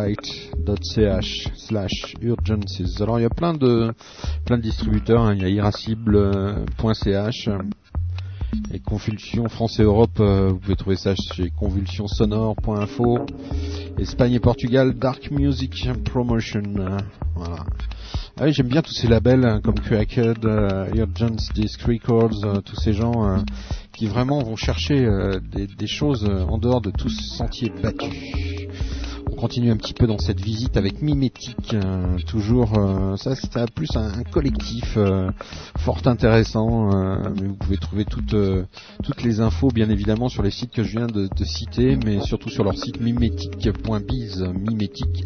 darksite.ch/urgences. Alors il y a plein de distributeurs, hein. Il y a irascible.ch et Convulsion France et Europe, vous pouvez trouver ça chez convulsionsonore.info. Espagne et Portugal, Dark Music Promotion. Voilà. Ah oui, j'aime bien tous ces labels hein, comme Cracked, Urgence Disc Records, tous ces gens qui vraiment vont chercher des choses en dehors de tout ce sentier battu. On continue un petit peu dans cette visite avec Mimétique, toujours ça c'est plus un collectif fort intéressant, mais vous pouvez trouver toutes les infos bien évidemment sur les sites que je viens de citer, mais surtout sur leur site mimétique.biz, Mimétique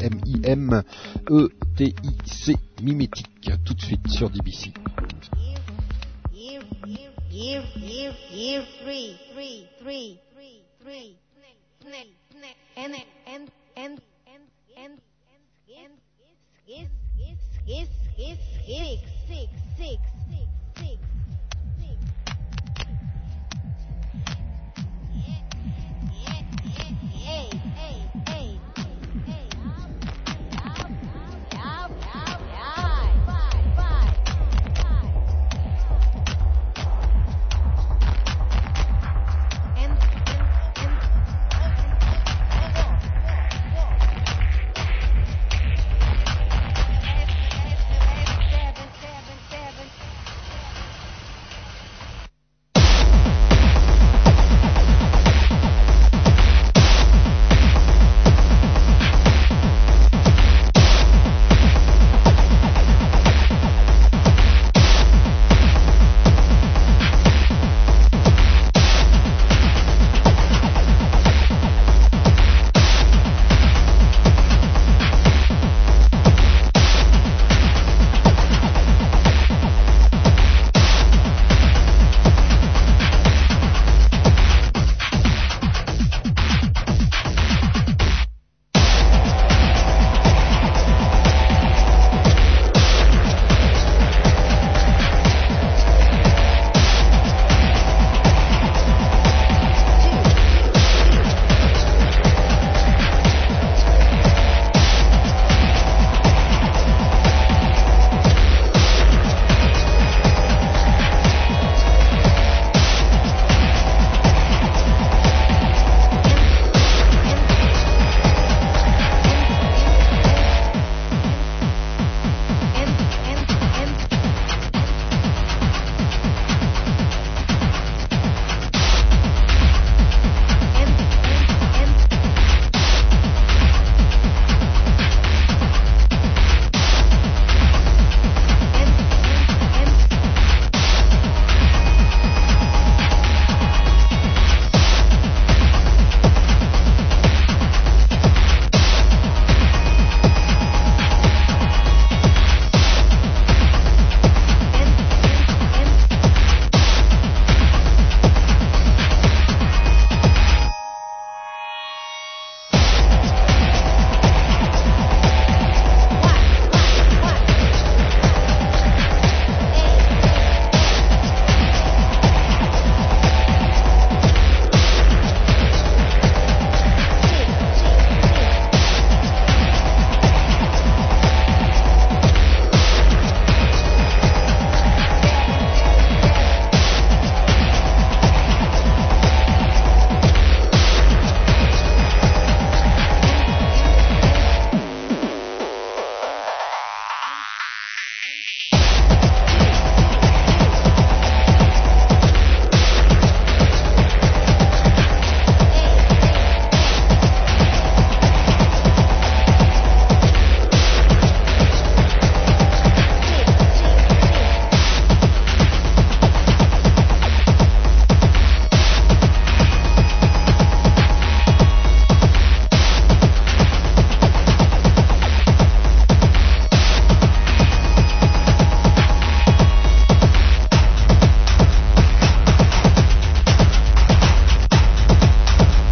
M-I-M-E-T-I-C, Mimétique, tout de suite sur DBC.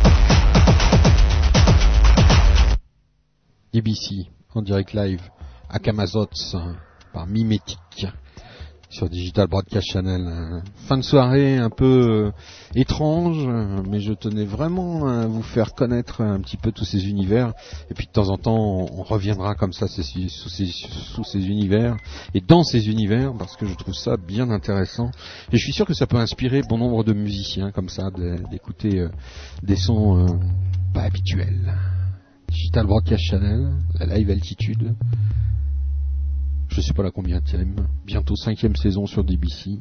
DBC en direct live Akamazots par Mimetic sur Digital Broadcast Channel. Fin de soirée un peu étrange, mais je tenais vraiment à vous faire connaître un petit peu tous ces univers. Et puis de temps en temps, on reviendra comme ça sous ces univers et dans ces univers, parce que je trouve ça bien intéressant. Et je suis sûr que ça peut inspirer bon nombre de musiciens comme ça d'écouter des sons pas habituels. Digital Broadcast Channel, la Live Altitude. Je sais pas la combienième, bientôt 5e saison sur DBC.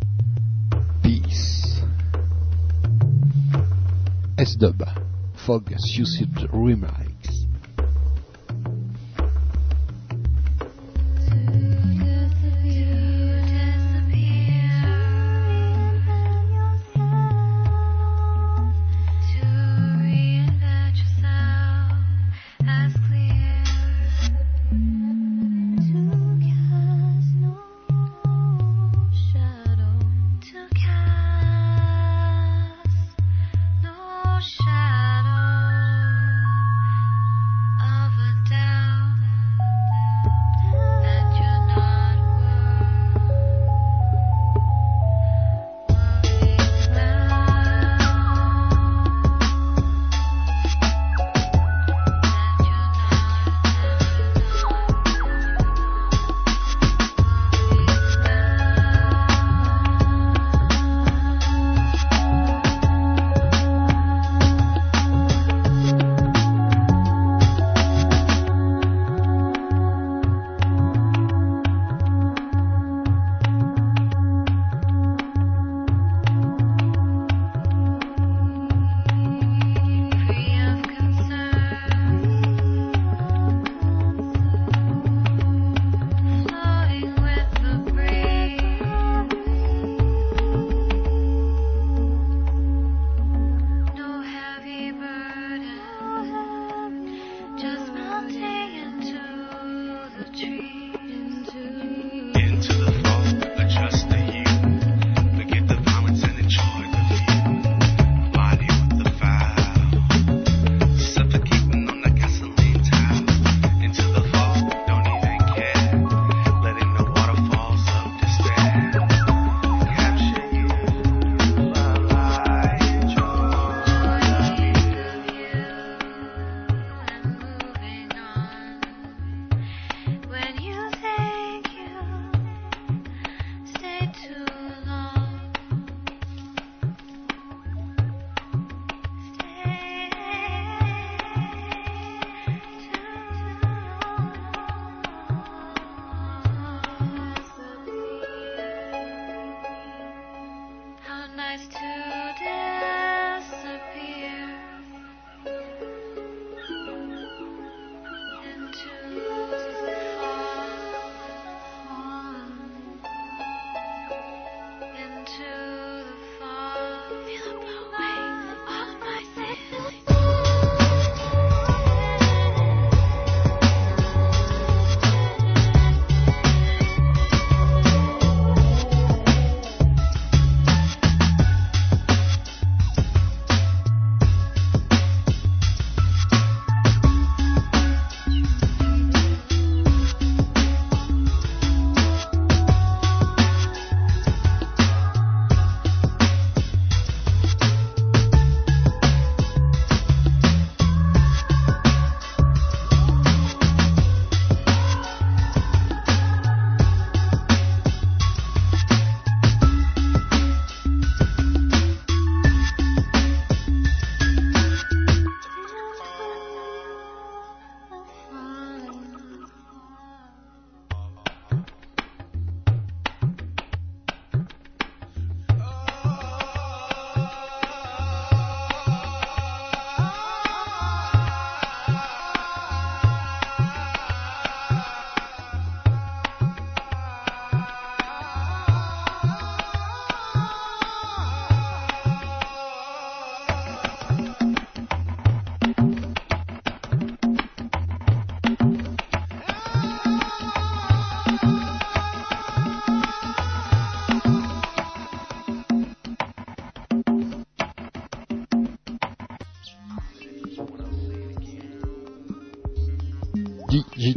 Peace. S-Dub, Fog Suicide Remix. Shadow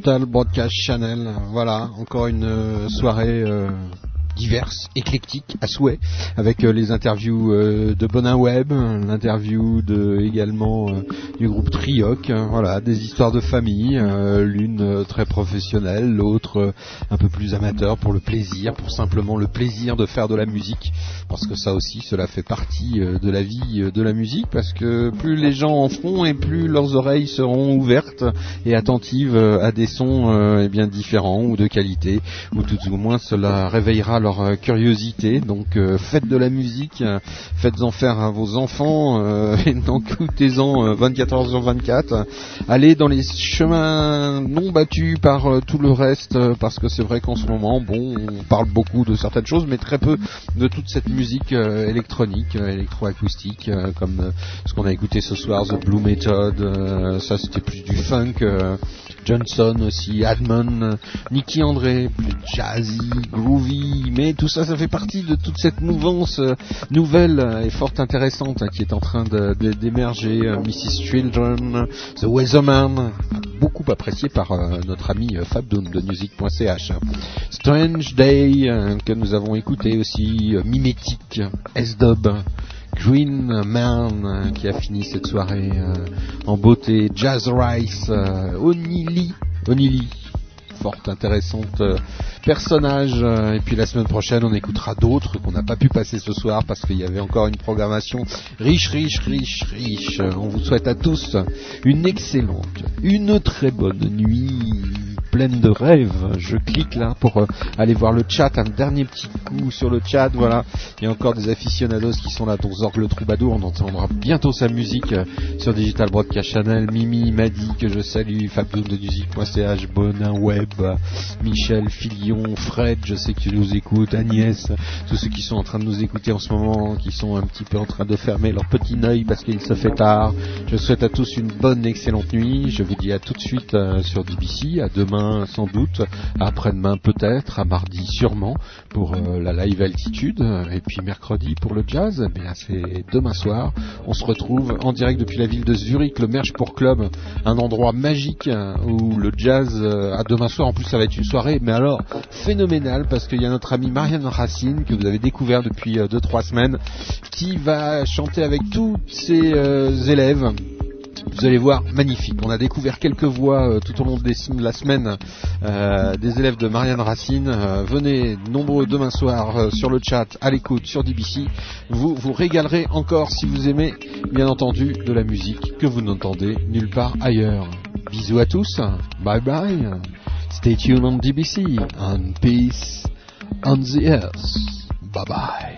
Digital Broadcast Channel. Voilà, encore une soirée diverses, éclectiques à souhait, avec les interviews de Bonin Web, l'interview également du groupe Trioc, voilà, des histoires de famille, l'une très professionnelle, l'autre un peu plus amateur pour le plaisir, pour simplement le plaisir de faire de la musique, parce que ça aussi, cela fait partie de la vie de la musique, parce que plus les gens en feront et plus leurs oreilles seront ouvertes et attentives à des sons bien différents ou de qualité, ou tout au moins cela réveillera leur curiosité. Donc faites de la musique, faites-en faire à vos enfants et écoutez-en 24 heures sur 24. Allez dans les chemins non battus par tout le reste, parce que c'est vrai qu'en ce moment, bon, on parle beaucoup de certaines choses, mais très peu de toute cette musique électronique, électroacoustique, comme ce qu'on a écouté ce soir, The Blue Method, ça c'était plus du funk, Johnson aussi, Admon, Nicky André, plus jazzy, groovy, mais tout ça, ça fait partie de toute cette mouvance nouvelle et fort intéressante qui est en train d'émerger. Mrs. Children, The Weatherman, beaucoup apprécié par notre ami Fabdoun de music.ch. Strange Day, que nous avons écouté aussi, Mimétique, S-Dub, Green Man, qui a fini cette soirée en beauté, Jazz Rice, Onili, fort intéressante personnage, et puis la semaine prochaine on écoutera d'autres qu'on n'a pas pu passer ce soir parce qu'il y avait encore une programmation riche. On vous souhaite à tous une excellente, une très bonne nuit pleine de rêves. Je clique là pour aller voir le chat, un dernier petit coup sur le chat, voilà, il y a encore des aficionados qui sont là, dont Zorg le Troubadour, on entendra bientôt sa musique sur Digital Broadcast Channel. Mimi m'a dit que je salue, Fabdoun de music.ch, Bonin Web, Michel, Filion, Fred, je sais que tu nous écoutes, Agnès, tous ceux qui sont en train de nous écouter en ce moment, qui sont un petit peu en train de fermer leur petit œil parce qu'il se fait tard. Je souhaite à tous une bonne, excellente nuit. Je vous dis à tout de suite sur DBC, à demain sans doute, à après-demain peut-être, à mardi sûrement pour la live altitude, et puis mercredi pour le jazz. Eh bien, c'est demain soir. On se retrouve en direct depuis la ville de Zurich, le Merchport Club, un endroit magique où le jazz à demain soir. En plus, ça va être une soirée, mais alors phénoménale, parce qu'il y a notre amie Marianne Racine que vous avez découvert depuis 2-3 semaines, qui va chanter avec tous ses élèves. Vous allez voir, magnifique. On a découvert quelques voix tout au long de la semaine des élèves de Marianne Racine. Venez nombreux demain soir sur le chat, à l'écoute sur DBC. Vous vous régalerez encore si vous aimez, bien entendu, de la musique que vous n'entendez nulle part ailleurs. Bisous à tous. Bye bye. Stay tuned on DBC. And peace on the earth. Bye bye.